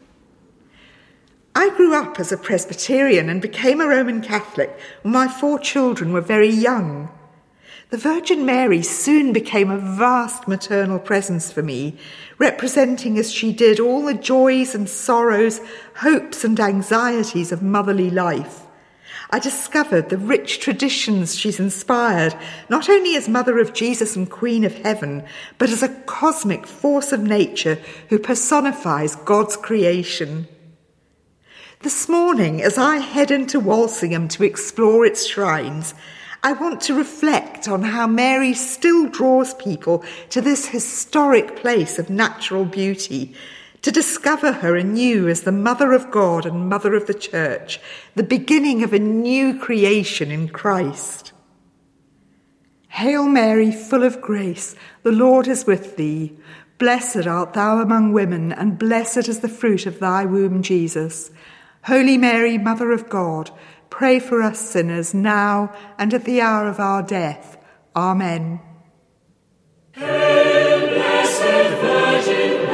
I grew up as a Presbyterian and became a Roman Catholic when my 4 children were very young. The Virgin Mary soon became a vast maternal presence for me, representing as she did all the joys and sorrows, hopes and anxieties of motherly life. I discovered the rich traditions she's inspired, not only as Mother of Jesus and Queen of Heaven, but as a cosmic force of nature who personifies God's creation. This morning, as I head into Walsingham to explore its shrines, I want to reflect on how Mary still draws people to this historic place of natural beauty, to discover her anew as the Mother of God and Mother of the Church, the beginning of a new creation in Christ. Hail Mary, full of grace, the Lord is with thee. Blessed art thou among women, and blessed is the fruit of thy womb, Jesus. Holy Mary, Mother of God, pray for us sinners now and at the hour of our death. Amen. Hail, blessed Virgin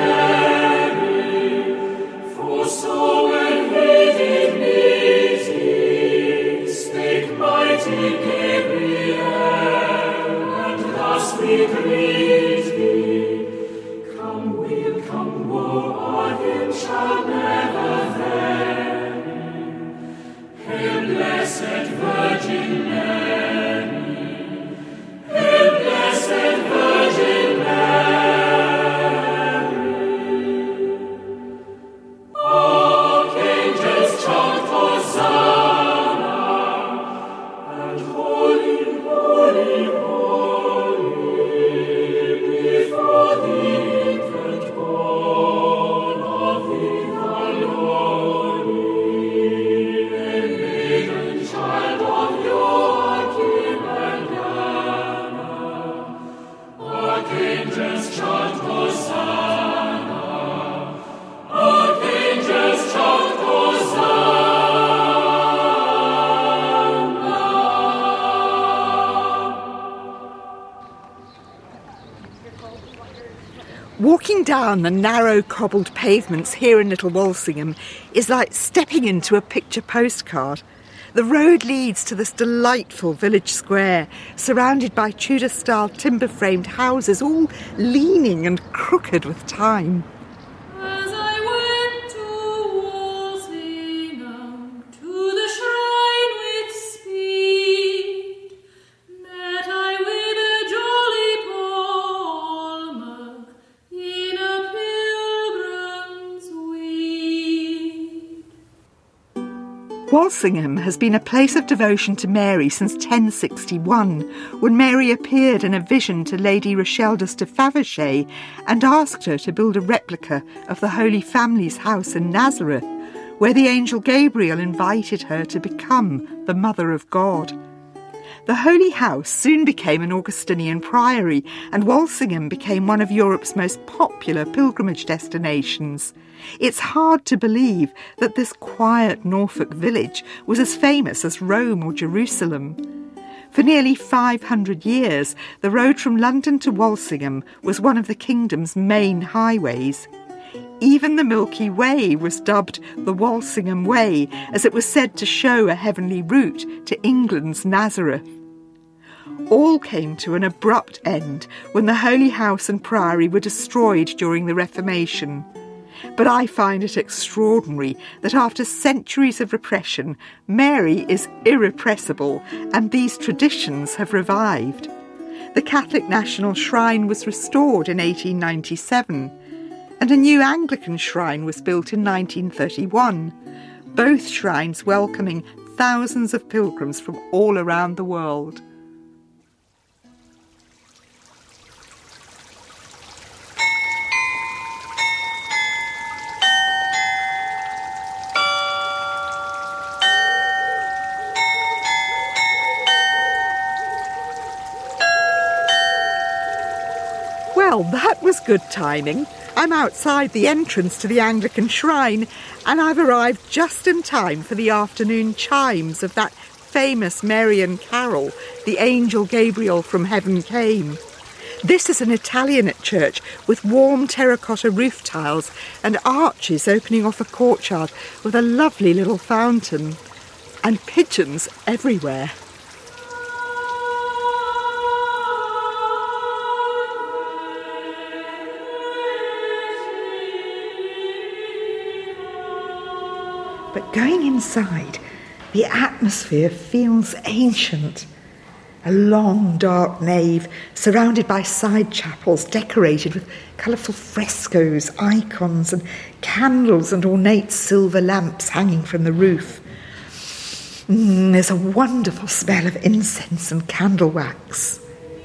Mary, for so when we did meet thee, spake mighty Gabriel, and thus we greet thee. Come weal, come woe, our hymn shall never vary. Hail, blessed Virgin Mary, hail, blessed Virgin Mary. Archangels chant Hosanna, and holy, holy, holy, before the infant born of the Lord, and maiden child of Joachim and Anna. Archangels chant Hosanna, archangels chant Hosanna. Walking down the narrow cobbled pavements here in Little Walsingham is like stepping into a picture postcard. The road leads to this delightful village square, surrounded by Tudor-style timber-framed houses, all leaning and crooked with time. As I went to Walsingham, to the shrine with speed, met I with a jolly palmer in a pilgrim's weed. Walsingham has been a place of devotion to Mary since 1061, when Mary appeared in a vision to Lady Rocheldas de Favershey and asked her to build a replica of the Holy Family's house in Nazareth, where the angel Gabriel invited her to become the Mother of God. The Holy House soon became an Augustinian priory, and Walsingham became one of Europe's most popular pilgrimage destinations. It's hard to believe that this quiet Norfolk village was as famous as Rome or Jerusalem. For nearly 500 years, the road from London to Walsingham was one of the kingdom's main highways. Even the Milky Way was dubbed the Walsingham Way, as it was said to show a heavenly route to England's Nazareth. All came to an abrupt end when the Holy House and Priory were destroyed during the Reformation. But I find it extraordinary that after centuries of repression, Mary is irrepressible and these traditions have revived. The Catholic National Shrine was restored in 1897, and a new Anglican shrine was built in 1931, both shrines welcoming thousands of pilgrims from all around the world. Well, that was good timing. I'm outside the entrance to the Anglican shrine, and I've arrived just in time for the afternoon chimes of that famous Marian carol, The Angel Gabriel from Heaven Came. This is an Italianate church with warm terracotta roof tiles and arches opening off a courtyard with a lovely little fountain, and pigeons everywhere. But going inside, the atmosphere feels ancient. A long, dark nave surrounded by side chapels decorated with colourful frescoes, icons and candles and ornate silver lamps hanging from the roof. There's a wonderful smell of incense and candle wax.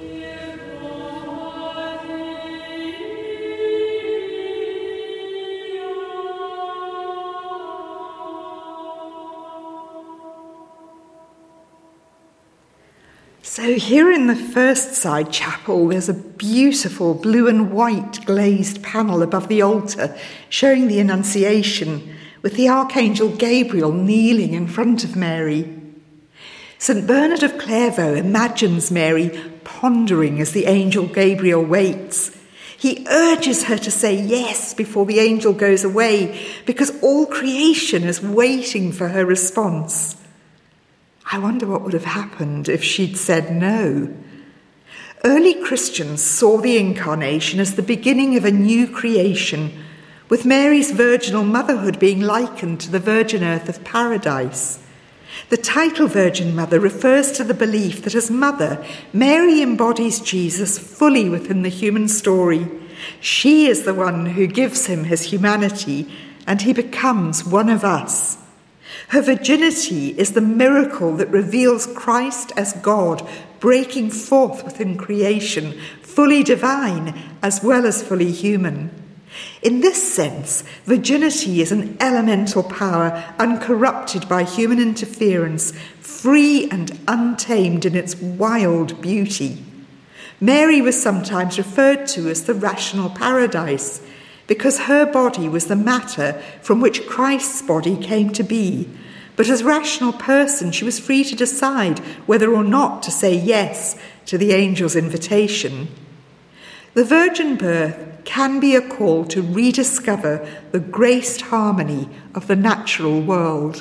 So here in the first side chapel, there's a beautiful blue and white glazed panel above the altar showing the Annunciation, with the Archangel Gabriel kneeling in front of Mary. St. Bernard of Clairvaux imagines Mary pondering as the angel Gabriel waits. He urges her to say yes before the angel goes away, because all creation is waiting for her response. I wonder what would have happened if she'd said no. Early Christians saw the Incarnation as the beginning of a new creation, with Mary's virginal motherhood being likened to the virgin earth of paradise. The title Virgin Mother refers to the belief that as mother, Mary embodies Jesus fully within the human story. She is the one who gives him his humanity, and he becomes one of us. Her virginity is the miracle that reveals Christ as God, breaking forth within creation, fully divine as well as fully human. In this sense, virginity is an elemental power uncorrupted by human interference, free and untamed in its wild beauty. Mary was sometimes referred to as the rational paradise, because her body was the matter from which Christ's body came to be. But as rational person, she was free to decide whether or not to say yes to the angel's invitation. The virgin birth can be a call to rediscover the graced harmony of the natural world.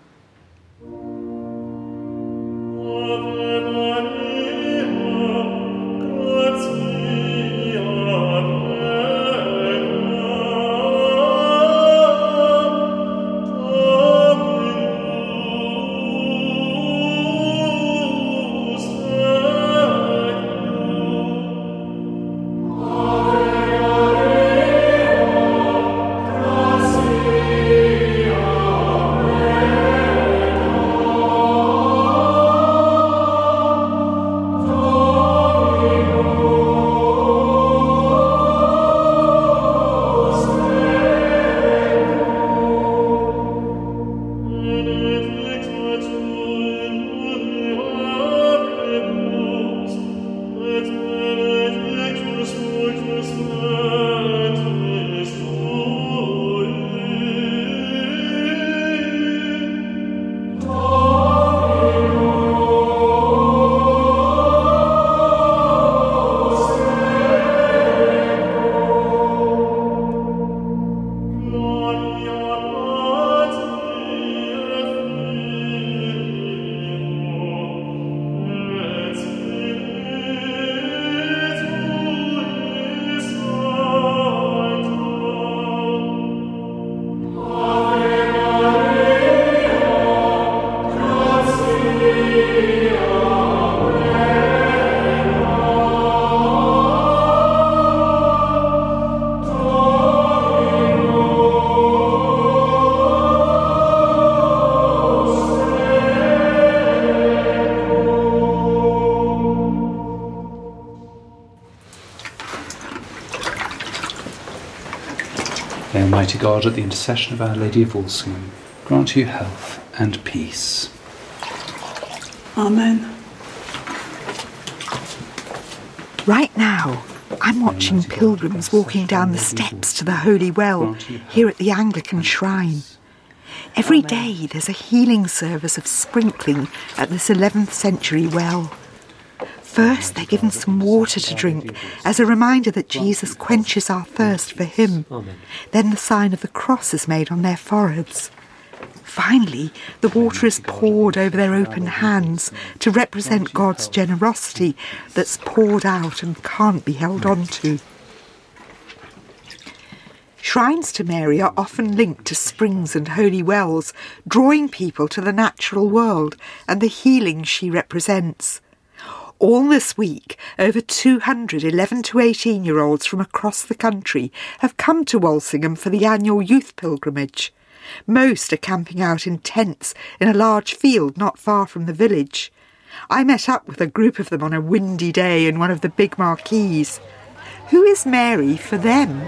May Almighty God, at the intercession of Our Lady of Walsingham, grant you health and peace. Amen. Right now, I'm watching pilgrims walking down the steps to the Holy Well here at the Anglican Shrine. Every day there's a healing service of sprinkling at this 11th century well. First, they're given some water to drink as a reminder that Jesus quenches our thirst for him. Then the sign of the cross is made on their foreheads. Finally, the water is poured over their open hands to represent God's generosity that's poured out and can't be held on to. Shrines to Mary are often linked to springs and holy wells, drawing people to the natural world and the healing she represents. All this week, over 200 11 to 18-year-olds from across the country have come to Walsingham for the annual youth pilgrimage. Most are camping out in tents in a large field not far from the village. I met up with a group of them on a windy day in one of the big marquees. Who is Mary for them?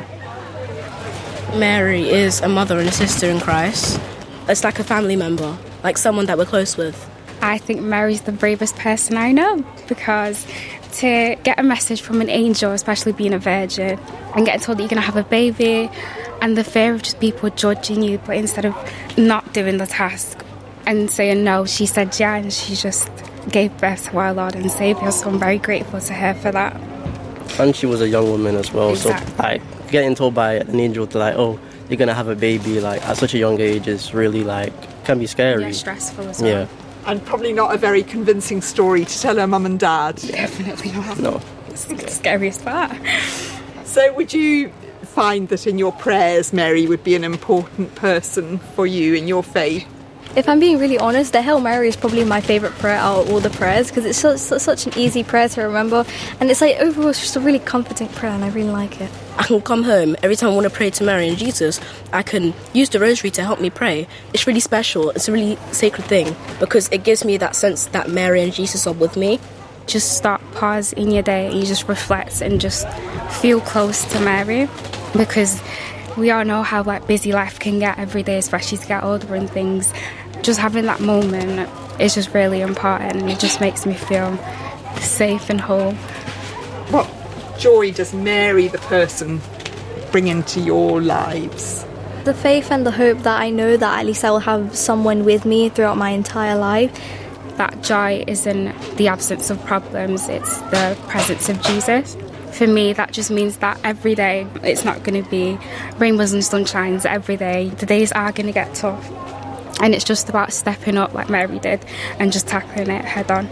Mary is a mother and a sister in Christ. It's like a family member, like someone that we're close with. I think Mary's the bravest person I know, because to get a message from an angel, especially being a virgin, and getting told that you're going to have a baby, and the fear of just people judging you, but instead of not doing the task and saying no, she said yeah, and she just gave birth to our Lord and Saviour, so I'm very grateful to her for that. And she was a young woman as well, Exactly. So like getting told by an angel to like, oh, you're going to have a baby like at such a young age is really like, can be scary. Yeah, stressful as well. Yeah. And probably not a very convincing story to tell her mum and dad. Definitely not. No. It's the scariest part. So would you find that in your prayers Mary would be an important person for you in your faith? If I'm being really honest, the Hail Mary is probably my favourite prayer out of all the prayers, because it's such an easy prayer to remember, and it's like overall it's just a really comforting prayer, and I really like it. I can come home, every time I want to pray to Mary and Jesus, I can use the rosary to help me pray. It's really special, it's a really sacred thing, because it gives me that sense that Mary and Jesus are with me. Just stop, pause in your day, and you just reflect and just feel close to Mary, because we all know how busy life can get every day, especially to get older and things. Just having that moment is just really important, and it just makes me feel safe and whole. What joy does Mary, the person, bring into your lives? The faith and the hope that I know that at least I will have someone with me throughout my entire life. That joy isn't the absence of problems, it's the presence of Jesus. For me, that just means that every day it's not going to be rainbows and sunshines every day. The days are going to get tough. And it's just about stepping up like Mary did and just tackling it head on.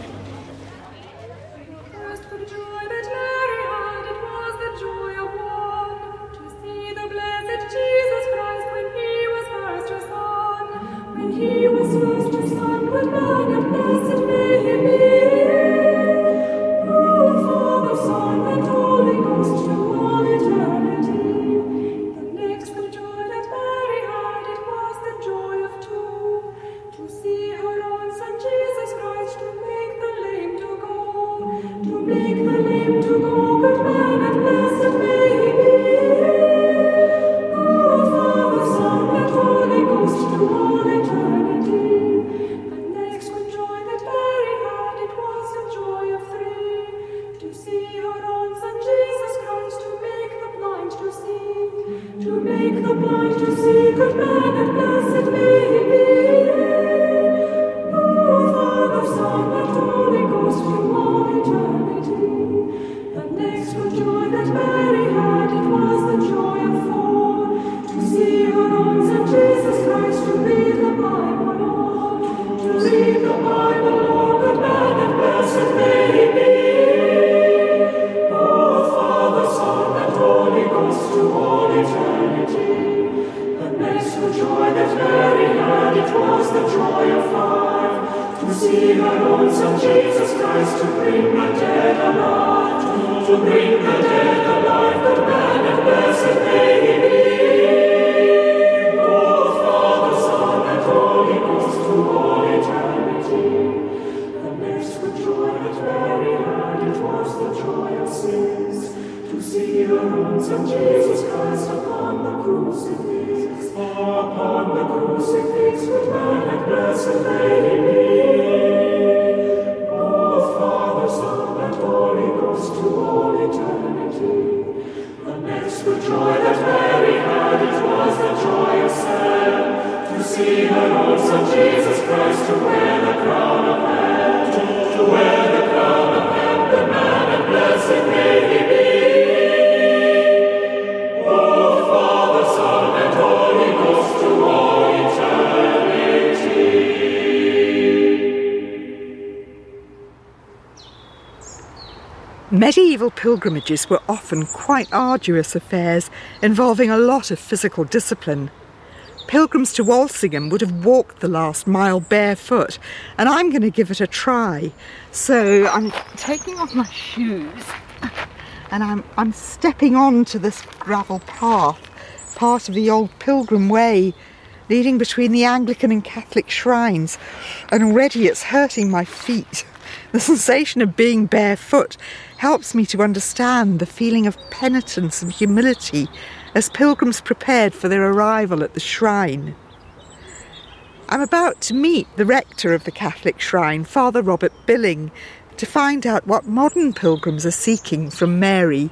Medieval pilgrimages were often quite arduous affairs, involving a lot of physical discipline. Pilgrims to Walsingham would have walked the last mile barefoot, and I'm going to give it a try. So I'm taking off my shoes, and I'm stepping onto this gravel path, part of the old pilgrim way, leading between the Anglican and Catholic shrines, and already it's hurting my feet. The sensation of being barefoot helps me to understand the feeling of penitence and humility as pilgrims prepared for their arrival at the shrine. I'm about to meet the rector of the Catholic shrine, Father Robert Billing, to find out what modern pilgrims are seeking from Mary.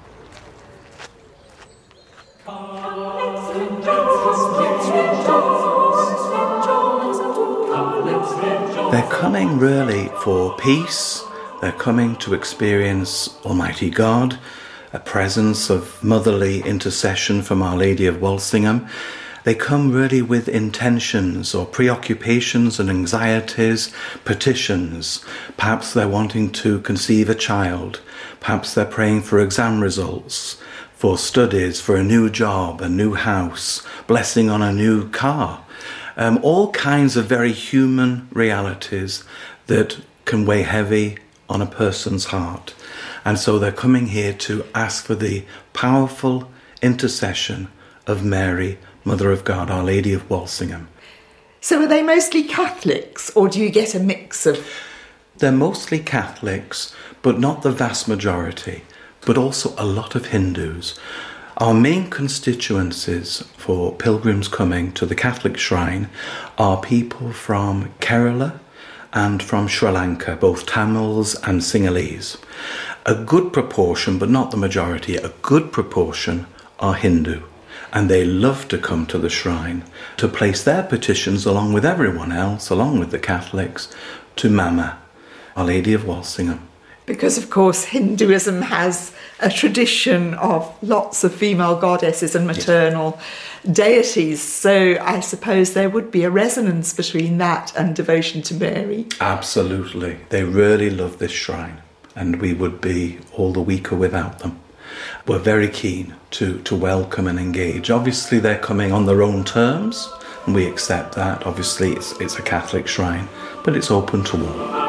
They're coming really for peace. They're coming to experience Almighty God, a presence of motherly intercession from Our Lady of Walsingham. They come really with intentions or preoccupations and anxieties, petitions. Perhaps they're wanting to conceive a child. Perhaps they're praying for exam results, for studies, for a new job, a new house, blessing on a new car. All kinds of very human realities that can weigh heavy on a person's heart. And so they're coming here to ask for the powerful intercession of Mary, Mother of God, Our Lady of Walsingham. So are they mostly Catholics, or do you get a mix of... They're mostly Catholics, but not the vast majority, but also a lot of Hindus. Our main constituencies for pilgrims coming to the Catholic shrine are people from Kerala and from Sri Lanka, both Tamils and Sinhalese. A good proportion, but not the majority, a good proportion are Hindu. And they love to come to the shrine to place their petitions along with everyone else, along with the Catholics, to Mama, Our Lady of Walsingham. Because, of course, Hinduism has a tradition of lots of female goddesses and maternal deities, so I suppose there would be a resonance between that and devotion to Mary. Absolutely. They really love this shrine, and we would be all the weaker without them. We're very keen to welcome and engage. Obviously, they're coming on their own terms, and we accept that. Obviously, it's a Catholic shrine, but it's open to all.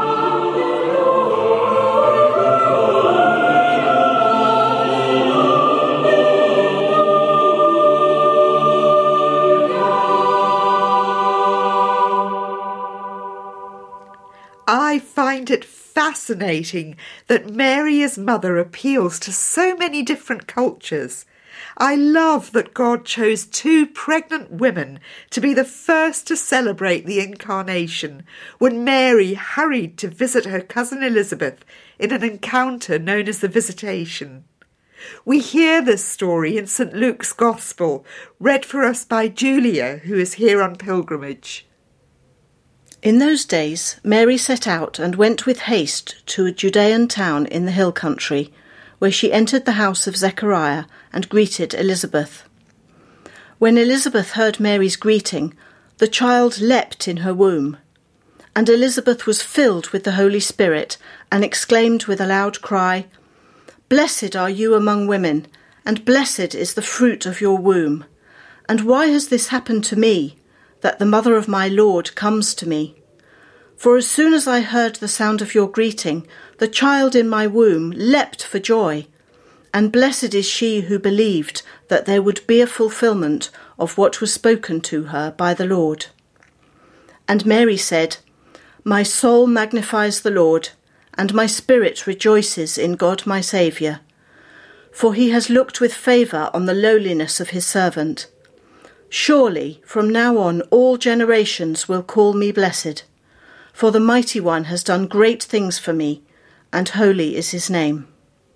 I find it fascinating that Mary as Mother appeals to so many different cultures. I love that God chose 2 pregnant women to be the first to celebrate the Incarnation when Mary hurried to visit her cousin Elizabeth in an encounter known as the Visitation. We hear this story in St. Luke's Gospel, read for us by Julia, who is here on pilgrimage. In those days, Mary set out and went with haste to a Judean town in the hill country, where she entered the house of Zechariah and greeted Elizabeth. When Elizabeth heard Mary's greeting, the child leapt in her womb. And Elizabeth was filled with the Holy Spirit and exclaimed with a loud cry, "Blessed are you among women, and blessed is the fruit of your womb. And why has this happened to me, that the mother of my Lord comes to me? For as soon as I heard the sound of your greeting, the child in my womb leapt for joy. And blessed is she who believed that there would be a fulfillment of what was spoken to her by the Lord." And Mary said, "My soul magnifies the Lord, and my spirit rejoices in God my Saviour. For he has looked with favour on the lowliness of his servant. Surely, from now on, all generations will call me blessed. For the Mighty One has done great things for me, and holy is his name."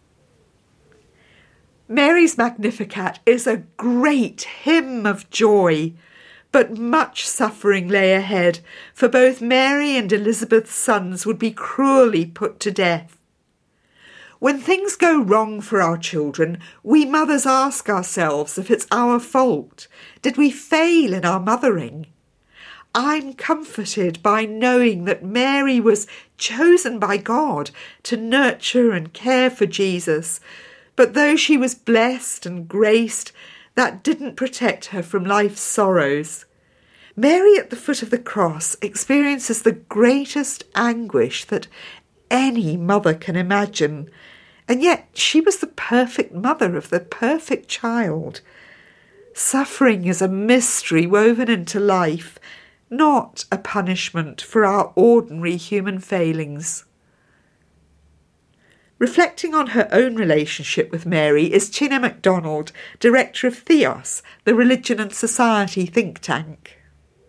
Mary's Magnificat is a great hymn of joy, but much suffering lay ahead, for both Mary and Elizabeth's sons would be cruelly put to death. When things go wrong for our children, we mothers ask ourselves if it's our fault. Did we fail in our mothering? I'm comforted by knowing that Mary was chosen by God to nurture and care for Jesus. But though she was blessed and graced, that didn't protect her from life's sorrows. Mary at the foot of the cross experiences the greatest anguish that any mother can imagine. And yet she was the perfect mother of the perfect child. Suffering is a mystery woven into life, not a punishment for our ordinary human failings. Reflecting on her own relationship with Mary is China MacDonald, director of Theos, the Religion and Society think tank.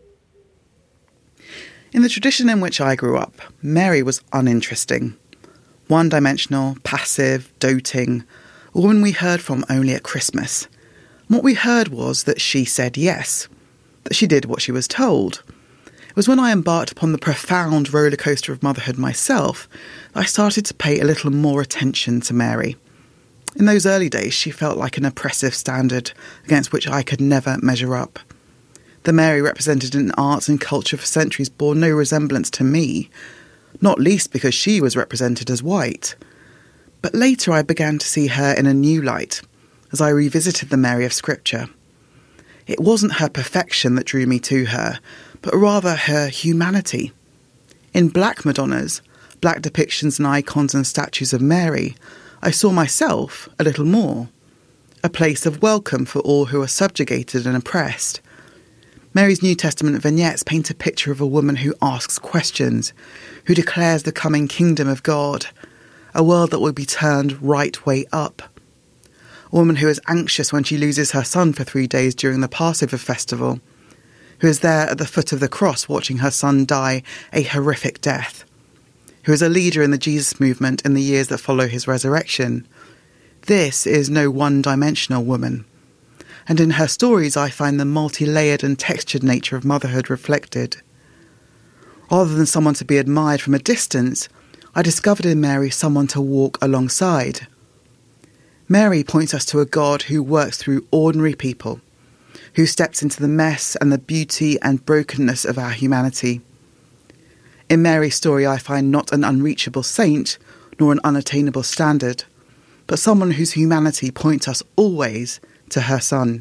In the tradition in which I grew up, Mary was uninteresting. One-dimensional, passive, doting, a woman we heard from only at Christmas. What we heard was that she said yes, that she did what she was told. It was when I embarked upon the profound roller coaster of motherhood myself that I started to pay a little more attention to Mary. In those early days, she felt like an oppressive standard against which I could never measure up. The Mary represented in arts and culture for centuries bore no resemblance to me, not least because she was represented as white. But later I began to see her in a new light, as I revisited the Mary of Scripture. It wasn't her perfection that drew me to her, but rather her humanity. In black Madonnas, black depictions and icons and statues of Mary, I saw myself a little more, a place of welcome for all who are subjugated and oppressed. Mary's New Testament vignettes paint a picture of a woman who asks questions, who declares the coming kingdom of God, a world that will be turned right way up. A woman who is anxious when she loses her son for 3 days during the Passover festival, who is there at the foot of the cross watching her son die a horrific death, who is a leader in the Jesus movement in the years that follow his resurrection. This is no one-dimensional woman, and in her stories I find the multi-layered and textured nature of motherhood reflected. Rather than someone to be admired from a distance, I discovered in Mary someone to walk alongside. Mary points us to a God who works through ordinary people, who steps into the mess and the beauty and brokenness of our humanity. In Mary's story I find not an unreachable saint, nor an unattainable standard, but someone whose humanity points us always to her Son.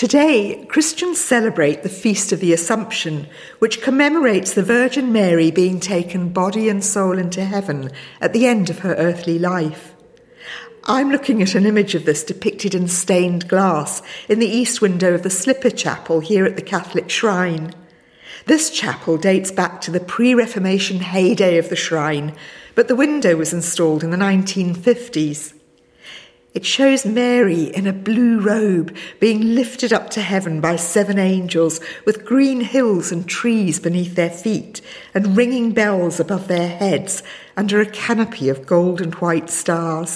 Today, Christians celebrate the Feast of the Assumption, which commemorates the Virgin Mary being taken body and soul into heaven at the end of her earthly life. I'm looking at an image of this depicted in stained glass in the east window of the Slipper Chapel here at the Catholic Shrine. This chapel dates back to the pre-Reformation heyday of the shrine, but the window was installed in the 1950s. It shows Mary in a blue robe being lifted up to heaven by 7 angels with green hills and trees beneath their feet and ringing bells above their heads under a canopy of gold and white stars.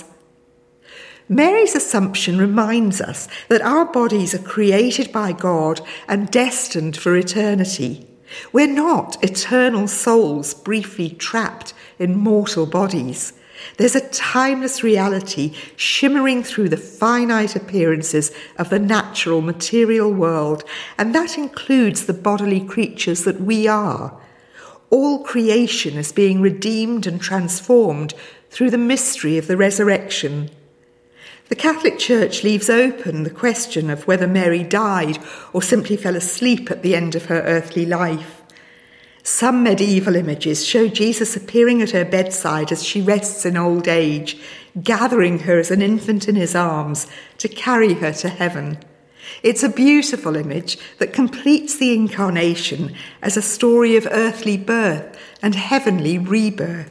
Mary's Assumption reminds us that our bodies are created by God and destined for eternity. We're not eternal souls briefly trapped in mortal bodies. There's a timeless reality shimmering through the finite appearances of the natural material world, and that includes the bodily creatures that we are. All creation is being redeemed and transformed through the mystery of the resurrection. The Catholic Church leaves open the question of whether Mary died or simply fell asleep at the end of her earthly life. Some medieval images show Jesus appearing at her bedside as she rests in old age, gathering her as an infant in his arms to carry her to heaven. It's a beautiful image that completes the Incarnation as a story of earthly birth and heavenly rebirth.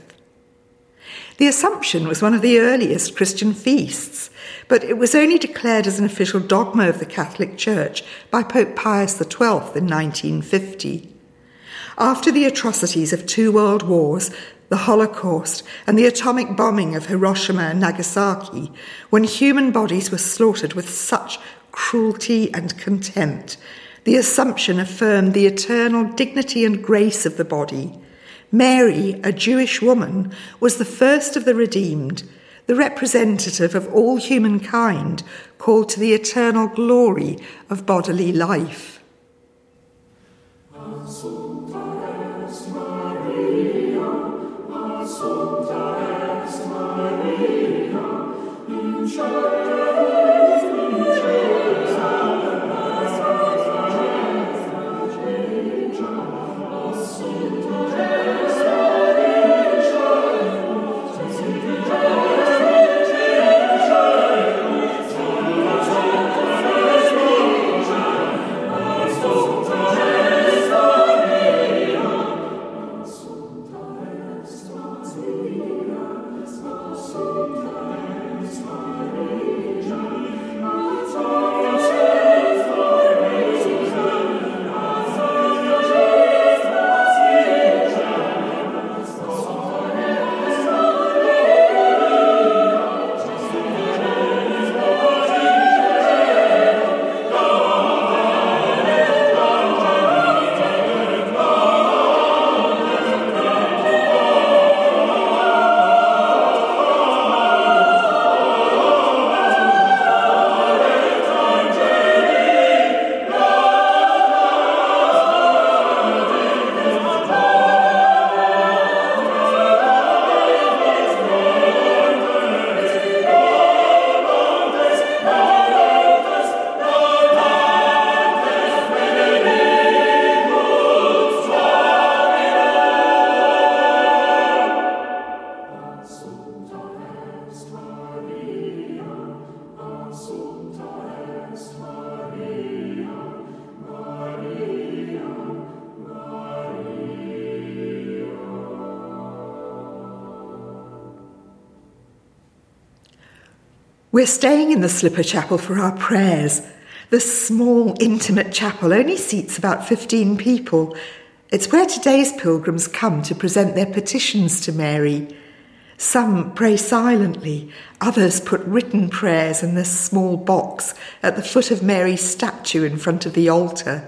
The Assumption was one of the earliest Christian feasts, but it was only declared as an official dogma of the Catholic Church by Pope Pius XII in 1950. After the atrocities of 2 world wars, the Holocaust, and the atomic bombing of Hiroshima and Nagasaki, when human bodies were slaughtered with such cruelty and contempt, the Assumption affirmed the eternal dignity and grace of the body. Mary, a Jewish woman, was the first of the redeemed, the representative of all humankind, called to the eternal glory of bodily life. We're staying in the Slipper Chapel for our prayers. The small, intimate chapel only seats about 15 people. It's where today's pilgrims come to present their petitions to Mary. Some pray silently, others put written prayers in this small box at the foot of Mary's statue in front of the altar.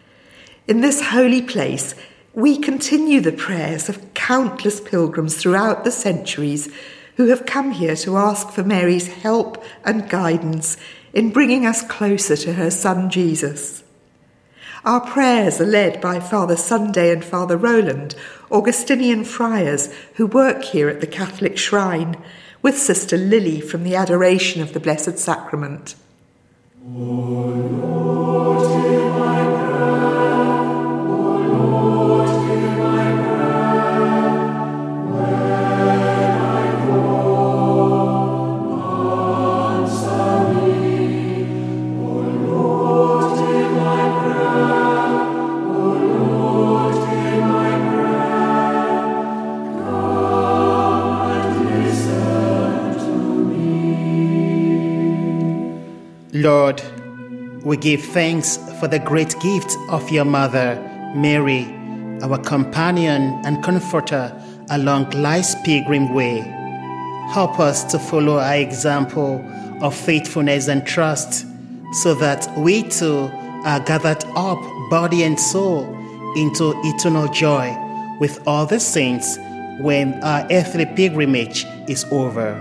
In this holy place, we continue the prayers of countless pilgrims throughout the centuries who have come here to ask for Mary's help and guidance in bringing us closer to her son Jesus. Our prayers are led by Father Sunday and Father Roland, Augustinian friars who work here at the Catholic Shrine, with Sister Lily from the Adoration of the Blessed Sacrament. Lord, we give thanks for the great gift of your mother, Mary, our companion and comforter along life's pilgrim way. Help us to follow her example of faithfulness and trust, so that we too are gathered up, body and soul, into eternal joy with all the saints when our earthly pilgrimage is over.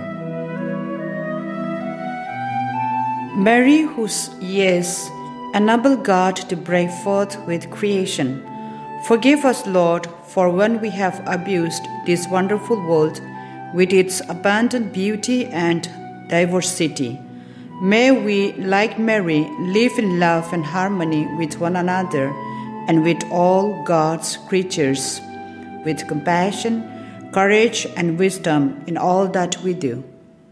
Mary, whose years enable God to break forth with creation, forgive us, Lord, for when we have abused this wonderful world with its abundant beauty and diversity. May we, like Mary, live in love and harmony with one another and with all God's creatures, with compassion, courage, and wisdom in all that we do.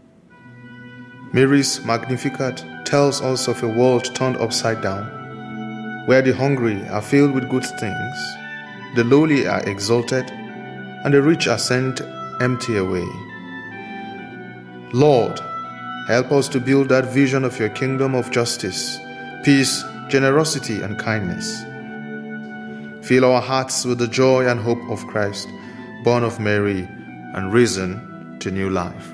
Mary's Magnificat tells us of a world turned upside down, where the hungry are filled with good things, the lowly are exalted, and the rich are sent empty away. Lord, help us to build that vision of your kingdom of justice, peace, generosity, and kindness. Fill our hearts with the joy and hope of Christ, born of Mary and risen to new life.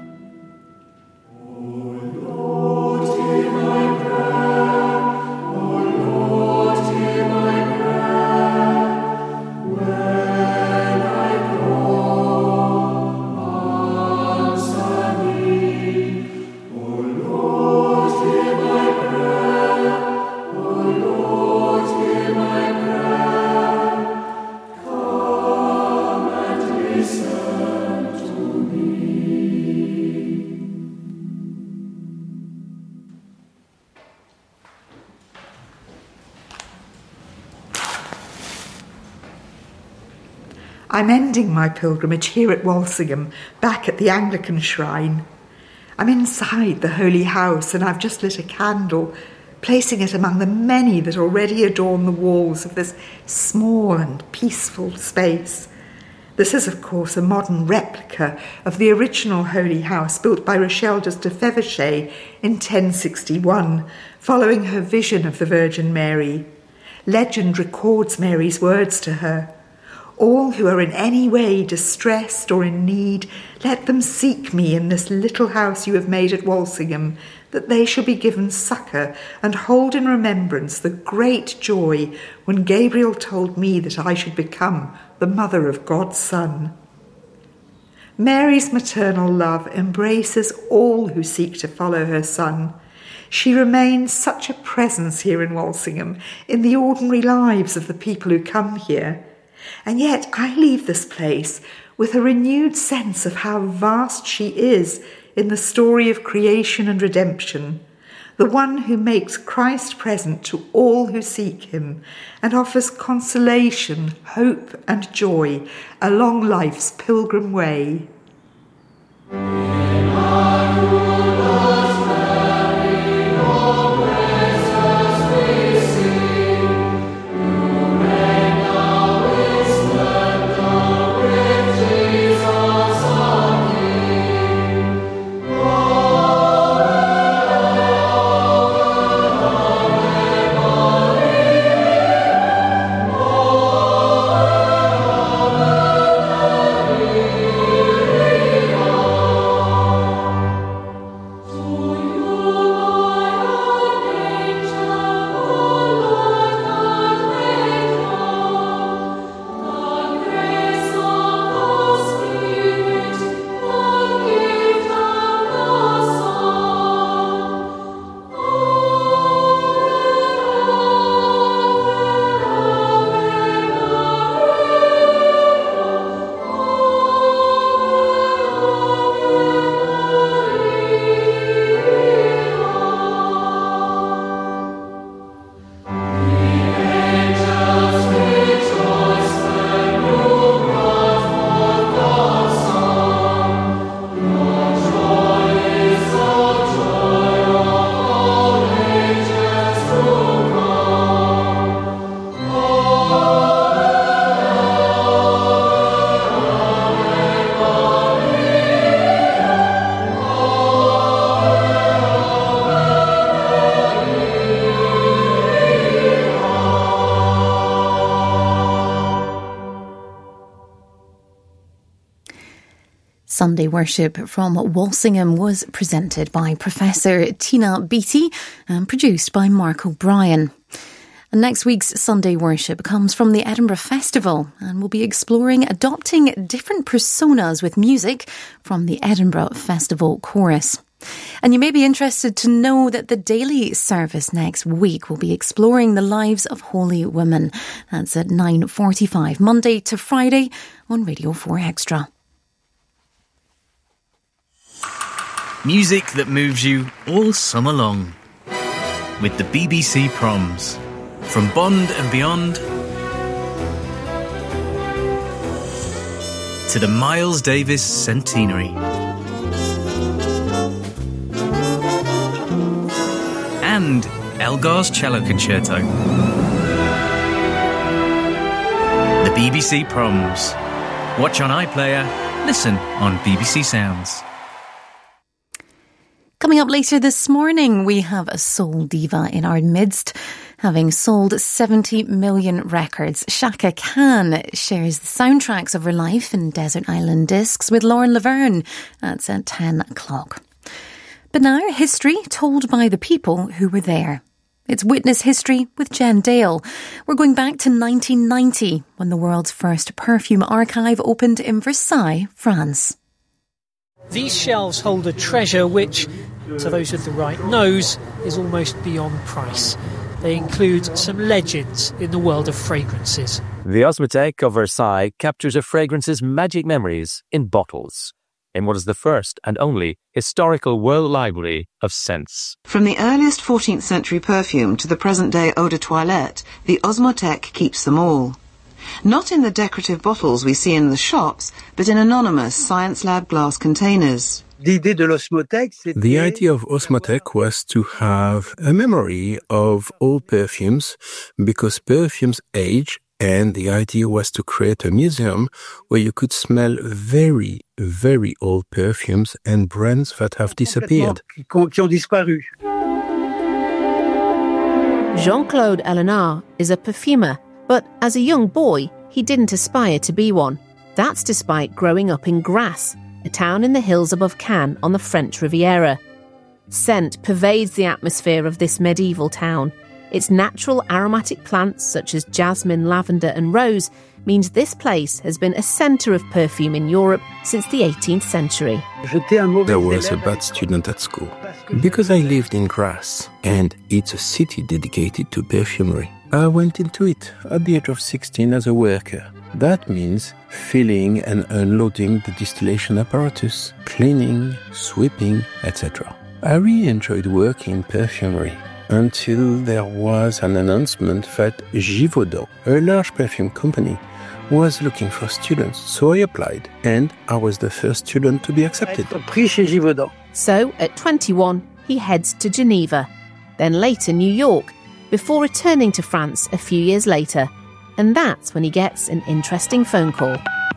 I'm ending my pilgrimage here at Walsingham, back at the Anglican shrine. I'm inside the holy house and I've just lit a candle, placing it among the many that already adorn the walls of this small and peaceful space. This is, of course, a modern replica of the original holy house built by Rochelle de Fevershey in 1061, following her vision of the Virgin Mary. Legend records Mary's words to her: "All who are in any way distressed or in need, let them seek me in this little house you have made at Walsingham, that they shall be given succour, and hold in remembrance the great joy when Gabriel told me that I should become the mother of God's Son." Mary's maternal love embraces all who seek to follow her Son. She remains such a presence here in Walsingham, in the ordinary lives of the people who come here. And yet I leave this place with a renewed sense of how vast she is in the story of creation and redemption, the one who makes Christ present to all who seek him and offers consolation, hope and joy along life's pilgrim way. Sunday Worship from Walsingham was presented by Professor Tina Beattie and produced by Mark O'Brien. And next week's Sunday Worship comes from the Edinburgh Festival and we'll be exploring adopting different personas with music from the Edinburgh Festival Chorus. And you may be interested to know that the daily service next week will be exploring the lives of holy women. That's at 9:45, Monday to Friday on Radio 4 Extra. Music that moves you all summer long. With the BBC Proms. From Bond and beyond to the Miles Davis Centenary. And Elgar's Cello Concerto. The BBC Proms. Watch on iPlayer, listen on BBC Sounds. Coming up later this morning, we have a soul diva in our midst. Having sold 70 million records, Chaka Khan shares the soundtracks of her life in Desert Island Discs with Lauren Laverne. That's at 10 o'clock. But now, history told by the people who were there. It's Witness History with Jen Dale. We're going back to 1990, when the world's first perfume archive opened in Versailles, France. These shelves hold a treasure which, to those with the right nose, is almost beyond price. They include some legends in the world of fragrances. The Osmothèque of Versailles captures a fragrance's magic memories in bottles, in what is the first and only historical world library of scents. From the earliest 14th century perfume to the present-day eau de toilette, the Osmothèque keeps them all. Not in the decorative bottles we see in the shops, but in anonymous science lab glass containers. The idea of Osmothèque was to have a memory of old perfumes, because perfumes age, and the idea was to create a museum where you could smell very, very old perfumes and brands that have disappeared. Jean-Claude Ellena is a perfumer, but as a young boy, he didn't aspire to be one. That's despite growing up in Grasse, a town in the hills above Cannes on the French Riviera. Scent pervades the atmosphere of this medieval town. Its natural aromatic plants such as jasmine, lavender and rose means this place has been a centre of perfume in Europe since the 18th century. There was a bad student at school, because I lived in Grasse, and it's a city dedicated to perfumery. I went into it at the age of 16 as a worker. That means filling and unloading the distillation apparatus, cleaning, sweeping, etc. I really enjoyed working in perfumery until there was an announcement that Givaudan, a large perfume company, was looking for students. So I applied, and I was the first student to be accepted. So, at 21, he heads to Geneva, then later New York, before returning to France a few years later. And that's when he gets an interesting phone call.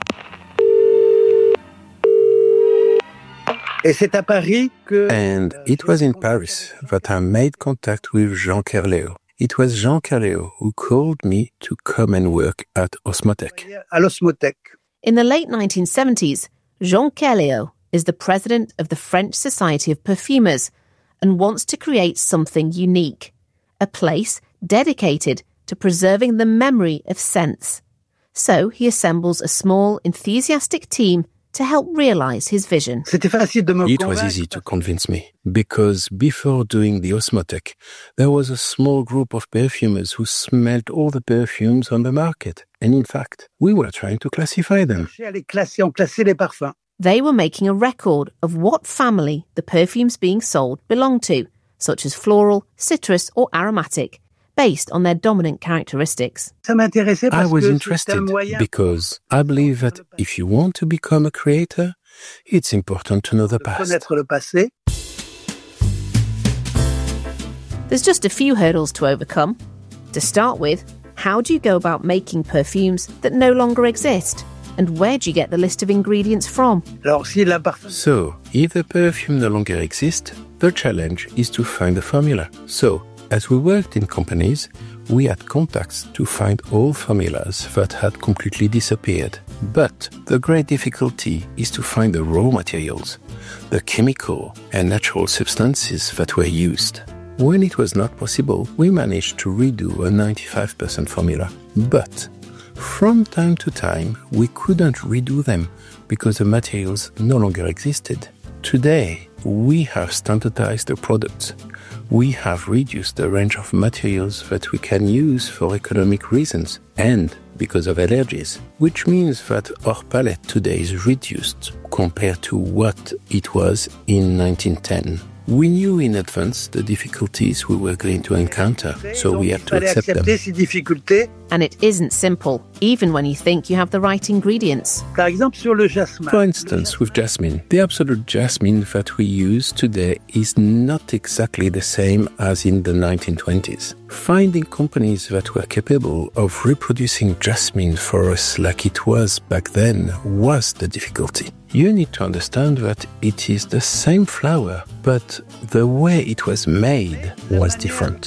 And it was in Paris that I made contact with Jean Kerléo. It was Jean Kerléo who called me to come and work at Osmothèque. In the late 1970s, Jean Kerléo is the president of the French Society of Perfumers and wants to create something unique, a place dedicated to preserving the memory of scents. So he assembles a small, enthusiastic team to help realise his vision. It was easy to convince me, because before doing the Osmothèque, there was a small group of perfumers who smelled all the perfumes on the market. And in fact, we were trying to classify them. They were making a record of what family the perfumes being sold belonged to, such as floral, citrus or aromatic, based on their dominant characteristics. I was interested because I believe that if you want to become a creator, it's important to know the past. There's just a few hurdles to overcome. To start with, how do you go about making perfumes that no longer exist? And where do you get the list of ingredients from? So, if the perfume no longer exists, the challenge is to find a formula. So, as we worked in companies, we had contacts to find all formulas that had completely disappeared. But the great difficulty is to find the raw materials, the chemical and natural substances that were used. When it was not possible, we managed to redo a 95% formula. But from time to time, we couldn't redo them because the materials no longer existed. Today, we have standardized the products. We have reduced the range of materials that we can use for economic reasons and because of allergies, which means that our palette today is reduced compared to what it was in 1910. We knew in advance the difficulties we were going to encounter, so we had to accept them. And it isn't simple, even when you think you have the right ingredients. For instance, with jasmine, the absolute jasmine that we use today is not exactly the same as in the 1920s. Finding companies that were capable of reproducing jasmine for us like it was back then was the difficulty. You need to understand that it is the same flower, but the way it was made was different.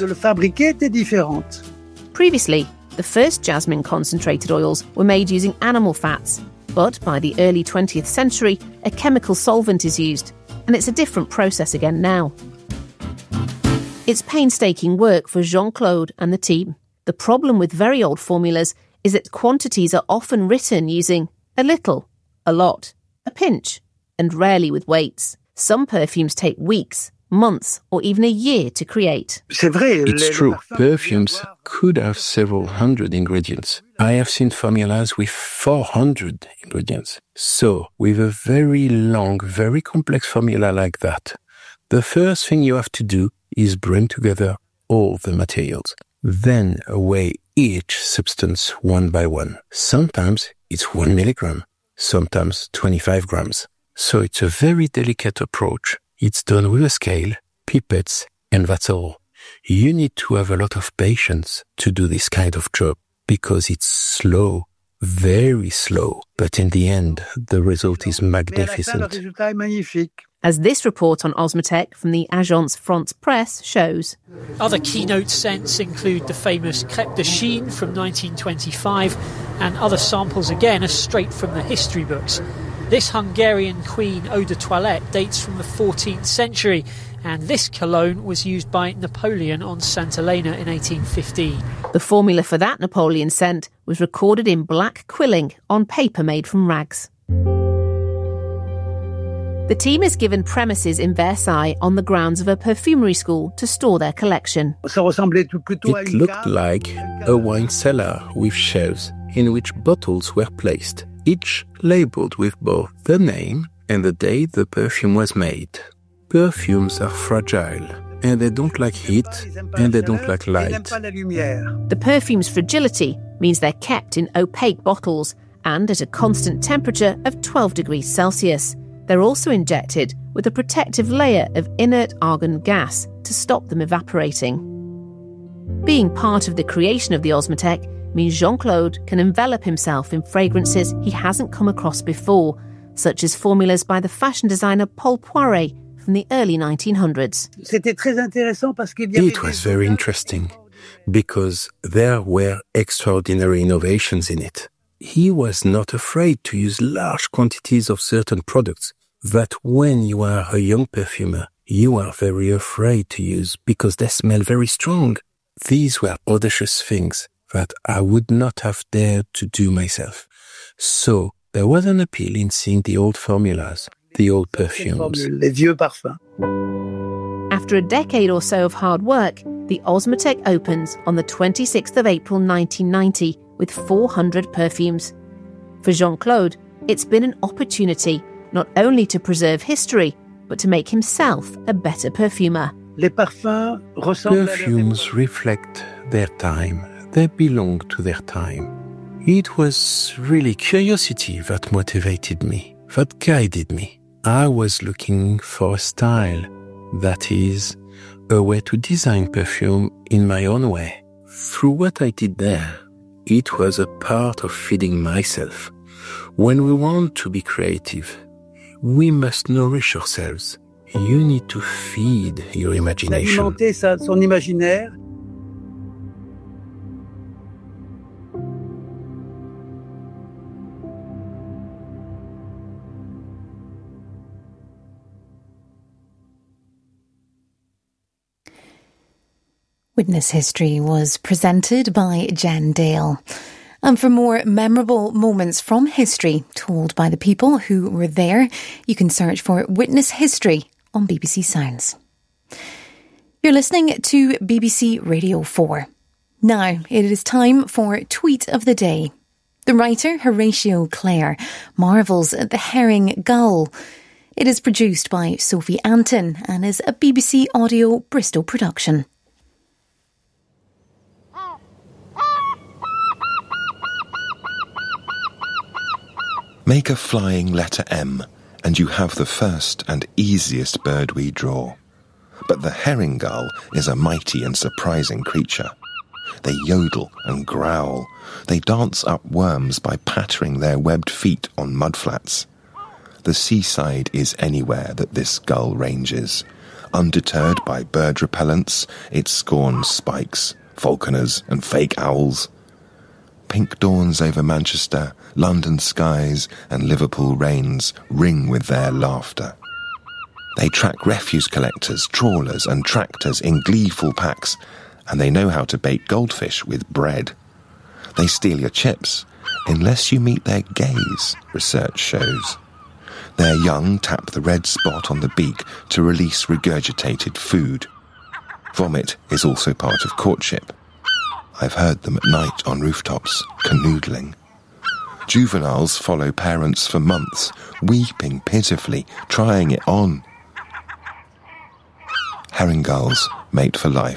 Previously, the first jasmine concentrated oils were made using animal fats, but by the early 20th century, a chemical solvent is used, and it's a different process again now. It's painstaking work for Jean-Claude and the team. The problem with very old formulas is that quantities are often written using a little, a lot, a pinch, and rarely with weights. Some perfumes take weeks, months, or even a year to create. It's true. Perfumes could have several hundred ingredients. I have seen formulas with 400 ingredients. So, with a very long, very complex formula like that, the first thing you have to do is bring together all the materials. Then weigh each substance one by one. Sometimes it's 1 milligram, sometimes 25 grams. So it's a very delicate approach. It's done with a scale, pipettes, and that's all. You need to have a lot of patience to do this kind of job because it's slow, very slow. But in the end, the result is magnificent. As this report on Osmotek from the Agence France Presse shows. Other keynote scents include the famous Crêpe de Chine from 1925, and other samples again are straight from the history books. This Hungarian Queen eau de toilette dates from the 14th century, and this cologne was used by Napoleon on St. Helena in 1815. The formula for that Napoleon scent was recorded in black quilling on paper made from rags. The team is given premises in Versailles on the grounds of a perfumery school to store their collection. It looked like a wine cellar with shelves in which bottles were placed, each labelled with both the name and the date the perfume was made. Perfumes are fragile, and they don't like heat, and they don't like light. The perfume's fragility means they're kept in opaque bottles and at a constant temperature of 12 degrees Celsius. They're also injected with a protective layer of inert argon gas to stop them evaporating. Being part of the creation of the Osmotek means Jean-Claude can envelop himself in fragrances he hasn't come across before, such as formulas by the fashion designer Paul Poiret from the early 1900s. It was very interesting because there were extraordinary innovations in it. He was not afraid to use large quantities of certain products that when you are a young perfumer, you are very afraid to use because they smell very strong. These were audacious things that I would not have dared to do myself. So there was an appeal in seeing the old formulas, the old perfumes. After a decade or so of hard work, the Osmotek opens on the 26th of April 1990 with 400 perfumes. For Jean-Claude, it's been an opportunity not only to preserve history, but to make himself a better perfumer. Perfumes reflect their time. They belong to their time. It was really curiosity that motivated me, that guided me. I was looking for a style, that is, a way to design perfume in my own way. Through what I did there, it was a part of feeding myself. When we want to be creative, we must nourish ourselves. You need to feed your imagination. Witness History was presented by Jen Dale. And for more memorable moments from history told by the people who were there, you can search for Witness History on BBC Sounds. You're listening to BBC Radio 4. Now it is time for Tweet of the Day. The writer Horatio Clare marvels at the herring gull. It is produced by Sophie Anton and is a BBC Audio Bristol production. Make a flying letter M, and you have the first and easiest bird we draw. But the herring gull is a mighty and surprising creature. They yodel and growl. They dance up worms by pattering their webbed feet on mudflats. The seaside is anywhere that this gull ranges. Undeterred by bird repellents, it scorns spikes, falconers and fake owls. Pink dawns over Manchester, London skies and Liverpool rains ring with their laughter. They track refuse collectors, trawlers and tractors in gleeful packs, and they know how to bake goldfish with bread. They steal your chips, unless you meet their gaze, research shows. Their young tap the red spot on the beak to release regurgitated food. Vomit is also part of courtship. I've heard them at night on rooftops, canoodling. Juveniles follow parents for months, weeping pitifully, trying it on. Herring gulls mate for life.